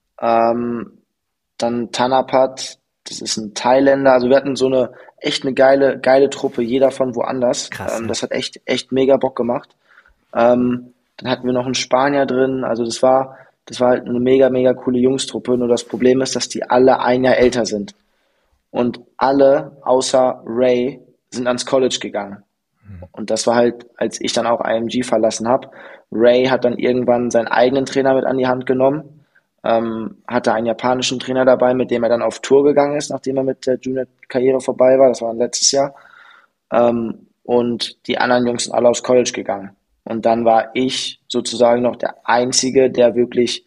ähm, dann Tanapat, das ist ein Thailänder. Also wir hatten so eine echt eine geile, geile Truppe, jeder von woanders. Krass, Ähm, ja. das hat echt, echt mega Bock gemacht. Ähm, Dann hatten wir noch einen Spanier drin. Also das war, das war halt eine mega, mega coole Jungstruppe. Nur das Problem ist, dass die alle ein Jahr älter sind. Und alle außer Ray sind ans College gegangen. Und das war halt, als ich dann auch I M G verlassen habe. Ray hat dann irgendwann seinen eigenen Trainer mit an die Hand genommen, ähm, hatte einen japanischen Trainer dabei, mit dem er dann auf Tour gegangen ist, nachdem er mit der Junior-Karriere vorbei war. Das war letztes Jahr. Ähm, und die anderen Jungs sind alle aufs College gegangen. Und dann war ich sozusagen noch der Einzige, der wirklich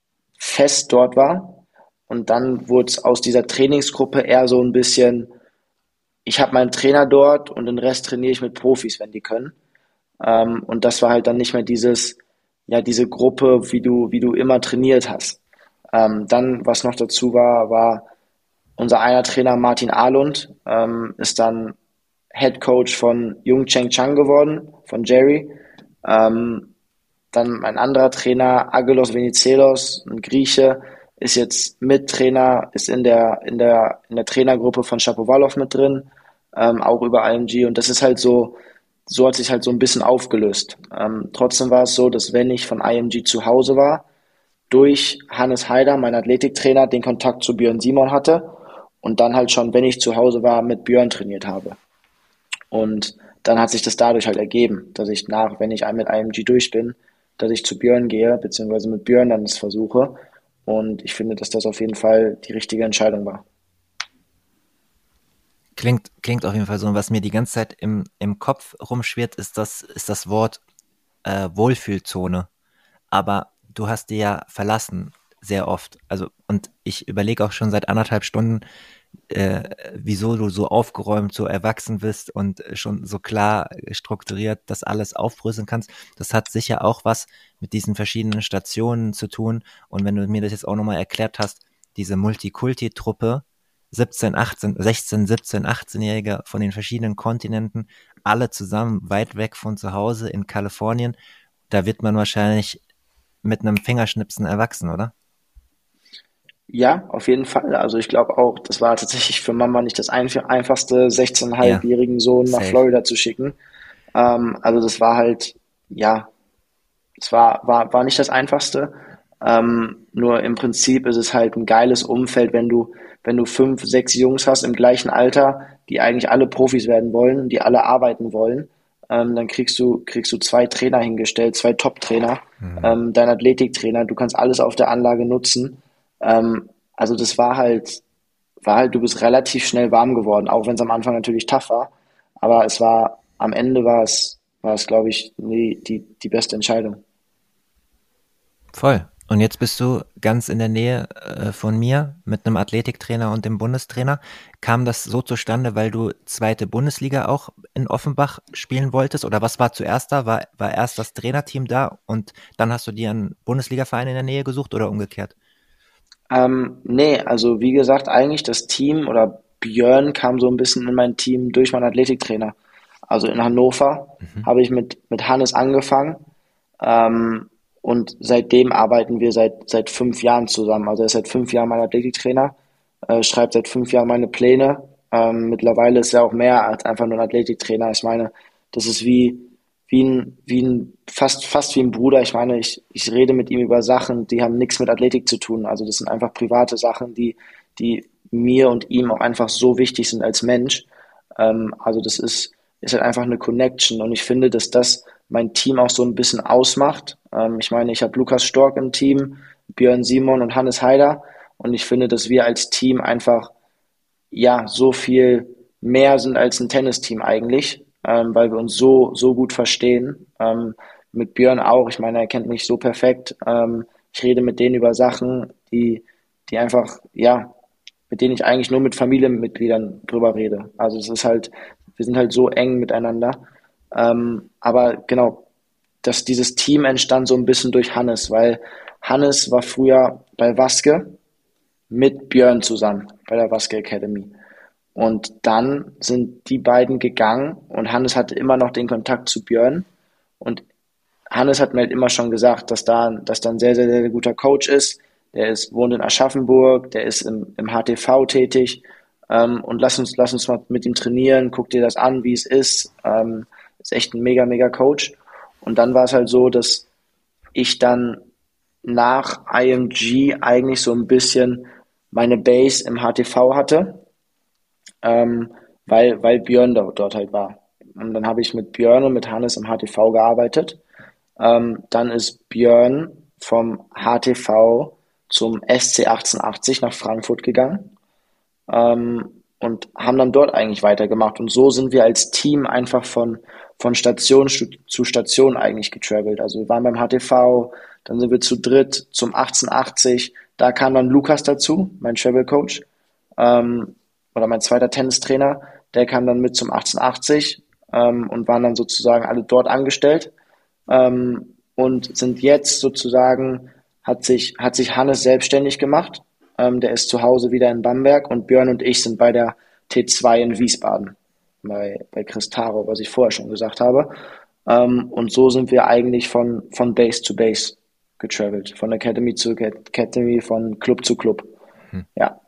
fest dort war. Und dann wurde es aus dieser Trainingsgruppe eher so ein bisschen, ich habe meinen Trainer dort und den Rest trainiere ich mit Profis, wenn die können. Ähm, und das war halt dann nicht mehr dieses, ja, diese Gruppe, wie du, wie du immer trainiert hast. Ähm, dann, was noch dazu war, war unser einer Trainer Martin Ahlund, ähm, ist dann Head Coach von Jung Cheng Chang geworden, von Jerry. Ähm, Dann mein anderer Trainer, Agelos Venizelos, ein Grieche, ist jetzt Mittrainer, ist in der, in der, in der Trainergruppe von Shapovalov mit drin, ähm, auch über I M G. Und das ist halt so, so hat sich halt so ein bisschen aufgelöst. Ähm, trotzdem war es so, dass wenn ich von I M G zu Hause war, durch Hannes Haider, mein Athletiktrainer, den Kontakt zu Björn Simon hatte und dann halt schon, wenn ich zu Hause war, mit Björn trainiert habe. Und dann hat sich das dadurch halt ergeben, dass ich nach, wenn ich mit I M G durch bin, dass ich zu Björn gehe, beziehungsweise mit Björn dann das versuche. Und ich finde, dass das auf jeden Fall die richtige Entscheidung war. Klingt, klingt auf jeden Fall so. Und was mir die ganze Zeit im, im Kopf rumschwirrt, ist das, ist das Wort äh, Wohlfühlzone. Aber du hast die ja verlassen, sehr oft. Also, und ich überlege auch schon seit anderthalb Stunden, äh, wieso du so aufgeräumt, so erwachsen bist und schon so klar strukturiert das alles aufbröseln kannst. Das hat sicher auch was mit diesen verschiedenen Stationen zu tun. Und wenn du mir das jetzt auch nochmal erklärt hast, diese Multikulti-Truppe, siebzehn, achtzehn, sechzehn, siebzehn, achtzehn-Jährige von den verschiedenen Kontinenten, alle zusammen weit weg von zu Hause in Kalifornien, da wird man wahrscheinlich mit einem Fingerschnipsen erwachsen, oder? Ja, auf jeden Fall. Also ich glaube auch, das war tatsächlich für Mama nicht das einf- einfachste, Ja, sechzehneinhalb-jährigen Sohn nach safe. Florida zu schicken. Ähm, also das war halt, ja, es war, war, war nicht das Einfachste. Ähm, nur im Prinzip ist es halt ein geiles Umfeld, wenn du, wenn du fünf, sechs Jungs hast im gleichen Alter, die eigentlich alle Profis werden wollen, die alle arbeiten wollen. Ähm, dann kriegst du, kriegst du zwei Trainer hingestellt, zwei Top-Trainer, Mhm. ähm, dein Athletiktrainer, du kannst alles auf der Anlage nutzen. Ähm, also das war halt, war halt, du bist relativ schnell warm geworden, auch wenn es am Anfang natürlich tough war. Aber es war, am Ende war es, war es, glaube ich, die, die, die beste Entscheidung. Voll. Und jetzt bist du ganz in der Nähe äh, von mir mit einem Athletiktrainer und dem Bundestrainer. Kam das so zustande, weil du zweite Bundesliga auch in Offenbach spielen wolltest? Oder was war zuerst da? War, war erst das Trainerteam da und dann hast du dir einen Bundesligaverein in der Nähe gesucht oder umgekehrt? Ähm, nee, also wie gesagt, eigentlich das Team oder Björn kam so ein bisschen in mein Team durch meinen Athletiktrainer. Also in Hannover Mhm. habe ich mit, mit Hannes angefangen, ähm, und seitdem arbeiten wir seit, seit fünf Jahren zusammen. Also er ist seit fünf Jahren mein Athletiktrainer, äh, schreibt seit fünf Jahren meine Pläne. Ähm, mittlerweile ist er auch mehr als einfach nur ein Athletiktrainer. Ich meine, das ist wie, wie ein, wie ein, fast, fast wie ein Bruder. Ich meine, ich, ich rede mit ihm über Sachen, die haben nichts mit Athletik zu tun. Also das sind einfach private Sachen, die, die mir und ihm auch einfach so wichtig sind als Mensch. Ähm, also das ist, ist halt einfach eine Connection und ich finde, dass das mein Team auch so ein bisschen ausmacht. Ähm, ich meine, ich habe Lukas Stork im Team, Björn Simon und Hannes Haider und ich finde, dass wir als Team einfach ja so viel mehr sind als ein Tennisteam eigentlich, ähm, weil wir uns so, so gut verstehen. Ähm, mit Björn auch. Ich meine, er kennt mich so perfekt. Ähm, ich rede mit denen über Sachen, die, die einfach, ja, mit denen ich eigentlich nur mit Familienmitgliedern drüber rede. Also es ist halt, wir sind halt so eng miteinander. Ähm, aber genau, dass dieses Team entstand so ein bisschen durch Hannes, weil Hannes war früher bei Waske mit Björn zusammen bei der Waske Academy. Und dann sind die beiden gegangen und Hannes hatte immer noch den Kontakt zu Björn. Und Hannes hat mir halt immer schon gesagt, dass da, dass da ein sehr, sehr, sehr guter Coach ist. Der ist, wohnt in Aschaffenburg, der ist im, im H T V tätig. Ähm, und lass uns, lass uns mal mit ihm trainieren, guck dir das an, wie es ist. Ähm, ist echt ein mega, mega Coach. Und dann war es halt so, dass ich dann nach I M G eigentlich so ein bisschen meine Base im H T V hatte, ähm, weil, weil Björn dort, dort halt war. Und dann habe ich mit Björn und mit Hannes im H T V gearbeitet. Ähm, dann ist Björn vom H T V zum S C achtzehnhundertachtzig nach Frankfurt gegangen, ähm, und haben dann dort eigentlich weitergemacht. Und so sind wir als Team einfach von, von Station zu Station eigentlich getravelt. Also wir waren beim H T V, dann sind wir zu dritt zum achtzehnhundertachtzig. Da kam dann Lukas dazu, mein Travel Coach, ähm, oder mein zweiter Tennistrainer. Der kam dann mit zum achtzehnhundertachtzig, ähm, und waren dann sozusagen alle dort angestellt, ähm, und sind jetzt sozusagen, hat sich, hat sich Hannes selbstständig gemacht. Ähm, der ist zu Hause wieder in Bamberg und Björn und ich sind bei der T zwei in Wiesbaden, bei, bei Chris Taro, was ich vorher schon gesagt habe. Ähm, und so sind wir eigentlich von, von Base zu Base getravelt, von Academy zu Academy, von Club zu Club. Hm. Ja.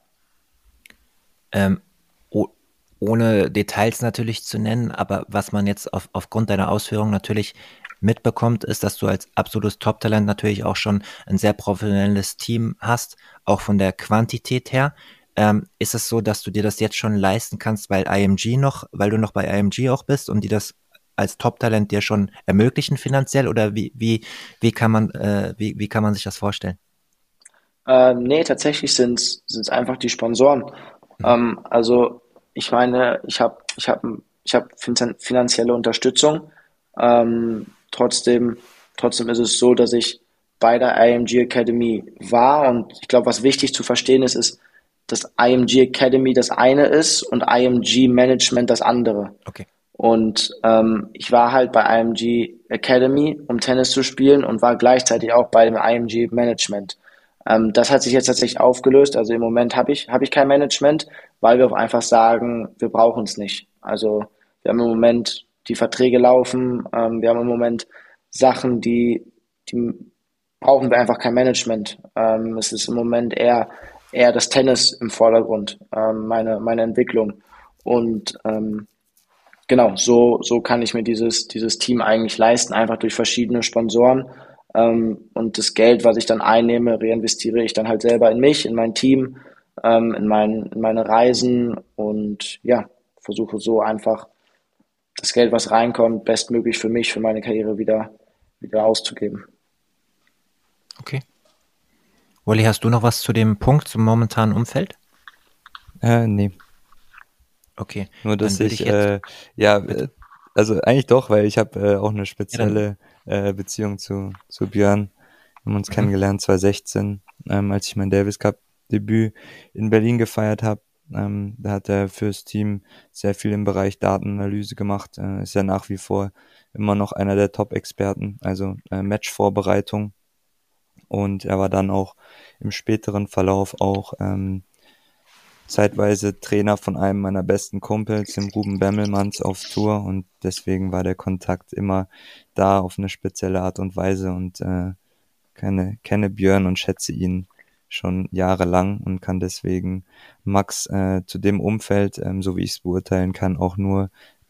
Ähm, oh, ohne Details natürlich zu nennen, aber was man jetzt auf, aufgrund deiner Ausführungen natürlich mitbekommt, ist, dass du als absolutes Top-Talent natürlich auch schon ein sehr professionelles Team hast, auch von der Quantität her. Ähm, ist es so, dass du dir das jetzt schon leisten kannst, weil I M G noch, weil du noch bei I M G auch bist und die das als Top-Talent dir schon ermöglichen finanziell oder wie, wie, wie kann man, äh, wie, wie kann man sich das vorstellen? Ähm, nee, tatsächlich sind es einfach die Sponsoren. Mhm. Ähm, also ich meine, ich habe ich hab, ich hab fin- finanzielle Unterstützung. Ähm, trotzdem, trotzdem ist es so, dass ich bei der I M G Academy war und ich glaube, was wichtig zu verstehen ist, ist, dass I M G Academy das eine ist und I M G Management das andere. Okay. Und ähm, ich war halt bei I M G Academy, um Tennis zu spielen und war gleichzeitig auch bei dem I M G Management. Ähm, das hat sich jetzt tatsächlich aufgelöst. Also im Moment habe ich, habe ich kein Management, weil wir auch einfach sagen, wir brauchen es nicht. Also wir haben im Moment die Verträge laufen, ähm, wir haben im Moment Sachen, die, die brauchen wir einfach kein Management. Ähm, es ist im Moment eher, eher das Tennis im Vordergrund, ähm, meine, meine Entwicklung. Und ähm, genau, so, so kann ich mir dieses, dieses Team eigentlich leisten, einfach durch verschiedene Sponsoren. Ähm, und das Geld, was ich dann einnehme, reinvestiere ich dann halt selber in mich, in mein Team, ähm, in mein, in meine Reisen und ja, versuche so einfach das Geld, was reinkommt, bestmöglich für mich, für meine Karriere wieder, wieder auszugeben. Okay. Wally, hast du noch was zu dem Punkt, zum momentanen Umfeld? Äh, nee. Okay, Nur, dann dass würde ich, ich jetzt, äh, ja, äh, bitte. also eigentlich doch, weil ich habe äh, auch eine Ja, dann, spezielle äh, Beziehung zu, zu Björn. Wir haben uns mhm. kennengelernt zwanzig sechzehn, ähm, als ich mein Davis Cup Debüt in Berlin gefeiert habe. Ähm, da hat er fürs Team sehr viel im Bereich Datenanalyse gemacht. Äh, ist ja nach wie vor immer noch einer der Top-Experten, also äh, Matchvorbereitung. Und er war dann auch im späteren Verlauf auch ähm, zeitweise Trainer von einem meiner besten Kumpels, dem Ruben Bemmelmanns, auf Tour, und deswegen war der Kontakt immer da auf eine spezielle Art und Weise, und äh, kenne, kenne Björn und schätze ihn schon jahrelang und kann deswegen Max äh, zu dem Umfeld, ähm, so wie ich es beurteilen kann, auch nur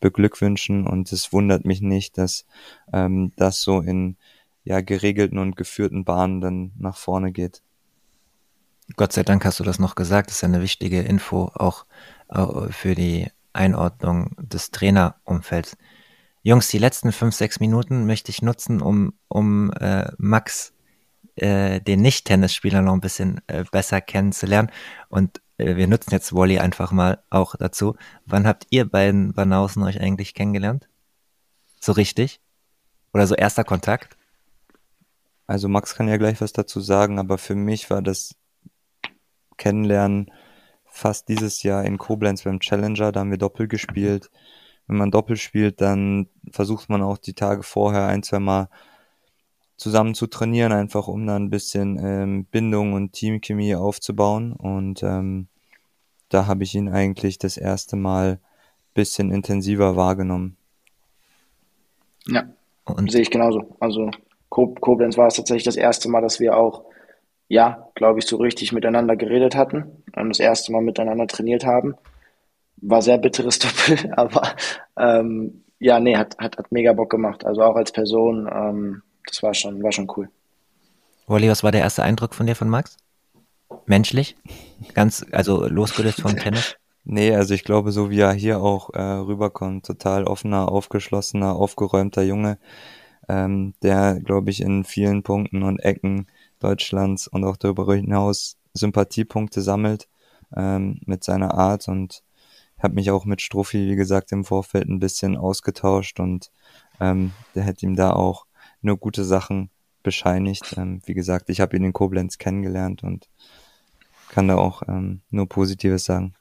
beglückwünschen und es wundert mich nicht, dass ähm, das so in ja geregelten und geführten Bahnen dann nach vorne geht. Gott sei Dank hast du das noch gesagt. Das ist ja eine wichtige Info auch äh, für die Einordnung des Trainerumfelds. Jungs, die letzten fünf, sechs Minuten möchte ich nutzen, um, um äh, Max, äh, den Nicht-Tennisspieler, noch ein bisschen äh, besser kennenzulernen. Und äh, wir nutzen jetzt Wally einfach mal auch dazu. Wann habt ihr beiden Banausen euch eigentlich kennengelernt? So richtig? Oder so erster Kontakt? Also Max kann ja gleich was dazu sagen, aber für mich war das Kennenlernen fast dieses Jahr in Koblenz beim Challenger, da haben wir Doppel gespielt. Wenn man Doppel spielt, dann versucht man auch die Tage vorher ein, zwei Mal zusammen zu trainieren, einfach um dann ein bisschen ähm, Bindung und Teamchemie aufzubauen. Und ähm, da habe ich ihn eigentlich das erste Mal ein bisschen intensiver wahrgenommen. Ja, Und sehe ich genauso. Also Ko- Koblenz war es tatsächlich das erste Mal, dass wir auch, ja, glaube ich, so richtig miteinander geredet hatten und das erste Mal miteinander trainiert haben. War sehr bitteres Doppel, aber ähm, ja, nee, hat, hat, hat mega Bock gemacht. Also auch als Person, ähm, das war schon, war schon cool. Wally, was war der erste Eindruck von dir von Max? Menschlich? Ganz, also losgelöst vom Tennis? Nee, also ich glaube, so wie er hier auch äh, rüberkommt, total offener, aufgeschlossener, aufgeräumter Junge, ähm, der, glaube ich, in vielen Punkten und Ecken Deutschlands und auch darüber hinaus Sympathiepunkte sammelt ähm, mit seiner Art und habe mich auch mit Struffi, wie gesagt, im Vorfeld ein bisschen ausgetauscht und ähm, der hat ihm da auch nur gute Sachen bescheinigt. Ähm, wie gesagt, ich habe ihn in Koblenz kennengelernt und kann da auch ähm, nur Positives sagen.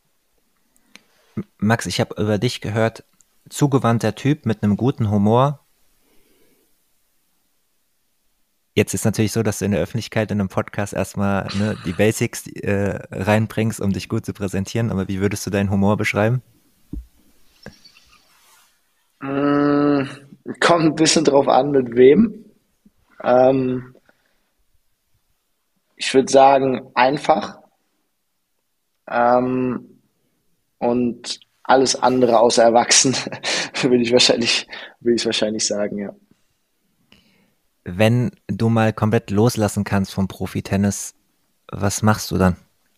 Max, ich habe über dich gehört, zugewandter Typ mit einem guten Humor. Jetzt ist natürlich so, dass du in der Öffentlichkeit in einem Podcast erstmal ne, die Basics äh, reinbringst, um dich gut zu präsentieren. Aber wie würdest du deinen Humor beschreiben? Mm, kommt ein bisschen drauf an, mit wem. Ähm, ich würde sagen, einfach. Ähm, und alles andere außer erwachsen, würde ich wahrscheinlich, würde ich wahrscheinlich sagen, ja. Wenn du mal komplett loslassen kannst vom Profi-Tennis, was machst du dann?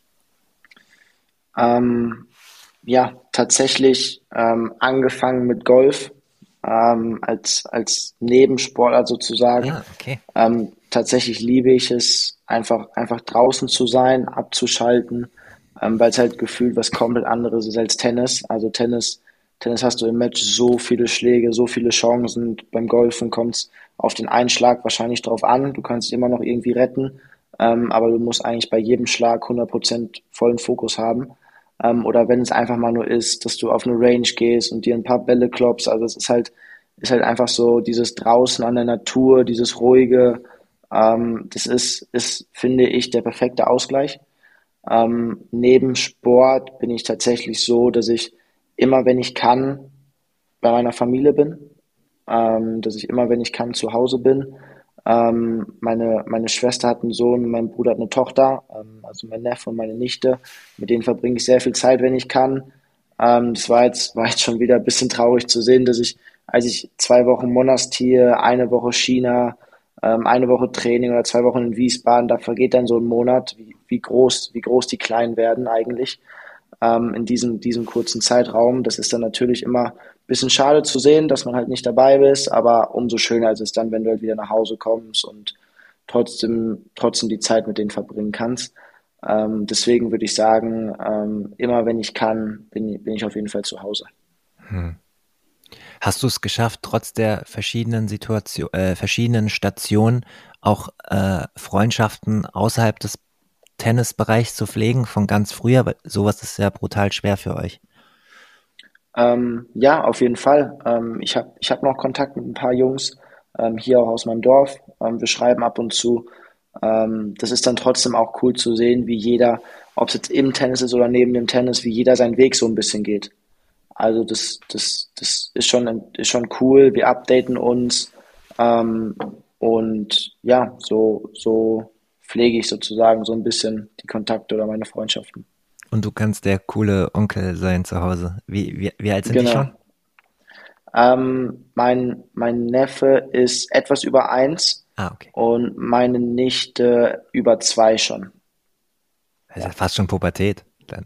Ähm, ja, tatsächlich ähm, angefangen mit Golf ähm, als, als Nebensportler sozusagen. Ja, okay. Ähm, tatsächlich liebe ich es, einfach, einfach draußen zu sein, abzuschalten, ähm, weil es halt gefühlt was komplett anderes ist als Tennis. Also Tennis, Tennis hast du im Match so viele Schläge, so viele Chancen. Beim Golfen kommt es auf den Einschlag wahrscheinlich drauf an. Du kannst immer noch irgendwie retten, ähm, aber du musst eigentlich bei jedem Schlag hundert Prozent vollen Fokus haben. Ähm, oder wenn es einfach mal nur ist, dass du auf eine Range gehst und dir ein paar Bälle klopfst. Also es ist halt, ist halt einfach so dieses draußen an der Natur, dieses ruhige, ähm, das ist, ist, finde ich, der perfekte Ausgleich. Ähm, neben Sport bin ich tatsächlich so, dass ich immer, wenn ich kann, bei meiner Familie bin, ähm, dass ich immer, wenn ich kann, zu Hause bin. Ähm, meine, meine Schwester hat einen Sohn, mein Bruder hat eine Tochter, ähm, also mein Neffe und meine Nichte. Mit denen verbringe ich sehr viel Zeit, wenn ich kann. Ähm, das war jetzt, war jetzt schon wieder ein bisschen traurig zu sehen, dass ich, als ich zwei Wochen Monastir, eine Woche China, ähm, eine Woche Training oder zwei Wochen in Wiesbaden, da vergeht dann so ein Monat, wie, wie groß, wie groß die Kleinen werden eigentlich ähm, in diesem, diesem kurzen Zeitraum. Das ist dann natürlich immer ein bisschen schade zu sehen, dass man halt nicht dabei ist, aber umso schöner ist es dann, wenn du halt wieder nach Hause kommst und trotzdem, trotzdem die Zeit mit denen verbringen kannst. Ähm, deswegen würde ich sagen, ähm, immer wenn ich kann, bin, bin ich auf jeden Fall zu Hause. Hm. Hast du es geschafft, trotz der verschiedenen Situation, äh, verschiedenen Stationen auch äh, Freundschaften außerhalb des Tennisbereichs zu pflegen von ganz früher? Weil sowas ist ja brutal schwer für euch. Ähm, ja, auf jeden Fall. Ähm, ich habe ich hab noch Kontakt mit ein paar Jungs ähm, hier auch aus meinem Dorf. Ähm, wir schreiben ab und zu. Ähm, das ist dann trotzdem auch cool zu sehen, wie jeder, ob es jetzt im Tennis ist oder neben dem Tennis, wie jeder seinen Weg so ein bisschen geht. Also das, das, das ist schon, ist schon cool. Wir updaten uns. Ähm, und ja, so, so pflege ich sozusagen so ein bisschen die Kontakte oder meine Freundschaften. Und du kannst der coole Onkel sein zu Hause. Wie, wie, wie alt sind die Genau. schon? Ähm, mein, mein Neffe ist etwas über eins Ah, okay. und meine Nichte über zwei schon. Das ist ja Ja. fast schon Pubertät dann.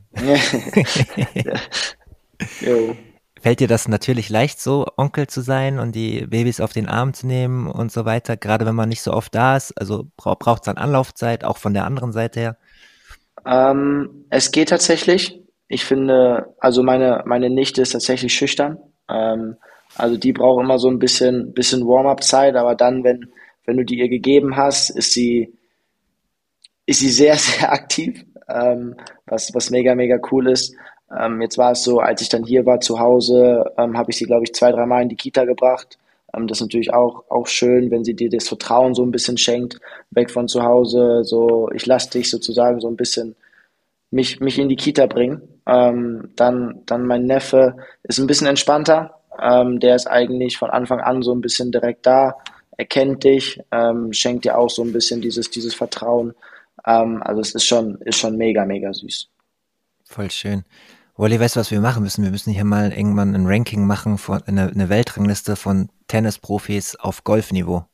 Ja. Jo. Fällt dir das natürlich leicht, so Onkel zu sein und die Babys auf den Arm zu nehmen und so weiter, gerade wenn man nicht so oft da ist? Also bra braucht es dann Anlaufzeit, auch von der anderen Seite her? Ähm, es geht tatsächlich. Ich finde, also meine, meine Nichte ist tatsächlich schüchtern. Ähm, also die braucht immer so ein bisschen, bisschen Warm-up-Zeit, aber dann, wenn, wenn du die ihr gegeben hast, ist sie, ist sie sehr, sehr aktiv, ähm, was, was mega, mega cool ist. Ähm, jetzt war es so, als ich dann hier war zu Hause, ähm, habe ich sie, glaube ich, zwei, dreimal in die Kita gebracht. Ähm, das ist natürlich auch, auch schön, wenn sie dir das Vertrauen so ein bisschen schenkt, weg von zu Hause, so, ich lasse dich sozusagen so ein bisschen mich, mich in die Kita bringen. Ähm, dann, dann mein Neffe ist ein bisschen entspannter. Ähm, der ist eigentlich von Anfang an so ein bisschen direkt da, er kennt dich, ähm, schenkt dir auch so ein bisschen dieses, dieses Vertrauen. Ähm, also es ist schon, ist schon mega, mega süß. Voll schön. Wally, weißt du, was wir machen müssen? Wir müssen hier mal irgendwann ein Ranking machen, von eine, eine Weltrangliste von Tennisprofis auf Golfniveau.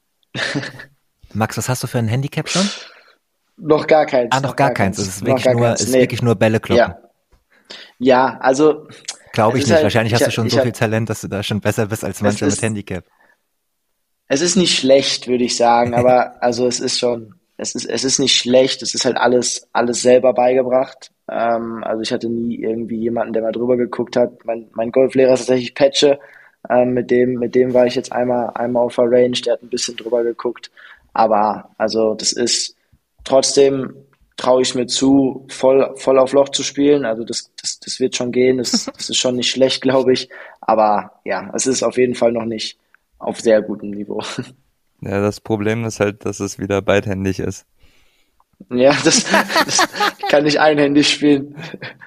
Max, was hast du für ein Handicap schon? Noch gar Ah, keins, noch noch gar gar keins. Es keins, ist noch wirklich gar nur, es keins. ist wirklich Nee. nur Bälle kloppen. Ja. Ja, also Glaube es ich ist nicht. halt, Wahrscheinlich ich, hast du schon ich so viel hab, Talent, dass du da schon besser bist als es manche mit ist, Handicap. es ist nicht schlecht, würde ich sagen, aber also es ist schon, es ist, es ist nicht schlecht, es ist halt alles, alles selber beigebracht. Ähm, also ich hatte nie irgendwie jemanden, der mal drüber geguckt hat. Mein, mein Golflehrer ist tatsächlich Petsche. Ähm, mit dem, mit dem war ich jetzt einmal, einmal auf der Range, der hat ein bisschen drüber geguckt. Aber also das ist trotzdem traue ich mir zu, voll, voll auf Loch zu spielen. Also das, das, das wird schon gehen. Das, das ist schon nicht schlecht, glaube ich. Aber ja, es ist auf jeden Fall noch nicht auf sehr gutem Niveau. Ja, das Problem ist halt, dass es wieder beidhändig ist. Ja, das, das kann ich einhändig spielen.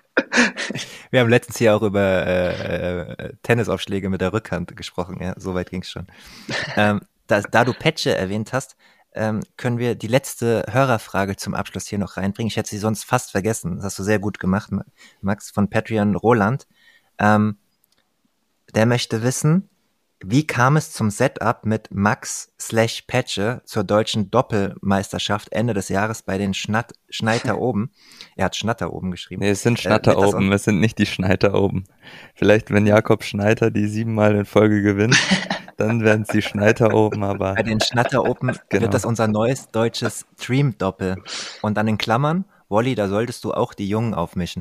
Wir haben letztens hier auch über äh, äh, Tennisaufschläge mit der Rückhand gesprochen. Ja, so weit ging's schon. Ähm, da, da du Petsche erwähnt hast, ähm, können wir die letzte Hörerfrage zum Abschluss hier noch reinbringen. Ich hätte sie sonst fast vergessen. Das hast du sehr gut gemacht, Max, von Patreon Roland. Ähm, Der möchte wissen, wie kam es zum Setup mit Max slash Petsche zur deutschen Doppelmeisterschaft Ende des Jahres bei den Schnatt, Schneiter oben? Er hat Schnatter oben geschrieben. Nee, es sind Äh, Schnatter wird das un oben, es sind nicht die Schneiter oben. Vielleicht, wenn Jakob Schneider die siebenmal in Folge gewinnt, dann werden es die Schneiter oben, aber bei den Schnatter Open wird genau. das unser neues deutsches Stream-Doppel. Und dann in Klammern, Wolli, da solltest du auch die Jungen aufmischen.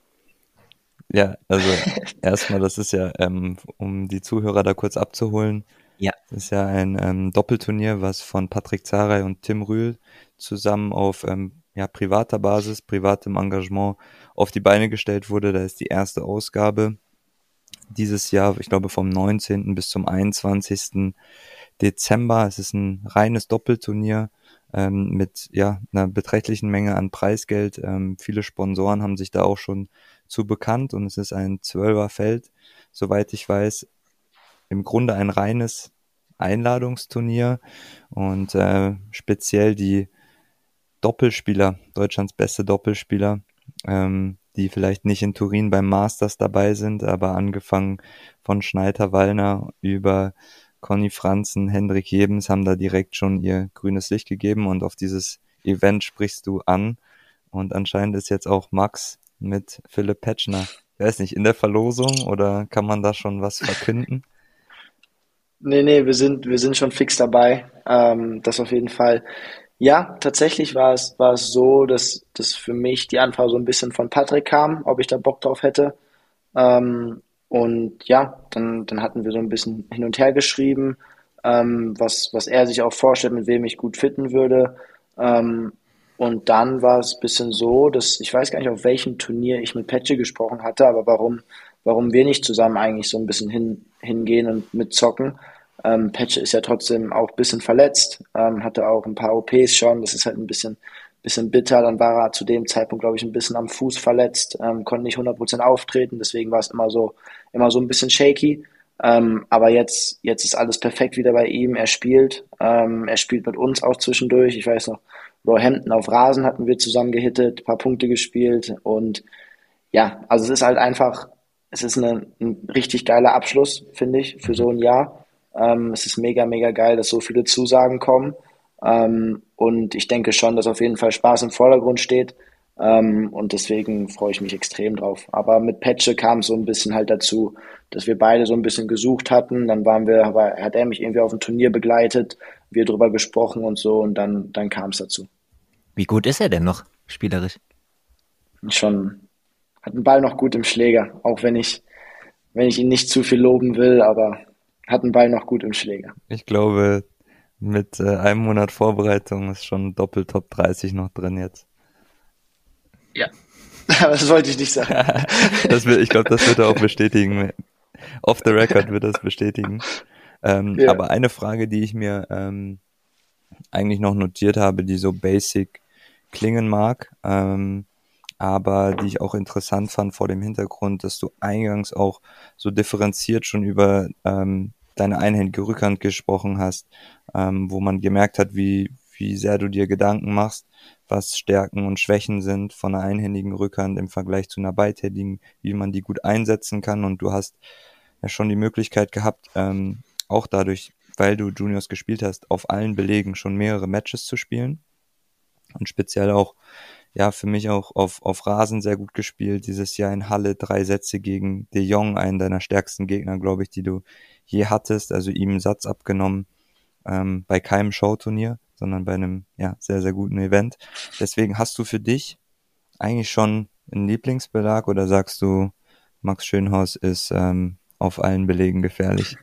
Ja, also erstmal, das ist ja, ähm, um die Zuhörer da kurz abzuholen, Ja, das ist ja ein ähm, Doppelturnier, was von Patrick Zaray und Tim Rühl zusammen auf ähm, ja, privater Basis, privatem Engagement auf die Beine gestellt wurde. Da ist die erste Ausgabe dieses Jahr, ich glaube vom neunzehnten bis zum einundzwanzigsten Dezember. Es ist ein reines Doppelturnier ähm, mit ja einer beträchtlichen Menge an Preisgeld. Ähm, viele Sponsoren haben sich da auch schon zu bekannt und es ist ein Zwölferfeld, soweit ich weiß, im Grunde ein reines Einladungsturnier und äh, speziell die Doppelspieler, Deutschlands beste Doppelspieler, ähm, die vielleicht nicht in Turin beim Masters dabei sind, aber angefangen von Schneider-Wallner über Conny Franzen, Hendrik Jebens haben da direkt schon ihr grünes Licht gegeben und auf dieses Event sprichst du an und anscheinend ist jetzt auch Max mit Philipp Petschner. Ich weiß nicht, in der Verlosung oder kann man da schon was verkünden? Nee, nee, wir sind, wir sind schon fix dabei. Ähm, das auf jeden Fall. Ja, tatsächlich war es, war es so, dass, dass für mich die Anfrage so ein bisschen von Patrick kam, ob ich da Bock drauf hätte. Ähm, und ja, dann, dann hatten wir so ein bisschen hin und her geschrieben, ähm, was, was er sich auch vorstellt, mit wem ich gut fitten würde. Ähm, und dann war es ein bisschen so, dass ich weiß gar nicht, auf welchem Turnier ich mit Petsche gesprochen hatte, aber warum, warum wir nicht zusammen eigentlich so ein bisschen hin, hingehen und mitzocken. Ähm, Petsche ist ja trotzdem auch ein bisschen verletzt, ähm, hatte auch ein paar O Ps schon, das ist halt ein bisschen bisschen bitter. Dann war er zu dem Zeitpunkt, glaube ich, ein bisschen am Fuß verletzt, ähm, konnte nicht hundert Prozent auftreten, deswegen war es immer so, immer so ein bisschen shaky. Ähm, aber jetzt, jetzt ist alles perfekt wieder bei ihm. Er spielt, ähm, er spielt mit uns auch zwischendurch. Ich weiß noch, Roehampton auf Rasen hatten wir zusammen gehittet, ein paar Punkte gespielt und ja, also es ist halt einfach, es ist eine, ein richtig geiler Abschluss, finde ich, für so ein Jahr. Ähm, es ist mega, mega geil, dass so viele Zusagen kommen. Ähm, und ich denke schon, dass auf jeden Fall Spaß im Vordergrund steht. Ähm, und deswegen freue ich mich extrem drauf. Aber mit Petsche kam es so ein bisschen halt dazu, dass wir beide so ein bisschen gesucht hatten. Dann waren wir, aber hat er mich irgendwie auf ein Turnier begleitet, wir drüber gesprochen und so und dann, dann kam es dazu. Wie gut ist er denn noch spielerisch? Schon hat den Ball noch gut im Schläger, auch wenn ich, wenn ich ihn nicht zu viel loben will, aber hat den Ball noch gut im Schläger. Ich glaube, mit äh, einem Monat Vorbereitung ist schon Doppel Top dreißig noch drin jetzt. Ja. Aber das wollte ich nicht sagen. Das wird, ich glaube, das wird er auch bestätigen. Off the record wird er es bestätigen. Ähm, Ja. Aber eine Frage, die ich mir ähm, eigentlich noch notiert habe, die so basic klingen mag, ähm, aber die ich auch interessant fand vor dem Hintergrund, dass du eingangs auch so differenziert schon über ähm, deine einhändige Rückhand gesprochen hast, ähm, wo man gemerkt hat, wie, wie sehr du dir Gedanken machst, was Stärken und Schwächen sind von einer einhändigen Rückhand im Vergleich zu einer beidhändigen, wie man die gut einsetzen kann. Und du hast ja schon die Möglichkeit gehabt, ähm, auch dadurch, weil du Juniors gespielt hast, auf allen Belegen schon mehrere Matches zu spielen. Und speziell auch, ja, für mich auch auf, auf Rasen sehr gut gespielt. Dieses Jahr in Halle drei Sätze gegen De Jong, einen deiner stärksten Gegner, glaube ich, die du je hattest. Also ihm einen Satz abgenommen, ähm, bei keinem Showturnier, sondern bei einem, ja, sehr, sehr guten Event. Deswegen hast du für dich eigentlich schon einen Lieblingsbelag oder sagst du, Max Schönhaus ist ähm, auf allen Belegen gefährlich?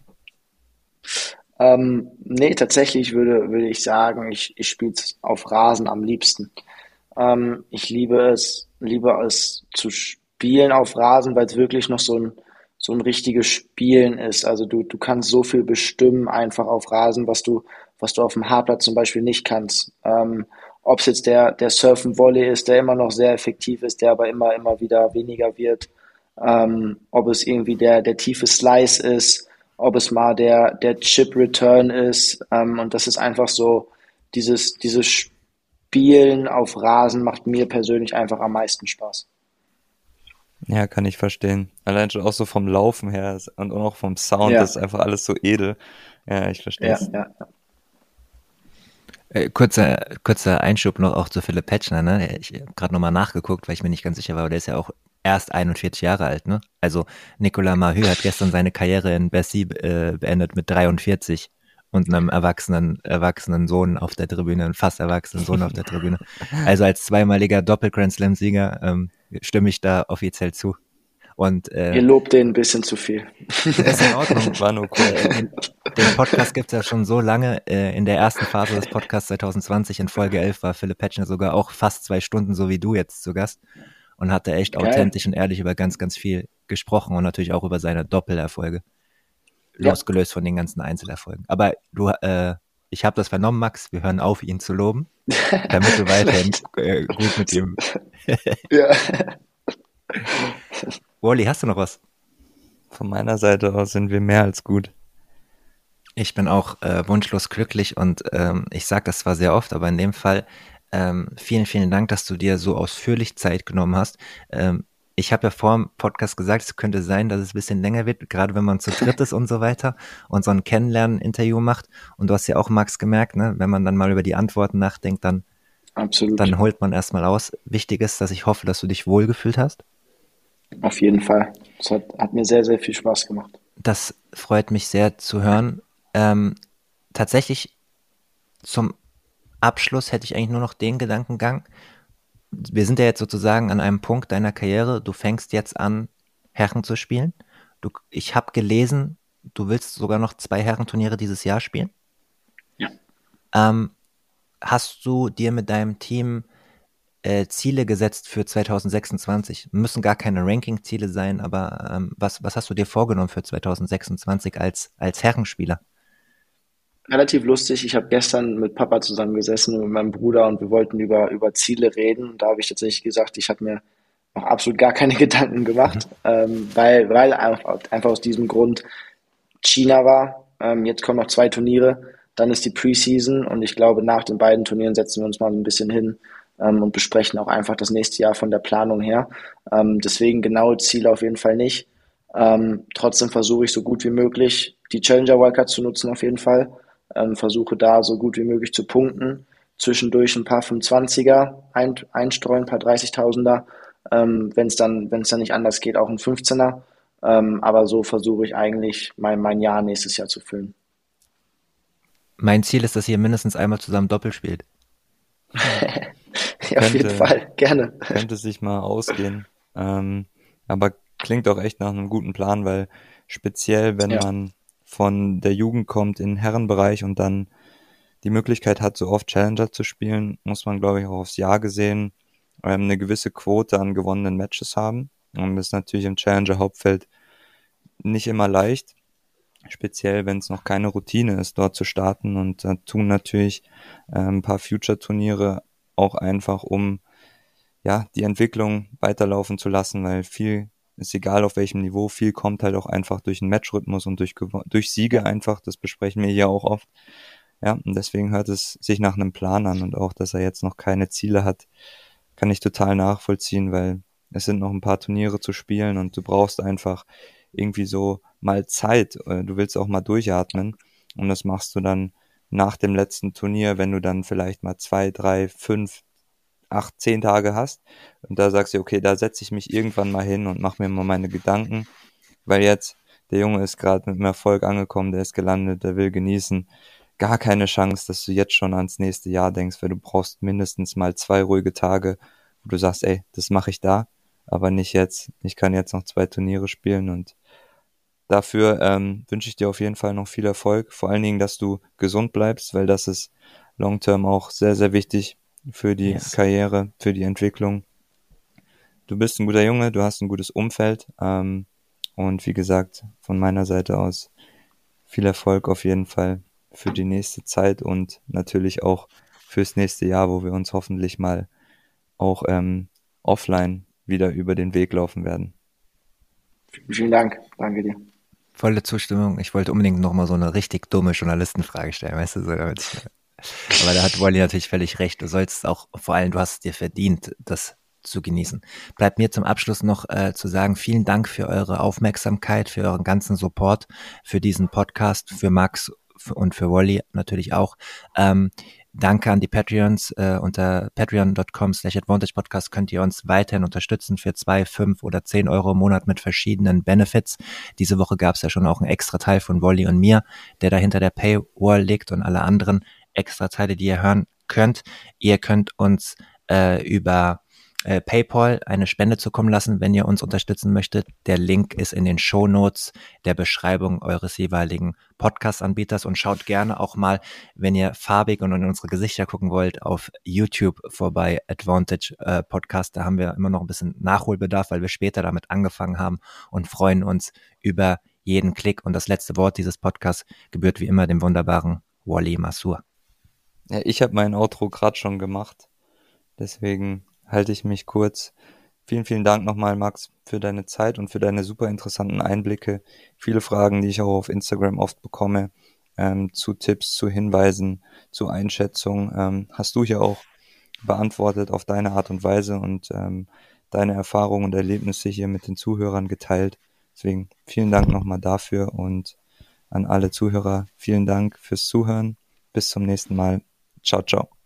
Ähm, nee, tatsächlich würde, würde ich sagen, ich, ich spiele es auf Rasen am liebsten. Ähm, ich liebe es, liebe es zu spielen auf Rasen, weil es wirklich noch so ein, so ein richtiges Spielen ist. Also du, du kannst so viel bestimmen einfach auf Rasen, was du, was du auf dem Hartplatz zum Beispiel nicht kannst. Ähm, ob es jetzt der, der Surfen-Volley ist, der immer noch sehr effektiv ist, der aber immer, immer wieder weniger wird. Ähm, ob es irgendwie der, der tiefe Slice ist, ob es mal der, der Chip-Return ist. Ähm, und das ist einfach so, dieses, dieses Spielen auf Rasen macht mir persönlich einfach am meisten Spaß. Ja, kann ich verstehen. Allein schon auch so vom Laufen her ist- und auch vom Sound, das Ja, ist einfach alles so edel. Ja, ich verstehe ja, es. ja. Äh, kurzer, kurzer Einschub noch auch zu Philipp Petschner, ne? Ich habe gerade nochmal nachgeguckt, weil ich mir nicht ganz sicher war, aber der ist ja auch erst einundvierzig Jahre alt, ne? Also Nicolas Mahut hat gestern seine Karriere in Bercy äh, beendet mit dreiundvierzig und einem erwachsenen, erwachsenen Sohn auf der Tribüne, einem fast erwachsenen Sohn auf der Tribüne. Also als zweimaliger Doppel-Grand Slam-Sieger ähm, stimme ich da offiziell zu. Und Ihr äh, lobt den ein bisschen zu viel. ist in Ordnung. War nur cool. Äh, den, den Podcast gibt's ja schon so lange. Äh, in der ersten Phase des Podcasts zwanzig zwanzig in Folge elf war Philipp Petschner sogar auch fast zwei Stunden, so wie du jetzt zu Gast. Und hat da echt Geil. authentisch und ehrlich über ganz, ganz viel gesprochen und natürlich auch über seine Doppelerfolge. Ja, Losgelöst von den ganzen Einzelerfolgen. Aber du, äh, ich habe das vernommen, Max. Wir hören auf, ihn zu loben, damit du weiterhin vielleicht. äh, gut mit ihm. Ja. Wally, hast du noch was? Von meiner Seite aus sind wir mehr als gut. Ich bin auch äh, wunschlos glücklich und ähm, ich sage das zwar sehr oft, aber in dem Fall ähm, vielen, vielen Dank, dass du dir so ausführlich Zeit genommen hast. Ähm, ich habe ja vor dem Podcast gesagt, es könnte sein, dass es ein bisschen länger wird, gerade wenn man zu dritt ist und so weiter und so ein Kennenlernen-Interview macht. Und du hast ja auch, Max, gemerkt, ne, wenn man dann mal über die Antworten nachdenkt, dann, Absolut. dann holt man erstmal aus. Wichtig ist, dass ich hoffe, dass du dich wohlgefühlt hast. Auf jeden Fall. Es hat, hat mir sehr, sehr viel Spaß gemacht. Das freut mich sehr zu hören. Ähm, tatsächlich zum Abschluss hätte ich eigentlich nur noch den Gedankengang. Wir sind ja jetzt sozusagen an einem Punkt deiner Karriere. Du fängst jetzt an, Herren zu spielen. Du, ich habe gelesen, du willst sogar noch zwei Herrenturniere dieses Jahr spielen. Ja. Ähm, hast du dir mit deinem Team äh, Ziele gesetzt für zwanzig sechsundzwanzig? Müssen gar keine Ranking-Ziele sein, aber ähm, was, was hast du dir vorgenommen für zwanzig sechsundzwanzig als, als Herrenspieler? Relativ lustig. Ich habe gestern mit Papa zusammengesessen und mit meinem Bruder und wir wollten über, über Ziele reden. Da habe ich tatsächlich gesagt, ich habe mir noch absolut gar keine Gedanken Mhm. gemacht, ähm, weil, weil einfach, einfach aus diesem Grund China war. Ähm, jetzt kommen noch zwei Turniere, dann ist die Preseason und ich glaube, nach den beiden Turnieren setzen wir uns mal so ein bisschen hin ähm, und besprechen auch einfach das nächste Jahr von der Planung her. Ähm, deswegen genaue Ziele auf jeden Fall nicht. Ähm, trotzdem versuche ich so gut wie möglich die Challenger Wildcard zu nutzen auf jeden Fall. Ähm, versuche da so gut wie möglich zu punkten. Zwischendurch ein paar fünfundzwanziger ein, einstreuen, ein paar dreißigtausender. Ähm, wenn es dann, wenn es dann nicht anders geht, auch ein fünfzehner. Ähm, aber so versuche ich eigentlich mein, mein Jahr nächstes Jahr zu füllen. Mein Ziel ist, dass ihr mindestens einmal zusammen Doppel spielt. Ja, auf jeden Könnte, Fall, gerne. könnte sich mal ausgehen. Ähm, aber klingt auch echt nach einem guten Plan, weil speziell, wenn Ja, man von der Jugend kommt in den Herrenbereich und dann die Möglichkeit hat, so oft Challenger zu spielen, muss man, glaube ich, auch aufs Jahr gesehen ähm, eine gewisse Quote an gewonnenen Matches haben. Und das ist natürlich im Challenger-Hauptfeld nicht immer leicht, speziell wenn es noch keine Routine ist, dort zu starten. Und da tun natürlich äh, ein paar Future-Turniere auch einfach, um ja die Entwicklung weiterlaufen zu lassen, weil viel ist egal auf welchem Niveau, viel kommt halt auch einfach durch den Matchrhythmus und durch, gewo- durch Siege einfach. Das besprechen wir hier auch oft. Ja, und deswegen hört es sich nach einem Plan an und auch, dass er jetzt noch keine Ziele hat, kann ich total nachvollziehen, weil es sind noch ein paar Turniere zu spielen und du brauchst einfach irgendwie so mal Zeit. Äh, Du willst auch mal durchatmen und das machst du dann nach dem letzten Turnier, wenn du dann vielleicht mal zwei, drei, fünf, acht, zehn Tage hast und da sagst du, okay, da setze ich mich irgendwann mal hin und mache mir mal meine Gedanken, weil jetzt der Junge ist gerade mit dem Erfolg angekommen, der ist gelandet, der will genießen. Gar keine Chance, dass du jetzt schon ans nächste Jahr denkst, weil du brauchst mindestens mal zwei ruhige Tage, wo du sagst, ey, das mache ich da, aber nicht jetzt. Ich kann jetzt noch zwei Turniere spielen und dafür ähm, wünsche ich dir auf jeden Fall noch viel Erfolg. Vor allen Dingen, dass du gesund bleibst, weil das ist long term auch sehr, sehr wichtig für die Yes. Karriere, für die Entwicklung. Du bist ein guter Junge, du hast ein gutes Umfeld ähm, und wie gesagt, von meiner Seite aus viel Erfolg auf jeden Fall für die nächste Zeit und natürlich auch fürs nächste Jahr, wo wir uns hoffentlich mal auch ähm, offline wieder über den Weg laufen werden. vielen Dank. Danke dir. Volle Zustimmung. Ich wollte unbedingt nochmal so eine richtig dumme Journalistenfrage stellen, weißt du, so damit ich, aber da hat Wally natürlich völlig recht. Du sollst auch, vor allem, du hast es dir verdient, das zu genießen. Bleibt mir zum Abschluss noch äh, zu sagen, vielen Dank für eure Aufmerksamkeit, für euren ganzen Support, für diesen Podcast, für Max f- und für Wally natürlich auch. Ähm, Danke an die Patreons. Äh, unter patreon.com slash advantage podcast könnt ihr uns weiterhin unterstützen für zwei, fünf oder zehn Euro im Monat mit verschiedenen Benefits. Diese Woche gab es ja schon auch einen extra Teil von Wally und mir, der da hinter der Paywall liegt und alle anderen extra Teile, die ihr hören könnt. Ihr könnt uns äh, über äh, PayPal eine Spende zukommen lassen, wenn ihr uns unterstützen möchtet. Der Link ist in den Shownotes der Beschreibung eures jeweiligen Podcast-Anbieters und schaut gerne auch mal, wenn ihr farbig und in unsere Gesichter gucken wollt, auf YouTube vorbei, Advantage äh, Podcast. Da haben wir immer noch ein bisschen Nachholbedarf, weil wir später damit angefangen haben und freuen uns über jeden Klick. Und das letzte Wort dieses Podcasts gebührt wie immer dem wunderbaren Wally Masur. Ja, ich habe mein Outro gerade schon gemacht, deswegen halte ich mich kurz. Vielen, vielen Dank nochmal, Max, für deine Zeit und für deine super interessanten Einblicke. Viele Fragen, die ich auch auf Instagram oft bekomme, ähm, zu Tipps, zu Hinweisen, zu Einschätzungen, ähm, hast du hier auch beantwortet auf deine Art und Weise und ähm, deine Erfahrungen und Erlebnisse hier mit den Zuhörern geteilt. Deswegen vielen Dank nochmal dafür und an alle Zuhörer vielen Dank fürs Zuhören. Bis zum nächsten Mal. Ciao, ciao.